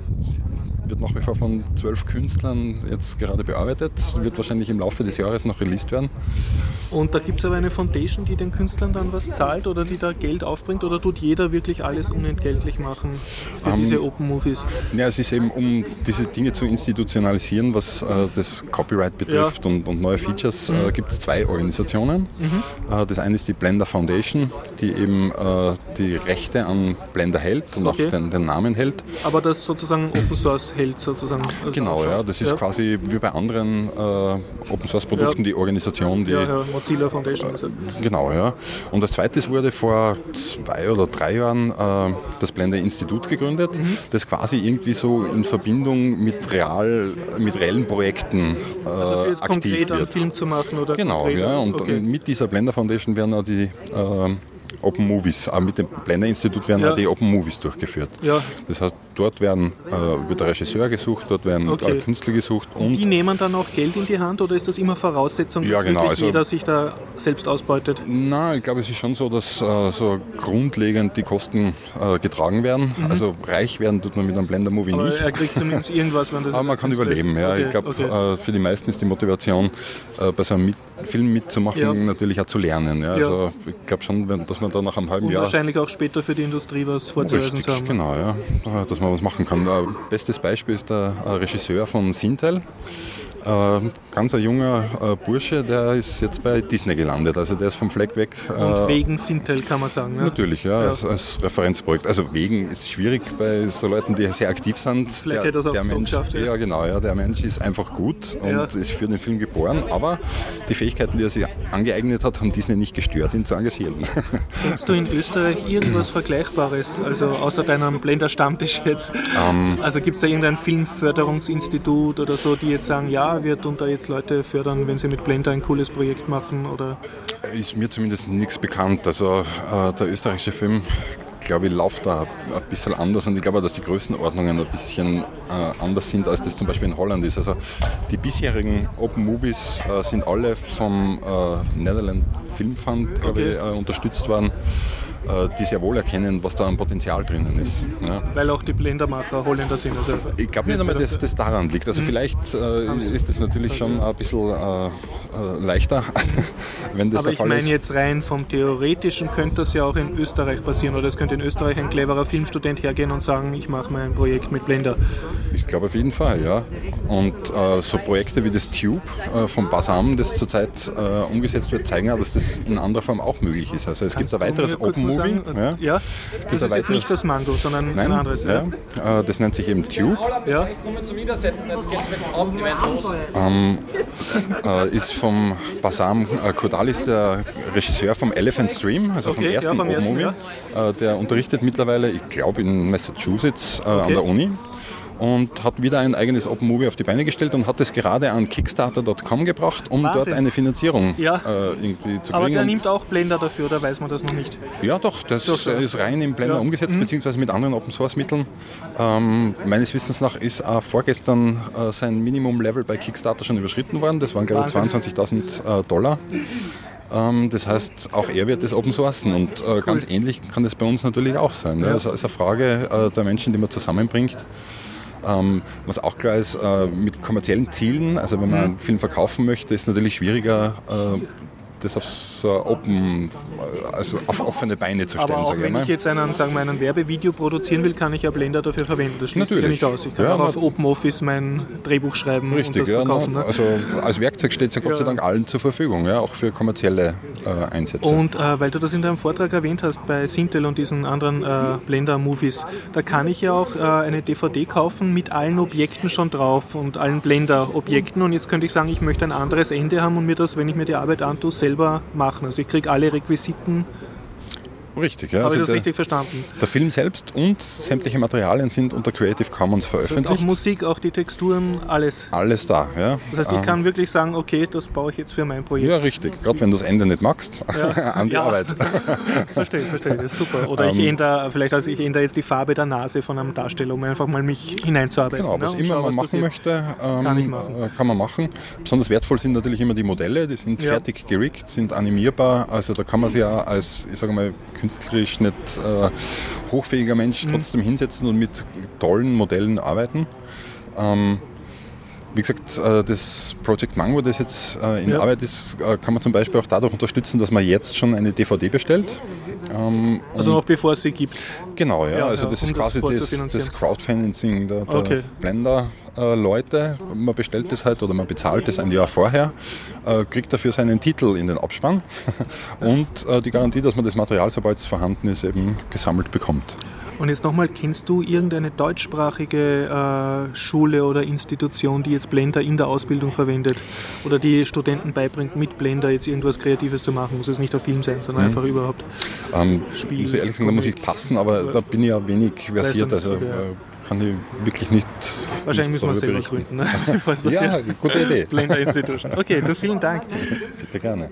wird nach wie vor von zwölf Künstlern jetzt gerade bearbeitet, wird wahrscheinlich im Laufe des Jahres noch released werden. Und da gibt es aber eine Foundation, die den Künstlern dann was zahlt oder die da Geld aufbringt, oder tut jeder wirklich alles unentgeltlich machen für Ähm, diese Open Movies? Ja, es ist eben, um diese Dinge zu institutionalisieren, was äh, das Copyright betrifft und, und neue Features, äh, gibt es zwei Organisationen. Äh, das eine ist die Blender Foundation, die eben äh, die Rechte an Blender hält und Okay. auch den, den Namen hält. Aber das sozusagen Open Source hält sozusagen. Also Genau, ausschaut. ja, das ist ja. quasi wie bei anderen äh, Open Source Produkten Ja. die Organisation, die Ja, ja, Mozilla Foundation. Also. Genau, ja. Und als zweites wurde vor zwei oder drei Jahren äh, das Blender Institut gegründet, Mhm. das quasi irgendwie so in Verbindung mit, real, mit reellen Projekten äh, Also für jetzt aktiv konkret einen wird. Film zu machen oder Genau, konkret, ja. Und okay. mit dieser Blender Foundation werden auch die äh, Open Movies, auch mit dem Blender Institut werden Ja. auch die Open Movies durchgeführt. Ja. Das heißt, dort werden äh, wird der Regisseur gesucht, dort werden Okay. äh, Künstler gesucht und Die nehmen dann auch Geld in die Hand oder ist das immer Voraussetzung, dass Ja, genau, wirklich also- jeder sich da selbst ausbeutet? Na, ich glaube, es ist schon so, dass äh, so grundlegend die Kosten äh, getragen werden. Also reich werden tut man mit einem Blender-Movie Mhm. Aber nicht. er kriegt zumindest irgendwas, wenn das Aber man kann Künstler ist. überleben. Ja. Okay, Ich glaube, okay. äh, für die meisten ist die Motivation, äh, bei so einem mit Film mitzumachen, Ja. natürlich auch zu lernen. Ja. Ja. Also ich glaube schon, wenn- dass man man da nach einem halben Und Jahr... wahrscheinlich auch später für die Industrie was vorzuweisen Richtig, zu haben. genau, ja, dass man was machen kann. Ein bestes Beispiel ist der Regisseur von Sintel. Äh, ganz ein junger äh, Bursche, der ist jetzt bei Disney gelandet. Also der ist vom Fleck weg. Äh, Und wegen Sintel kann man sagen. Ne? Natürlich, ja, ja. Als, als Referenzprojekt. Also wegen ist schwierig bei so Leuten, die sehr aktiv sind. Vielleicht der, hätte das auch der so Mensch, geschafft. Ja. ja, genau, ja, der Mensch ist einfach gut und ja. ist für den Film geboren. Aber die Fähigkeiten, die er sich angeeignet hat, haben Disney nicht gestört, ihn zu engagieren. Kennst du in Österreich irgendwas Vergleichbares? Also außer deinem Blender-Stammtisch jetzt? Um, also gibt es da irgendein Filmförderungsinstitut oder so, die jetzt sagen, ja, wir tun da jetzt Leute fördern, wenn sie mit Blender ein cooles Projekt machen? Oder? Ist mir zumindest nichts bekannt. Also äh, der österreichische Film, glaube ich, läuft da ein bisschen anders und ich glaube, dass die Größenordnungen ein bisschen äh, anders sind, als das zum Beispiel in Holland ist. Also die bisherigen Open Movies äh, sind alle vom äh, Netherlands Film Fund, glaube okay. ich, äh, unterstützt worden, äh, die sehr wohl erkennen, was da an Potenzial drinnen ist. Ja. Weil auch die Blendermacher Holländer sind. Also ich glaube nicht einmal, dass das daran liegt. Also mhm. vielleicht äh, ist das natürlich schon ein bisschen äh, äh, leichter, wenn das Aber der Fall ich meine ist. jetzt rein vom Theoretischen könnte das ja auch in Österreich passieren. Oder es könnte in Österreich ein cleverer Filmstudent hergehen und sagen, ich mache mal ein Projekt mit Blender. Ich glaube auf jeden Fall, ja. Und äh, so Projekte wie das Tube äh, von Basam, das zurzeit äh, umgesetzt wird, zeigen ja, dass das in anderer Form auch möglich ist. Also es Kannst gibt ein weiteres Open Movie. Ja, ja. Das ist jetzt nicht das Mango, sondern Nein, ein anderes. Ja. Ja. Äh, das nennt sich eben Tube. Ja. Kommen zum Niedersetzen, jetzt geht es mit dem Abendevent los. Ähm, äh, ist vom Basam äh, Kodalis, der Regisseur vom Elephant Stream, also okay, vom ersten ja, vom Open ersten, Movie. Ja. Äh, der unterrichtet mittlerweile, ich glaube in Massachusetts äh, okay. an der Uni. Und hat wieder ein eigenes Open Movie auf die Beine gestellt und hat es gerade an Kickstarter Punkt com gebracht, um Wahnsinn. dort eine Finanzierung ja. äh, irgendwie zu kriegen. Aber der und nimmt auch Blender dafür, oder weiß man das noch nicht? Ja doch, das doch, so. ist rein im Blender ja. umgesetzt, mhm. beziehungsweise mit anderen Open Source Mitteln. Ähm, meines Wissens nach ist äh, vorgestern äh, sein Minimum-Level bei Kickstarter schon überschritten worden. Das waren glaube ich zweiundzwanzigtausend äh, Dollar. Ähm, das heißt, auch er wird das open sourcen und äh, cool. ganz ähnlich kann das bei uns natürlich auch sein. Ja. Ne? Also, es ist eine Frage äh, der Menschen, die man zusammenbringt. Ähm, was auch klar ist, äh, mit kommerziellen Zielen, also wenn man einen Film verkaufen möchte, ist es natürlich schwieriger, äh, das auf so open, also auf offene Beine zu stellen. Aber auch sage ich wenn mal. ich jetzt einen, sagen wir, ein Werbevideo produzieren will, kann ich ja Blender dafür verwenden. Das schließt sich ja nicht aus. Ich kann ja, auch auf OpenOffice mein Drehbuch schreiben richtig, und das ja, verkaufen. Ne? Also als Werkzeug steht es ja Gott ja. sei Dank allen zur Verfügung, ja, auch für kommerzielle äh, Einsätze. Und äh, weil du das in deinem Vortrag erwähnt hast, bei Sintel und diesen anderen äh, Blender-Movies, da kann ich ja auch äh, eine D V D kaufen mit allen Objekten schon drauf und allen Blender-Objekten. Und jetzt könnte ich sagen, ich möchte ein anderes Ende haben und mir das, wenn ich mir die Arbeit antue, selber machen. Also ich kriege alle Requisiten. Richtig, ja. Habe also ich das der, richtig verstanden? Der Film selbst und sämtliche Materialien sind unter Creative Commons veröffentlicht. Das heißt auch Musik, auch die Texturen, alles. Alles da, ja. Das heißt, ich kann wirklich sagen, okay, das baue ich jetzt für mein Projekt. Ja, richtig. Gerade wenn du das Ende nicht magst, ja. an die ja. Arbeit. Verstehe, verstehe, das ist super. Oder ich ändere, vielleicht also ich ändere jetzt die Farbe der Nase von einem Darsteller, um einfach mal mich hineinzuarbeiten. Genau, was ne? immer schau, man was machen passiert. möchte, ähm, kann, ich machen. kann man machen. Besonders wertvoll sind natürlich immer die Modelle, die sind ja. fertig geriggt, sind animierbar. Also da kann man sich ja als, ich sage mal, künstlerisch nicht äh, hochfähiger Mensch mhm. trotzdem hinsetzen und mit tollen Modellen arbeiten. Ähm, wie gesagt, äh, das Project Mango, das jetzt äh, in ja. Arbeit ist, äh, kann man zum Beispiel auch dadurch unterstützen, dass man jetzt schon eine D V D bestellt. Ähm, also noch bevor es sie gibt? Genau, ja. ja also ja, das um ist quasi das, das, das Crowdfinancing der, der okay. Blender-Leute. Äh, man bestellt das halt oder man bezahlt das ein Jahr vorher, äh, kriegt dafür seinen Titel in den Abspann und äh, die Garantie, dass man das Material, sobald es vorhanden ist, eben gesammelt bekommt. Und jetzt nochmal, kennst du irgendeine deutschsprachige äh, Schule oder Institution, die jetzt Blender in der Ausbildung verwendet oder die Studenten beibringt, mit Blender jetzt irgendwas Kreatives zu machen? Muss es nicht der Film sein, sondern mhm. einfach überhaupt ähm, Spiel. Muss ich ehrlich sagen, da muss ich passen, aber da bin ich ja wenig versiert, also okay. äh, kann ich wirklich nicht. Wahrscheinlich nicht müssen wir es selber gründen. Ne? Was ja, gute Idee. Blender Institution. Okay, du, vielen Dank. Bitte gerne.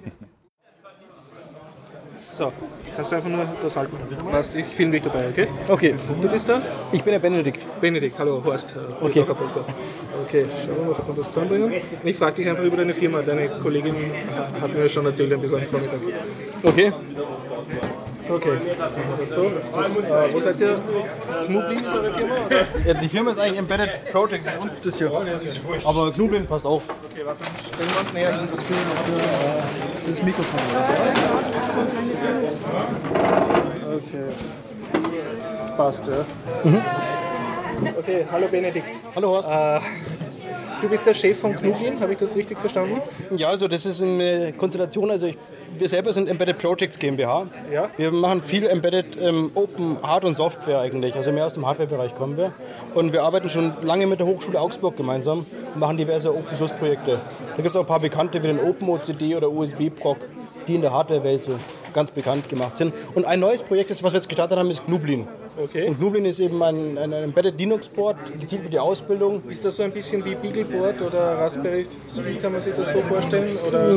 So, kannst du einfach nur das halten? Passt, ich filme dich dabei, okay? Okay. Du bist da? Ich bin der Benedikt. Benedikt, hallo, Horst. Okay. Podcast. Okay, schauen wir mal, ob wir das zusammenbringen. Ich frage dich einfach über deine Firma. Deine Kollegin hat mir schon erzählt, ein bisschen am Vormittag. Okay. Okay, so, äh, wo seid ihr? Knublin ist eure Firma? Oder? Ja, die Firma ist eigentlich Embedded Projects und das hier. Aber Knublin passt auch. Okay, warte, dann stellen wir uns näher hin, das Film. ist das Mikrofon. Okay. Passt, ja. Mhm. Okay, hallo Benedikt. Hallo Horst. Äh, du bist der Chef von Knublin, habe ich das richtig verstanden? Ja, also das ist eine Konstellation, also ich, wir selber sind Embedded Projects GmbH. Ja. Wir machen viel Embedded ähm, Open Hard und Software eigentlich, also mehr aus dem Hardware-Bereich kommen wir. Und wir arbeiten schon lange mit der Hochschule Augsburg gemeinsam und machen diverse Open Source Projekte. Da gibt es auch ein paar bekannte wie den OpenOCD oder U S B-Proc, die in der Hardware-Welt so ganz bekannt gemacht sind. Und ein neues Projekt, das, was wir jetzt gestartet haben, ist Knublin. Okay. Und Knublin ist eben ein, ein, ein Embedded Linux-Board, gezielt für die Ausbildung. Ist das so ein bisschen wie Beagleboard oder Raspberry Pi, kann man sich das so vorstellen? Oder?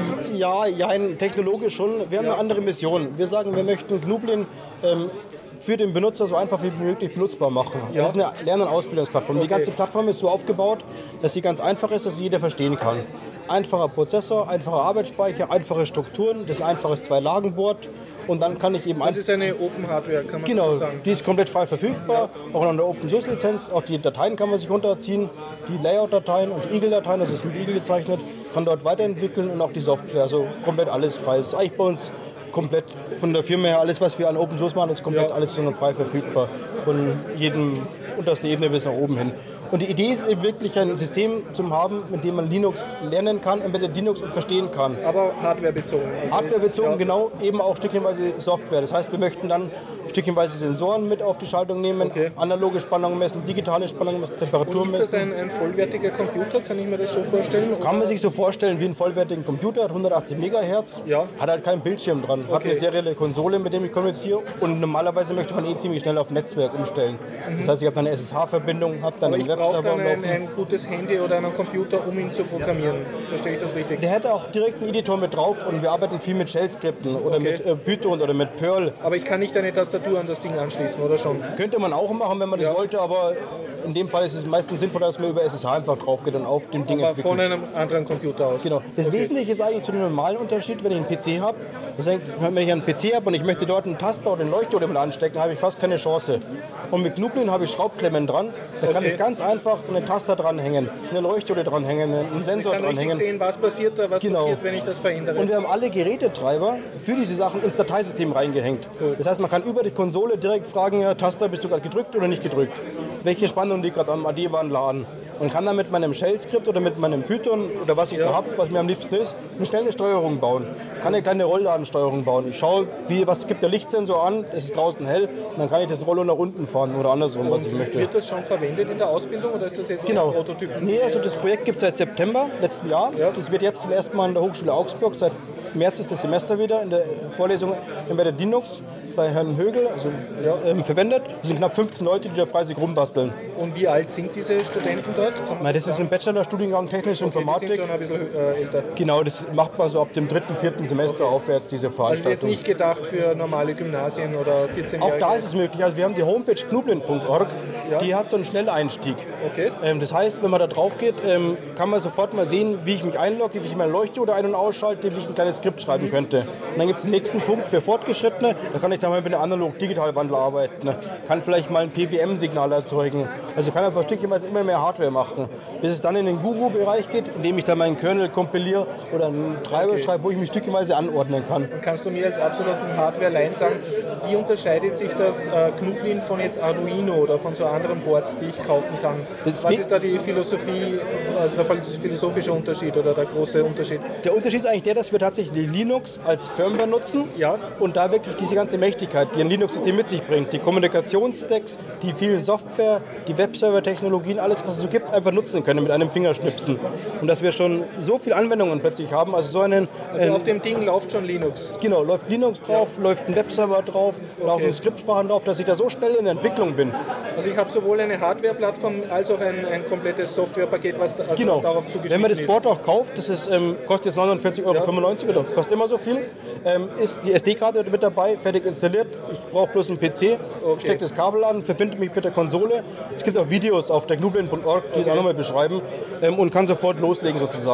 Ja, ja, technologisch schon. Wir haben ja. eine andere Mission. Wir sagen, wir möchten Knublin ähm, für den Benutzer so einfach wie möglich benutzbar machen. Ja. Das ist eine Lern- und Ausbildungsplattform. Okay. Die ganze Plattform ist so aufgebaut, dass sie ganz einfach ist, dass sie jeder verstehen kann. Einfacher Prozessor, einfacher Arbeitsspeicher, einfache Strukturen, das ist ein einfaches Zwei-Lagen-Board und dann kann ich eben... Das ist eine Open Hardware, kann man genau, so sagen. Die ist komplett frei verfügbar, ja. Auch an der Open Source Lizenz, auch die Dateien kann man sich runterziehen, die Layout-Dateien und die Eagle-Dateien, das ist mit Eagle gezeichnet, kann dort weiterentwickeln und auch die Software, also komplett alles frei. Das ist eigentlich bei uns komplett von der Firma her, alles was wir an Open Source machen, ist komplett ja. alles frei verfügbar, von jedem unterste Ebene bis nach oben hin. Und die Idee ist eben wirklich ein System zu haben, mit dem man Linux lernen kann, Embedded Linux und verstehen kann. Aber hardwarebezogen. Also hardwarebezogen, ja. genau, eben auch stückchenweise Software. Das heißt, wir möchten dann stückchenweise Sensoren mit auf die Schaltung nehmen, okay. analoge Spannung messen, digitale Spannung messen, Temperatur messen. Und ist das ein, ein vollwertiger Computer, kann ich mir das so vorstellen? Kann man sich so vorstellen wie einen vollwertigen Computer, hat hundertachtzig Megahertz, ja. hat halt keinen Bildschirm dran, okay. hat eine serielle Konsole, mit der ich kommuniziere und normalerweise möchte man eh ziemlich schnell auf Netzwerk umstellen. Mhm. Das heißt, ich habe dann eine S S H-Verbindung, habe dann Aber einen Webserver laufen. Ein gutes Handy oder einen Computer, um ihn zu programmieren. Verstehe ich das richtig? Der hätte auch direkt einen Editor mit drauf und wir arbeiten viel mit Shell-Skripten oder okay. mit äh, Python oder mit Perl. Aber ich kann nicht eine Tastatur an das Ding anschließen, oder schon? Könnte man auch machen, wenn man das ja. wollte, aber in dem Fall ist es meistens sinnvoller, dass man über S S H einfach drauf geht und auf dem Ding entwickelt. Aber von einem anderen Computer aus? Genau. Das okay. Wesentliche ist eigentlich zu dem normalen Unterschied, wenn ich einen P C habe. Wenn ich einen P C habe und ich möchte dort einen Taster oder einen Leuchtdioden mit anstecken, habe ich fast keine Chance. Und mit Knublin habe ich Schraubklemmen dran. Da okay. kann ich ganz einfach einen Taster dranhängen, eine Leuchtdiode dranhängen, einen Sensor dranhängen. Ich kann sehen, was passiert da, was genau. passiert, wenn ich das verändere. Und wir haben alle Gerätetreiber für diese Sachen ins Dateisystem reingehängt. Cool. Das heißt, man kann über die Konsole direkt fragen, ja, Taster, bist du gerade gedrückt oder nicht gedrückt? Welche Spannung liegt gerade am A D-Wandler an? Und kann dann mit meinem Shell-Skript oder mit meinem Python oder was ich ja. da habe, was mir am liebsten ist, eine schnelle Steuerung bauen. Kann eine kleine Rollladensteuerung bauen. Ich schaue, wie, was gibt der Lichtsensor an, es ist draußen hell, und dann kann ich das Rollo nach unten fahren oder andersrum, was ich möchte. Wird das schon verwendet in der Ausbildung oder ist das jetzt genau. ein Prototyp? Nee, also das Projekt gibt es seit September letzten Jahr. Ja. Das wird jetzt zum ersten Mal an der Hochschule Augsburg, seit März ist das Semester wieder in der Vorlesung Embedded Linux bei Herrn Högel also, ja, ähm, verwendet. Es sind knapp fünfzehn Leute, die da fleißig rumbasteln. Und wie alt sind diese Studenten dort? Na, das ist ein Bachelorstudiengang Technische okay, Informatik. Die sind schon ein bisschen äh, älter. Genau, das macht man so ab dem dritten, vierten Semester okay. aufwärts, diese Veranstaltung. Also das ist nicht gedacht für normale Gymnasien oder vierzehnjährige? Auch da ist es möglich. Also wir haben die Homepage knublin punkt org, ja. die hat so einen Schnelleinstieg. Okay. Ähm, das heißt, wenn man da drauf geht, ähm, kann man sofort mal sehen, wie ich mich einlogge, wie ich meine Leuchtdiode ein- und ausschalte, wie ich ein kleines Skript schreiben könnte. Und dann gibt es den nächsten Punkt für Fortgeschrittene. Da kann ich dann mal mit einem Analog-Digital-Wandler arbeiten. Ne? Kann vielleicht mal ein P W M-Signal erzeugen. Also kann einfach stückchenweise immer mehr Hardware machen. Bis es dann in den Guru-Bereich geht, indem ich dann meinen Kernel kompiliere oder einen Treiber okay. schreibe, wo ich mich stückchenweise anordnen kann. Und kannst du mir als absoluten Hardware-Laien sagen, wie unterscheidet sich das äh, Knublin von jetzt Arduino oder von so anderen Boards, die ich kaufen kann? Das Was ist da die Philosophie, also der philosophische Unterschied oder der große Unterschied? Der Unterschied ist eigentlich der, dass wir tatsächlich Linux als Firmware nutzen ja. und da wirklich diese ganze Mächtigkeit, die ein Linux-System mit sich bringt, die Kommunikationsstacks, die vielen Software, die Webserver-Technologien, alles was es so gibt, einfach nutzen können mit einem Fingerschnipsen. Und dass wir schon so viele Anwendungen plötzlich haben, also so einen... Also äh, auf dem Ding läuft schon Linux? Genau, läuft Linux drauf, ja. läuft ein Webserver drauf, okay. laufen Skriptsprachen drauf, dass ich da so schnell in der Entwicklung bin. Also ich habe sowohl eine Hardware-Plattform als auch ein, ein komplettes Softwarepaket, was also genau. darauf zugeschnitten ist. Wenn man das Board auch kauft, das ist, ähm, kostet jetzt neunundvierzig Euro fünfundneunzig oder kostet immer so viel, ähm, ist die S D-Karte mit dabei, fertig installiert. Ich brauche bloß einen P C, okay. stecke das Kabel an, verbinde mich mit der Konsole. Es gibt auch Videos auf der knublin punkt org, die okay. es auch nochmal beschreiben ähm, und kann sofort loslegen sozusagen.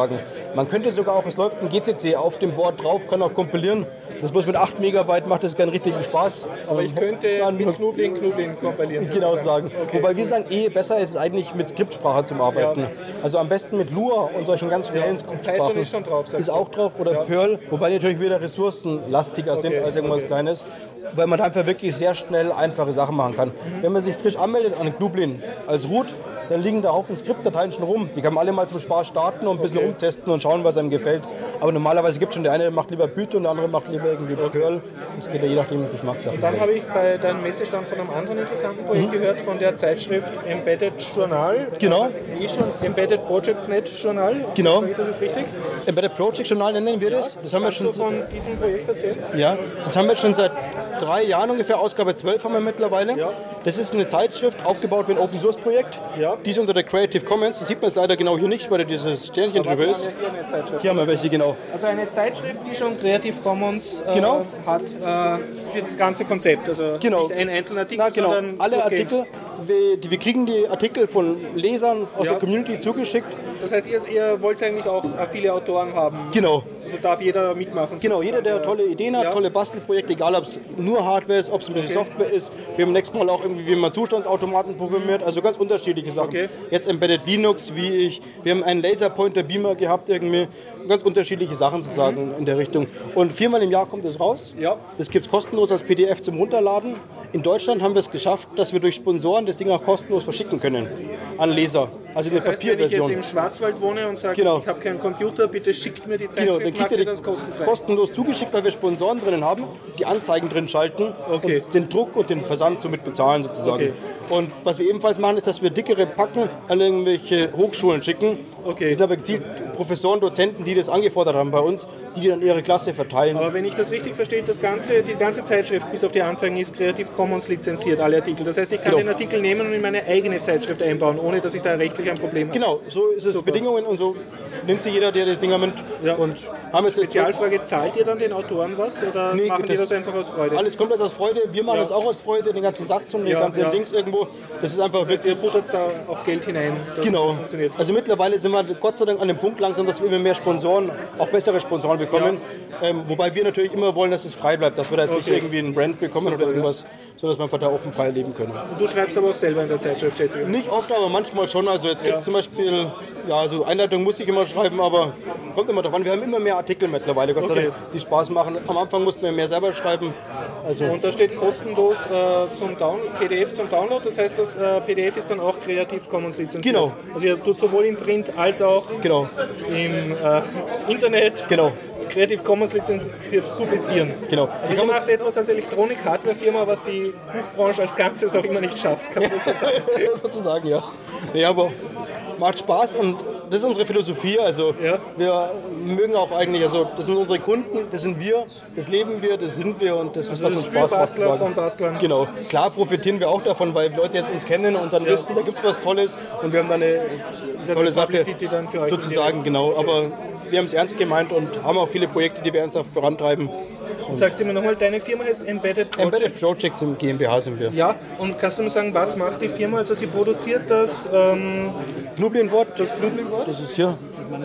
Man könnte sogar auch, es läuft ein G C C auf dem Board drauf, kann auch kompilieren. Das bloß mit acht Megabyte macht das keinen richtigen Spaß. Aber ich könnte man mit Knublin, Knublin kompilieren. Genau sagen. Okay. Wobei wir sagen, eh besser ist es eigentlich mit Skriptsprache zum Arbeiten. Ja. Also am besten mit Lua und solchen ganz schnellen ja. Skriptsprachen. Python ist schon drauf. Ist auch drauf. Oder ja. Perl, wobei die natürlich wieder ressourcenlastiger okay. sind als irgendwas Kleines. Weil man einfach wirklich sehr schnell einfache Sachen machen kann. Mhm. Wenn man sich frisch anmeldet an Knublin als Root, dann liegen da Haufen Skriptdateien schon rum. Die kann man alle mal zum Spaß starten und ein bisschen okay. rumtesten und schauen, was einem gefällt. Aber normalerweise gibt es schon, der eine macht lieber Python und der andere macht lieber irgendwie Perl. Das geht ja je nachdem Geschmackssache. Und dann habe ich bei deinem Messestand von einem anderen interessanten Projekt mhm. gehört, von der Zeitschrift Embedded Journal. Genau. Wie schon Embedded Projects Net Journal. Genau. Das ist richtig? Embedded Project Journal nennen wir das. Das haben wir Kannst schon du von diesem Projekt erzählen? Ja, das haben wir schon seit drei Jahren ungefähr. Ausgabe zwölf haben wir mittlerweile. Ja. Das ist eine Zeitschrift, aufgebaut wie ein Open Source Projekt. Ja. Die ist unter der Creative Commons. Das sieht man jetzt leider genau hier nicht, weil da dieses Sternchen drüber ist. Hier, eine hier haben wir welche, genau. Also eine Zeitschrift, die schon Creative Commons äh, genau. hat äh, für das ganze Konzept. Also genau. nicht ein einzelner Artikel, Na, genau. sondern alle okay. Artikel. Wir, wir kriegen die Artikel von Lesern aus ja. der Community zugeschickt. Das heißt, ihr, ihr wollt eigentlich auch viele Autoren haben? Genau. Also darf jeder mitmachen? Genau, jeder, der tolle Ideen hat, ja. tolle Bastelprojekte, egal ob es nur Hardware ist, ob es ein bisschen okay. Software ist. Wir haben nächstes Mal auch irgendwie, wie man Zustandsautomaten programmiert, also ganz unterschiedliche Sachen. Okay. Jetzt Embedded Linux, wie ich, wir haben einen Laserpointer-Beamer gehabt, irgendwie ganz unterschiedliche Sachen sozusagen mhm. in der Richtung. Und viermal im Jahr kommt es raus. Ja. Das gibt es kostenlos als P D F zum Runterladen. In Deutschland haben wir es geschafft, dass wir durch Sponsoren das Ding auch kostenlos verschicken können an Leser. Also in der das heißt, Papierversion. Wenn ich jetzt im Schwarzwald wohne und sage, genau. ich habe keinen Computer, bitte schickt mir die Zeitschrift, genau, dann kriegt ihr das kostenfrei. Kostenlos zugeschickt, weil wir Sponsoren drinnen haben, die Anzeigen drin schalten okay. und den Druck und den Versand somit bezahlen sozusagen. Okay. Und was wir ebenfalls machen, ist, dass wir dickere Packen an irgendwelche Hochschulen schicken. Okay. Das sind aber gezielt Professoren, Dozenten, die das angefordert haben bei uns, die dann ihre Klasse verteilen. Aber wenn ich das richtig verstehe, das ganze, die ganze Zeitschrift bis auf die Anzeigen ist Creative Commons lizenziert, alle Artikel. Das heißt, ich kann genau. den Artikel nehmen und in meine eigene Zeitschrift einbauen, ohne dass ich da rechtlich ein Problem habe. Genau, so ist es. Super. Bedingungen und so nimmt sich jeder, der das Ding nimmt. Ja. Und haben es Spezialfrage, zahlt ihr dann den Autoren was oder nee, machen die das einfach aus Freude? Alles komplett aus Freude. Wir machen ja. das auch aus Freude, den ganzen Satz und die ja, ganzen ja. Links irgendwo. Das ist einfach das heißt, ihr buttert da auch Geld hinein. Genau. Also mittlerweile sind wir Gott sei Dank an dem Punkt langsam, dass wir immer mehr Sponsoren, auch bessere Sponsoren bekommen. Ja. Ähm, wobei wir natürlich immer wollen, dass es frei bleibt, dass wir da okay. nicht irgendwie einen Brand bekommen Super, oder irgendwas, ja. sondern dass wir einfach da offen frei leben können. Und du schreibst aber auch selber in der Zeitschrift, schätze ich? Nicht oft, aber manchmal schon. Also jetzt gibt es ja. zum Beispiel, ja, also Einleitung muss ich immer schreiben, aber kommt immer davon. Wir haben immer mehr Artikel mittlerweile, Gott sei Dank, die Spaß machen. Am Anfang mussten wir mehr selber schreiben. Also und da steht kostenlos äh, zum Down P D F zum Download, das heißt, das äh, P D F ist dann auch Creative Commons lizenziert. Genau. Also ihr tut sowohl im Print als auch genau. im äh, Internet genau. Creative Commons lizenziert publizieren. Genau. Also ihr macht etwas als Elektronik-Hardware-Firma, was die Buchbranche als Ganzes noch immer nicht schafft. Kann man das so sagen? Sozusagen, ja. Ja, aber macht Spaß und das ist unsere Philosophie. Also ja. wir mögen auch eigentlich, also das sind unsere Kunden, das sind wir, das leben wir, das sind wir und das also ist, was uns Spaß macht. Bastler von Bastlern. Genau. Klar profitieren wir auch davon, weil Leute jetzt uns kennen und dann ja. wissen, da gibt es was Tolles und wir haben dann eine tolle Sache dann für euch sozusagen, genau. Aber wir haben es ernst gemeint und haben auch viele Projekte, die wir ernsthaft vorantreiben. Und sagst du mir nochmal, deine Firma heißt Embedded Projects? Embedded Projects im GmbH sind wir. Ja, und kannst du mir sagen, was macht die Firma? Also sie produziert das ähm, Knublin-Board. Das Knublin-Board? Das ist hier.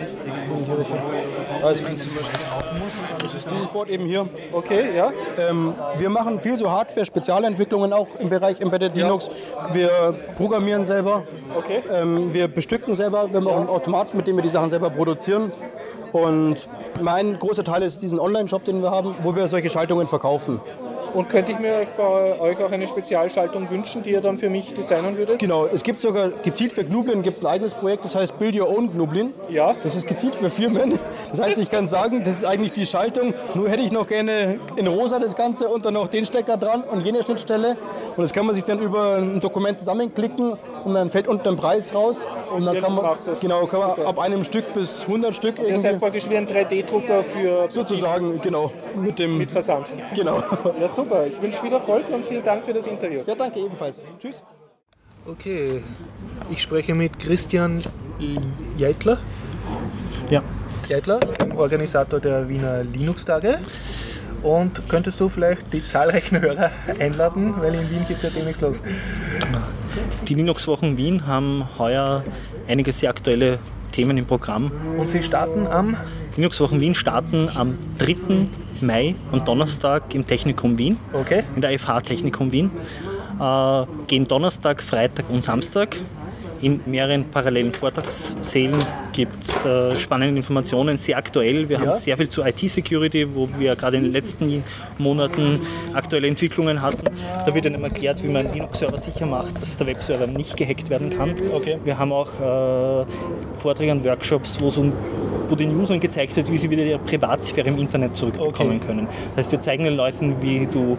Also, das ist dieses Board eben hier. Okay, ja. Ähm, wir machen viel so Hardware-Spezialentwicklungen auch im Bereich Embedded ja. Linux. Wir programmieren selber. Okay. Ähm, wir bestücken selber. Wir haben auch einen Automaten, mit dem wir die Sachen selber produzieren. Und mein großer Teil ist diesen Online-Shop, den wir haben, wo wir solche Schaltungen verkaufen. Und könnte ich mir bei euch auch eine Spezialschaltung wünschen, die ihr dann für mich designen würdet? Genau, es gibt sogar gezielt für Knublin gibt es ein eigenes Projekt, das heißt Build Your Own Knublin. Ja. Das ist gezielt für Firmen. Das heißt, ich kann sagen, das ist eigentlich die Schaltung, nur hätte ich noch gerne in rosa das Ganze und dann noch den Stecker dran und jene Schnittstelle. Und das kann man sich dann über ein Dokument zusammenklicken und dann fällt unten ein Preis raus. Und dann kann man, genau, kann man ab einem Stück bis hundert Stück. Das ist praktisch wie ein drei D Drucker für... Sozusagen, genau. Mit, dem, mit Versand. Genau. Ja, super. Ich wünsche viel Erfolg und vielen Dank für das Interview. Ja, danke ebenfalls. Tschüss. Okay, ich spreche mit Christian Jeitler. Ja. Jeitler, dem Organisator der Wiener Linux-Tage. Und könntest du vielleicht die zahlreichen Hörer einladen, weil in Wien geht es ja demnächst los. Die Linux-Wochen Wien haben heuer einige sehr aktuelle Themen im Programm. Und Sie starten am? Linux-Wochen Wien starten am dritten Mai, am Donnerstag im Technikum Wien, okay. in der F H Technikum Wien. Äh, gehen Donnerstag, Freitag und Samstag. In mehreren parallelen Vortragssälen gibt es äh, spannende Informationen, sehr aktuell. Wir ja. haben sehr viel zu I T-Security, wo wir gerade in den letzten Monaten aktuelle Entwicklungen hatten. Da wird Ihnen erklärt, wie man einen Linux-Server sicher macht, dass der Webserver nicht gehackt werden kann. Okay. Wir haben auch äh, Vorträge und Workshops, wo, so, wo den Usern gezeigt wird, wie sie wieder ihre Privatsphäre im Internet zurückbekommen okay. können. Das heißt, wir zeigen den Leuten, wie du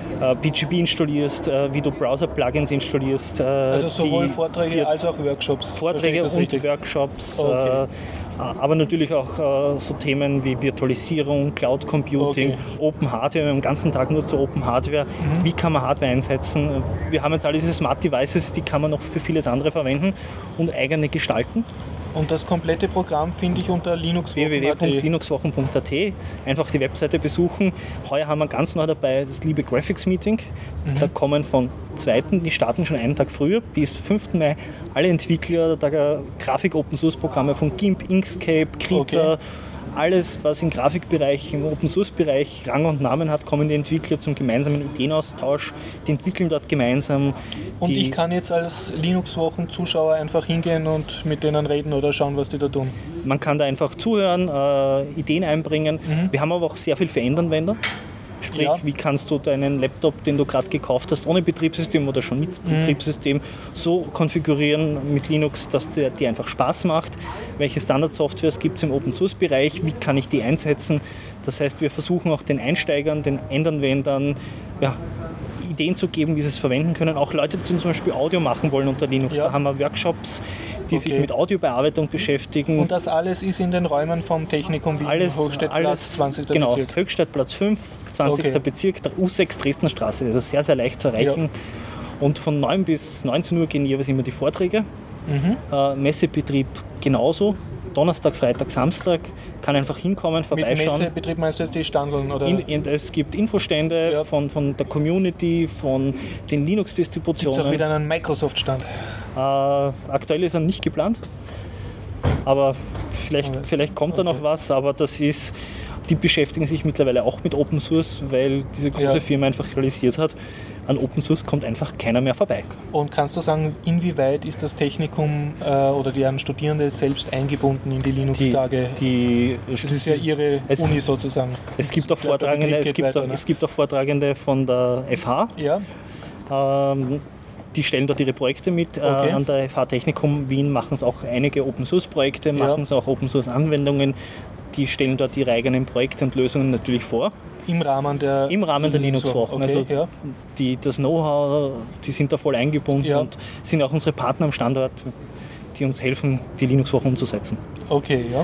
P G P installierst, wie du Browser-Plugins installierst. Also sowohl die, Vorträge die, als auch Workshops? Vorträge und richtig? Workshops, okay. äh, aber natürlich auch äh, so Themen wie Virtualisierung, Cloud Computing, okay. Open Hardware. Wir haben den ganzen Tag nur zur Open Hardware. Mhm. Wie kann man Hardware einsetzen? Wir haben jetzt all diese Smart Devices, die kann man noch für vieles andere verwenden und eigene gestalten. Und das komplette Programm finde ich unter linuxwochen w w w punkt linuxwochen punkt a t. Einfach die Webseite besuchen. Heuer haben wir ganz neu dabei das liebe Graphics Meeting. Mhm. Da kommen von zweiten, die starten schon einen Tag früher, bis fünften Mai alle Entwickler der Grafik-Open-Source-Programme von GIMP, Inkscape, Krita, okay. alles, was im Grafikbereich, im Open-Source-Bereich Rang und Namen hat, kommen die Entwickler zum gemeinsamen Ideenaustausch. Die entwickeln dort gemeinsam. Und ich kann jetzt als Linux-Wochen-Zuschauer einfach hingehen und mit denen reden oder schauen, was die da tun? Man kann da einfach zuhören, äh, Ideen einbringen. Mhm. Wir haben aber auch sehr viel für Endanwender. Sprich, ja. wie kannst du deinen Laptop, den du gerade gekauft hast, ohne Betriebssystem oder schon mit mhm. Betriebssystem so konfigurieren mit Linux, dass der dir einfach Spaß macht? Welche Standardsoftwares gibt es im Open-Source-Bereich? Wie kann ich die einsetzen? Das heißt, wir versuchen auch den Einsteigern, den Endanwendern, ja, Ideen zu geben, wie sie es verwenden können. Auch Leute, die zum Beispiel Audio machen wollen unter Linux. Ja. Da haben wir Workshops, die okay. sich mit Audiobearbeitung beschäftigen. Und das alles ist in den Räumen vom Technikum Wien, alles, Hochstadtplatz, alles, zwanzigster genau, Bezirk. Höchstadtplatz fünf, zwanzigster Okay. Bezirk, der U sechs Dresdnerstraße. Also sehr, sehr leicht zu erreichen. Ja. Und von neun bis neunzehn Uhr gehen jeweils immer die Vorträge. Mhm. Äh, Messebetrieb genauso. Donnerstag, Freitag, Samstag, kann einfach hinkommen, vorbeischauen. Mit Messebetrieb meinst du jetzt die Standeln? Oder? In, in, es gibt Infostände ja. von, von der Community, von den Linux-Distributionen. Gibt es auch wieder einen Microsoft-Stand? Äh, aktuell ist er nicht geplant, aber vielleicht, okay. vielleicht kommt okay. da noch was, aber das ist, die beschäftigen sich mittlerweile auch mit Open Source, weil diese große ja. Firma einfach realisiert hat, an Open Source kommt einfach keiner mehr vorbei. Und kannst du sagen, inwieweit ist das Technikum äh, oder deren Studierende selbst eingebunden in die Linux-Tage? Die, die, das ist ja ihre es, Uni sozusagen. Es gibt, auch Vortragende, es, gibt weiter, auch, ne? es gibt auch Vortragende von der F H. Ja. Ähm, die stellen dort ihre Projekte mit. Okay. Äh, an der F H Technikum Wien machen es auch einige Open-Source-Projekte, machen es ja. auch Open-Source-Anwendungen. Die stellen dort ihre eigenen Projekte und Lösungen natürlich vor. Im Rahmen der, Im Rahmen der Linux-Wochen. Okay, also ja. die, das Know-how, die sind da voll eingebunden ja. und sind auch unsere Partner am Standort, die uns helfen, die Linux-Wochen umzusetzen. Okay, ja.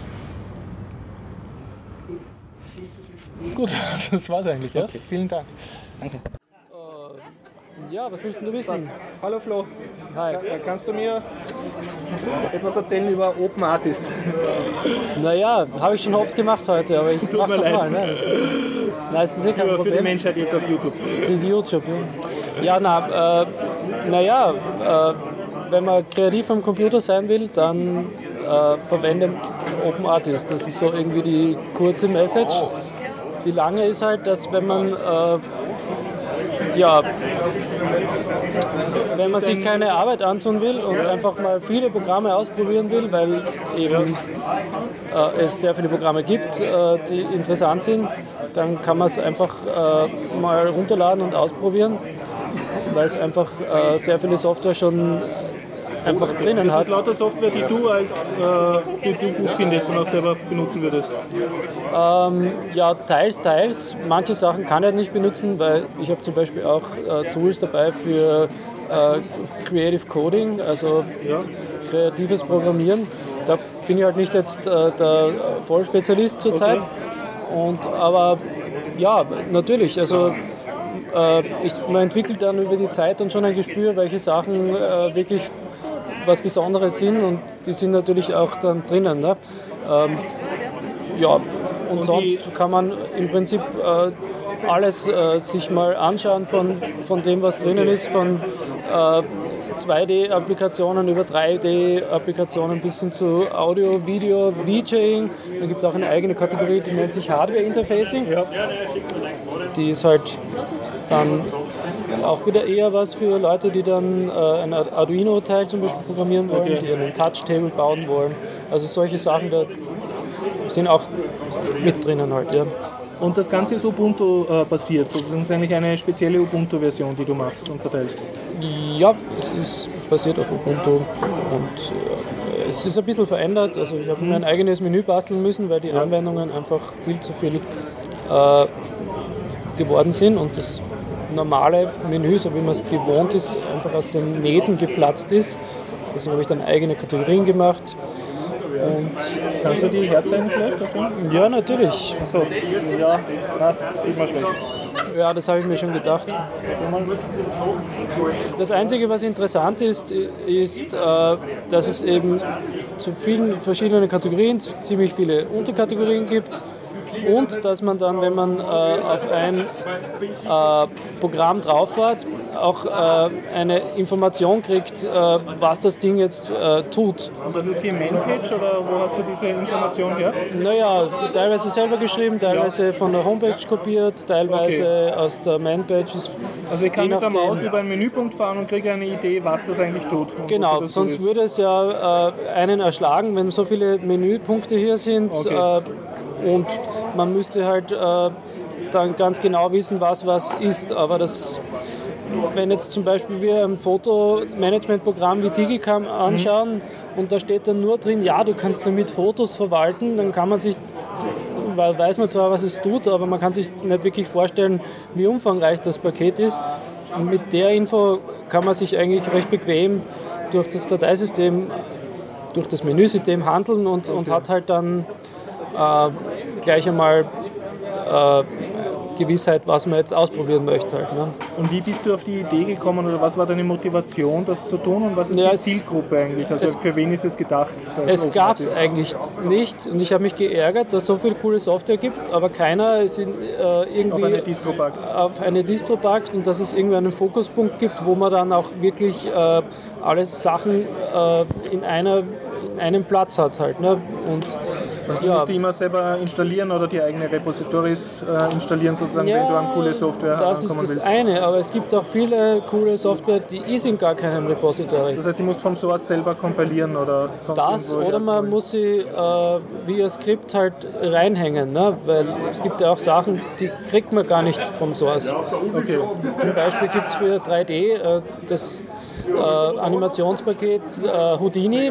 Gut, das war's eigentlich. Ja? Okay. Vielen Dank. Danke. Ja, was willst du wissen? Hallo Flo. Hi. Kannst du mir etwas erzählen über Open Artist? Naja, habe ich schon oft gemacht heute, aber ich mach's nochmal. Ne? Nein, ist eh kein für, Problem. Für die Menschheit jetzt auf YouTube. Die YouTube, ja. Ja, na, äh, naja, äh, wenn man kreativ am Computer sein will, dann äh, verwende Open Artist. Das ist so irgendwie die kurze Message. Die lange ist halt, dass wenn man äh, ja, wenn man sich keine Arbeit antun will und einfach mal viele Programme ausprobieren will, weil eben äh, es sehr viele Programme gibt, äh, die interessant sind, dann kann man es einfach äh, mal runterladen und ausprobieren, weil es einfach äh, sehr viele Software schon einfach drinnen hat. Das ist lauter Software, die du als äh, die du gut findest und auch selber benutzen würdest? Ähm, ja, teils, teils. Manche Sachen kann ich halt nicht benutzen, weil ich habe zum Beispiel auch äh, Tools dabei für äh, Creative Coding, also ja. kreatives Programmieren. Da bin ich halt nicht jetzt äh, der Vollspezialist zurzeit. Okay. Und, aber ja, natürlich, also äh, ich, man entwickelt dann über die Zeit dann schon ein Gespür, welche Sachen äh, wirklich was Besonderes sind, und die sind natürlich auch dann drinnen. Ne? Ähm, ja, und, und sonst kann man im Prinzip äh, alles äh, sich mal anschauen von, von dem, was drinnen ist, von äh, zwei D-Applikationen über drei D-Applikationen bis hin zu Audio, Video, VJing. Dann gibt es auch eine eigene Kategorie, die nennt sich Hardware Interfacing. Die ist halt dann auch wieder eher was für Leute, die dann äh, ein Arduino-Teil zum Beispiel programmieren wollen, Okay. die einen Touch-Table bauen wollen. Also solche Sachen da sind auch mit drinnen halt, ja. Und das Ganze ist Ubuntu-basiert, sozusagen ist eigentlich eine spezielle Ubuntu-Version, die du machst und verteilst. Ja, es ist basiert auf Ubuntu und äh, es ist ein bisschen verändert. Also ich habe mir ein eigenes Menü basteln müssen, weil die Anwendungen einfach viel zu viel äh, geworden sind und das normale Menü, so wie man es gewohnt ist, einfach aus den Nähten geplatzt ist. Deswegen habe ich dann eigene Kategorien gemacht. Und Kannst du die herzeigen vielleicht? Davon? Ja, natürlich. Achso, ja, das sieht man schlecht. Ja, das habe ich mir schon gedacht. Das Einzige, was interessant ist, ist, äh, dass es eben zu vielen verschiedenen Kategorien ziemlich viele Unterkategorien gibt und dass man dann, wenn man äh, auf ein äh, Programm drauf hat, auch äh, eine Information kriegt, äh, was das Ding jetzt äh, tut. Und das ist die Mainpage oder wo hast du diese Information her? Naja, teilweise selber geschrieben, teilweise von der Homepage kopiert, teilweise Okay. aus der Manpage. Also ich kann Je mit der nachdem. Maus über einen Menüpunkt fahren und kriege eine Idee, was das eigentlich tut. und Genau, wozu das sonst gut ist. würde es ja äh, einen erschlagen, wenn so viele Menüpunkte hier sind. Okay. Äh, und man müsste halt äh, dann ganz genau wissen, was was ist. Aber das, wenn jetzt zum Beispiel wir ein Fotomanagementprogramm wie Digicam anschauen und da steht dann nur drin, ja, du kannst damit Fotos verwalten, dann kann man sich, weil weiß man zwar, was es tut, aber man kann sich nicht wirklich vorstellen, wie umfangreich das Paket ist. Und mit der Info kann man sich eigentlich recht bequem durch das Dateisystem, durch das Menüsystem handeln und, und hat halt dann äh, gleich einmal äh, Gewissheit, was man jetzt ausprobieren möchte. Halt, ne? Und wie bist du auf die Idee gekommen oder was war deine Motivation, das zu tun und was ist Ja, die es- Zielgruppe eigentlich? Also es- für wen ist es gedacht? das Es Open gab es Artist? eigentlich nicht und ich habe mich geärgert, dass es so viel coole Software gibt, aber keiner ist in, äh, irgendwie Auf eine Distro packt. auf eine Distro packt und dass es irgendwie einen Fokuspunkt gibt, wo man dann auch wirklich äh, alle Sachen äh, in, einer, in einem Platz hat. Halt, ne? Und, Also ja, musst du immer selber installieren oder die eigene Repositories äh, installieren, sozusagen, wenn du an coole Software das ist ankommen das willst? eine, aber es gibt auch viele coole Software, die ist in gar keinem Repository. Das heißt, du musst vom Source selber kompilieren oder sonst Das irgendwo oder man muss sie äh, via Skript halt reinhängen, ne? Weil es gibt ja auch Sachen, die kriegt man gar nicht vom Source. Okay. Zum Beispiel gibt es für drei D äh, das äh, Animationspaket äh, Houdini.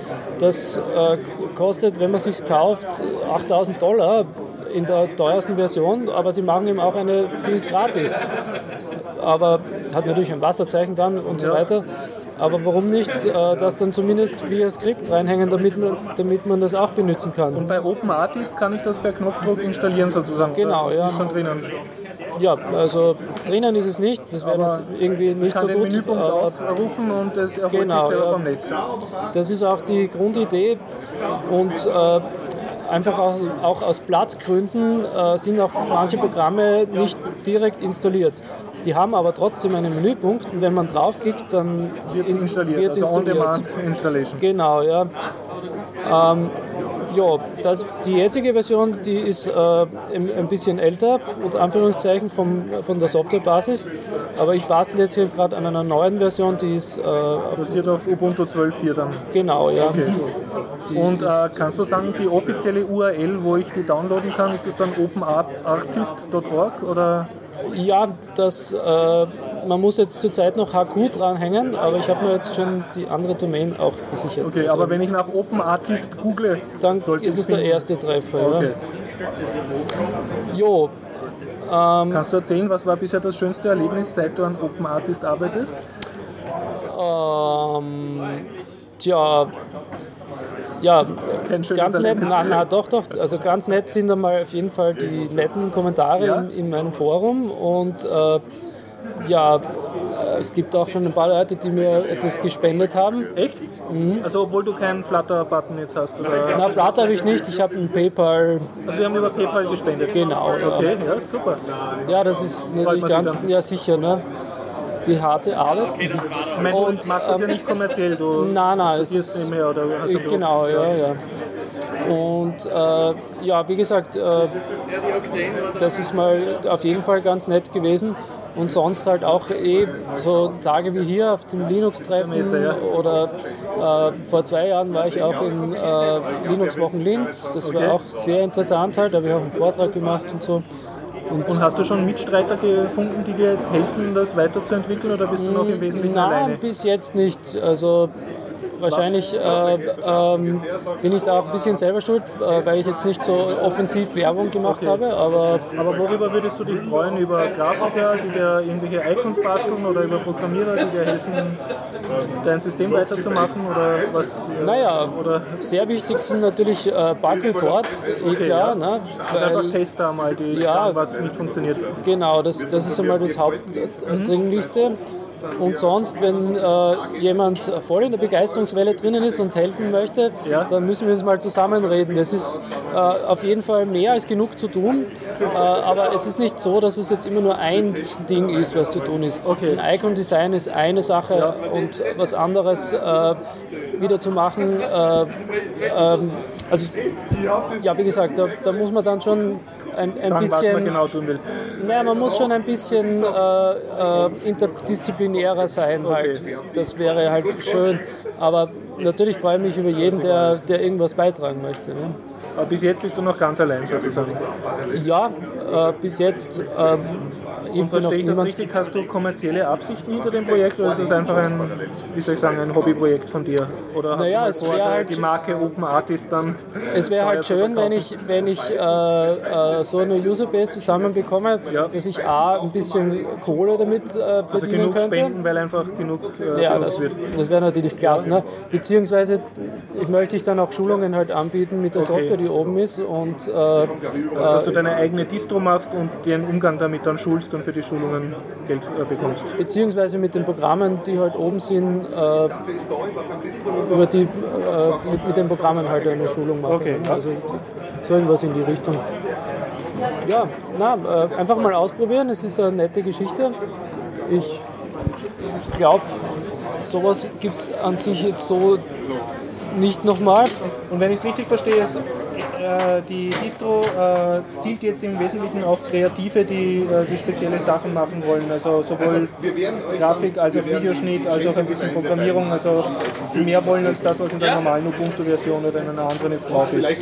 Das äh, kostet, wenn man es sich kauft, achttausend Dollar in der teuersten Version, aber sie machen eben auch eine, die ist gratis. Aber hat natürlich ein Wasserzeichen dann und so Ja. weiter. Aber warum nicht äh, das dann zumindest via Skript reinhängen, damit man, damit man das auch benutzen kann? Und bei Open Artist kann ich das per Knopfdruck installieren sozusagen? Genau, Da ja. Ist schon drinnen. Ja, also drinnen ist es nicht, das wäre Aber irgendwie Ich nicht kann so den gut. Menüpunkt aber- aufrufen und es erholt Genau, sich selber ja. vom Netz. Das ist auch die Grundidee und äh, einfach auch, auch aus Platzgründen äh, sind auch manche Programme nicht direkt installiert. Die haben aber trotzdem einen Menüpunkt und wenn man draufklickt, dann Wird es in- installiert, wird's also installiert. On-Demand-Installation. Genau, ja. Ähm, ja, das, die jetzige Version, die ist äh, ein, ein bisschen älter, unter Anführungszeichen vom, von der Softwarebasis, aber ich bastel jetzt hier gerade an einer neuen Version, die ist äh, auf, Basiert auf Ubuntu zwölf Punkt vier dann. genau, ja. Okay. Die Und ist- äh, kannst du sagen, die offizielle U R L, wo ich die downloaden kann, ist das dann openartist punkt org oder? Ja, das, äh, man muss jetzt zurzeit noch H Q dranhängen, aber ich habe mir jetzt schon die andere Domain auch gesichert. Okay, Also, aber wenn ich nach Open Artist google, dann sollte ist ich es der finden. erste Treffer. Okay. Ja. Jo. Ähm, Kannst du erzählen, was war bisher das schönste Erlebnis, seit du an Open Artist arbeitest? Ähm, tja, ja, Kein schönes ganz nett, Erlebnis. na, na, doch, doch, also ganz nett sind einmal auf jeden Fall die netten Kommentare Ja? in, in meinem Forum und äh, ja, äh, es gibt auch schon ein paar Leute, die mir etwas gespendet haben. Echt? Also obwohl du keinen Flutter-Button jetzt hast? Oder? Na, Flutter habe ich nicht, ich habe ein PayPal. Also wir haben über PayPal gespendet? Genau, ja. Okay, ja, super. Ja, das ist man natürlich sich ganz, dann. ja sicher, ne? die harte Arbeit. Ich meine, du Und, machst das ähm, ja nicht kommerziell, du nein, nein, es ist, nebenher oder hast du ich, genau, ja, ja. Und äh, ja, wie gesagt, äh, das ist mal auf jeden Fall ganz nett gewesen. Und sonst halt auch eh so Tage wie hier auf dem Linux-Treffen oder äh, vor zwei Jahren war ich auch in äh, Linux-Wochen Linz. Das war auch sehr interessant halt, da habe ich auch einen Vortrag gemacht und so. Und, und hast du schon Mitstreiter gefunden, die dir jetzt helfen, das weiterzuentwickeln, oder bist du noch im Wesentlichen Nein, alleine? bis jetzt nicht. Also wahrscheinlich äh, ähm, bin ich da auch ein bisschen selber schuld, äh, weil ich jetzt nicht so offensiv Werbung gemacht Okay. habe. Aber, aber worüber würdest du dich freuen? Über Grafiker, die dir irgendwelche Icons basteln, oder über Programmierer, die dir helfen, dein System weiterzumachen? Oder was? Naja, oder? Sehr wichtig sind natürlich äh, Bug-Reports, eh Okay, klar. ja. Ne? Also einfach Tester mal, die Ja, sagen, was nicht funktioniert. Genau, das, das ist einmal das Hauptdringlichste. Und sonst, wenn äh, jemand voll in der Begeisterungswelle drinnen ist und helfen möchte, Ja. dann müssen wir uns mal zusammenreden. Das ist äh, auf jeden Fall mehr als genug zu tun, äh, aber es ist nicht so, dass es jetzt immer nur ein Ding ist, was zu tun ist. Okay. Ein Icon-Design ist eine Sache Ja. und was anderes äh, wieder zu machen. Äh, ähm, also, ja, wie gesagt, da, da muss man dann schon ein, ein Sagen, bisschen... was man genau tun will. Naja, man muss schon ein bisschen äh, äh, interdisziplinärer sein halt. Das wäre halt schön. Aber natürlich freue ich mich über jeden, der, der irgendwas beitragen möchte. Ne? Aber bis jetzt bist du noch ganz allein sozusagen. Ja, äh, bis jetzt äh, Und verstehe ich das richtig? Hast du kommerzielle Absichten hinter dem Projekt, oder ist das einfach ein, wie soll ich sagen, ein Hobbyprojekt von dir? Oder hast Naja, du mal es vor, wäre die halt- Marke Open Artist dann Es wäre halt teuer zu schön, wenn verkaufen? ich, wenn ich äh, äh, so eine Userbase zusammenbekomme, dass ich A, ein bisschen Kohle damit äh, verdienen Also genug könnte. spenden, weil einfach genug äh, Ja, benutzt das, wird. das wäre natürlich klasse. Ne? Beziehungsweise ich möchte ich dann auch Schulungen halt anbieten mit der Okay. Software, die oben ist. Und, äh, Also dass du äh, deine eigene Distro machst und den Umgang damit dann schulst und für die Schulungen Geld äh, bekommst. beziehungsweise mit den Programmen, die halt oben sind, äh, über die, äh, mit, mit den Programmen halt eine Schulung machen. Okay, ja. Also so irgendwas in die Richtung. Ja, na, äh, einfach mal ausprobieren. Es ist eine nette Geschichte. Ich glaube, sowas gibt es an sich jetzt so nicht nochmal. Und wenn ich es richtig verstehe, ist, äh, die Distro äh, zielt jetzt im Wesentlichen auf Kreative, die, äh, die spezielle Sachen machen wollen. Also sowohl Grafik als auch Videoschnitt, als auch ein bisschen Programmierung. Also die mehr wollen als das, was in der normalen Ubuntu-Version oder in einer anderen jetzt drauf ist.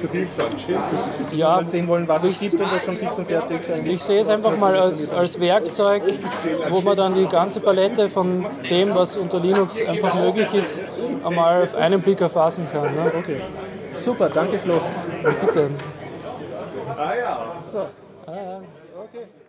Das, Ja, mal sehen wollen, was es gibt und das schon fix und fertig. Ich sehe es einfach mal als, als Werkzeug, wo man dann die ganze Palette von dem, was unter Linux einfach möglich ist, einmal auf einen Blick erfassen kann. Ne? Okay. Super, danke Flo. Bitte. Ah ja. So. Ah, ja. Okay.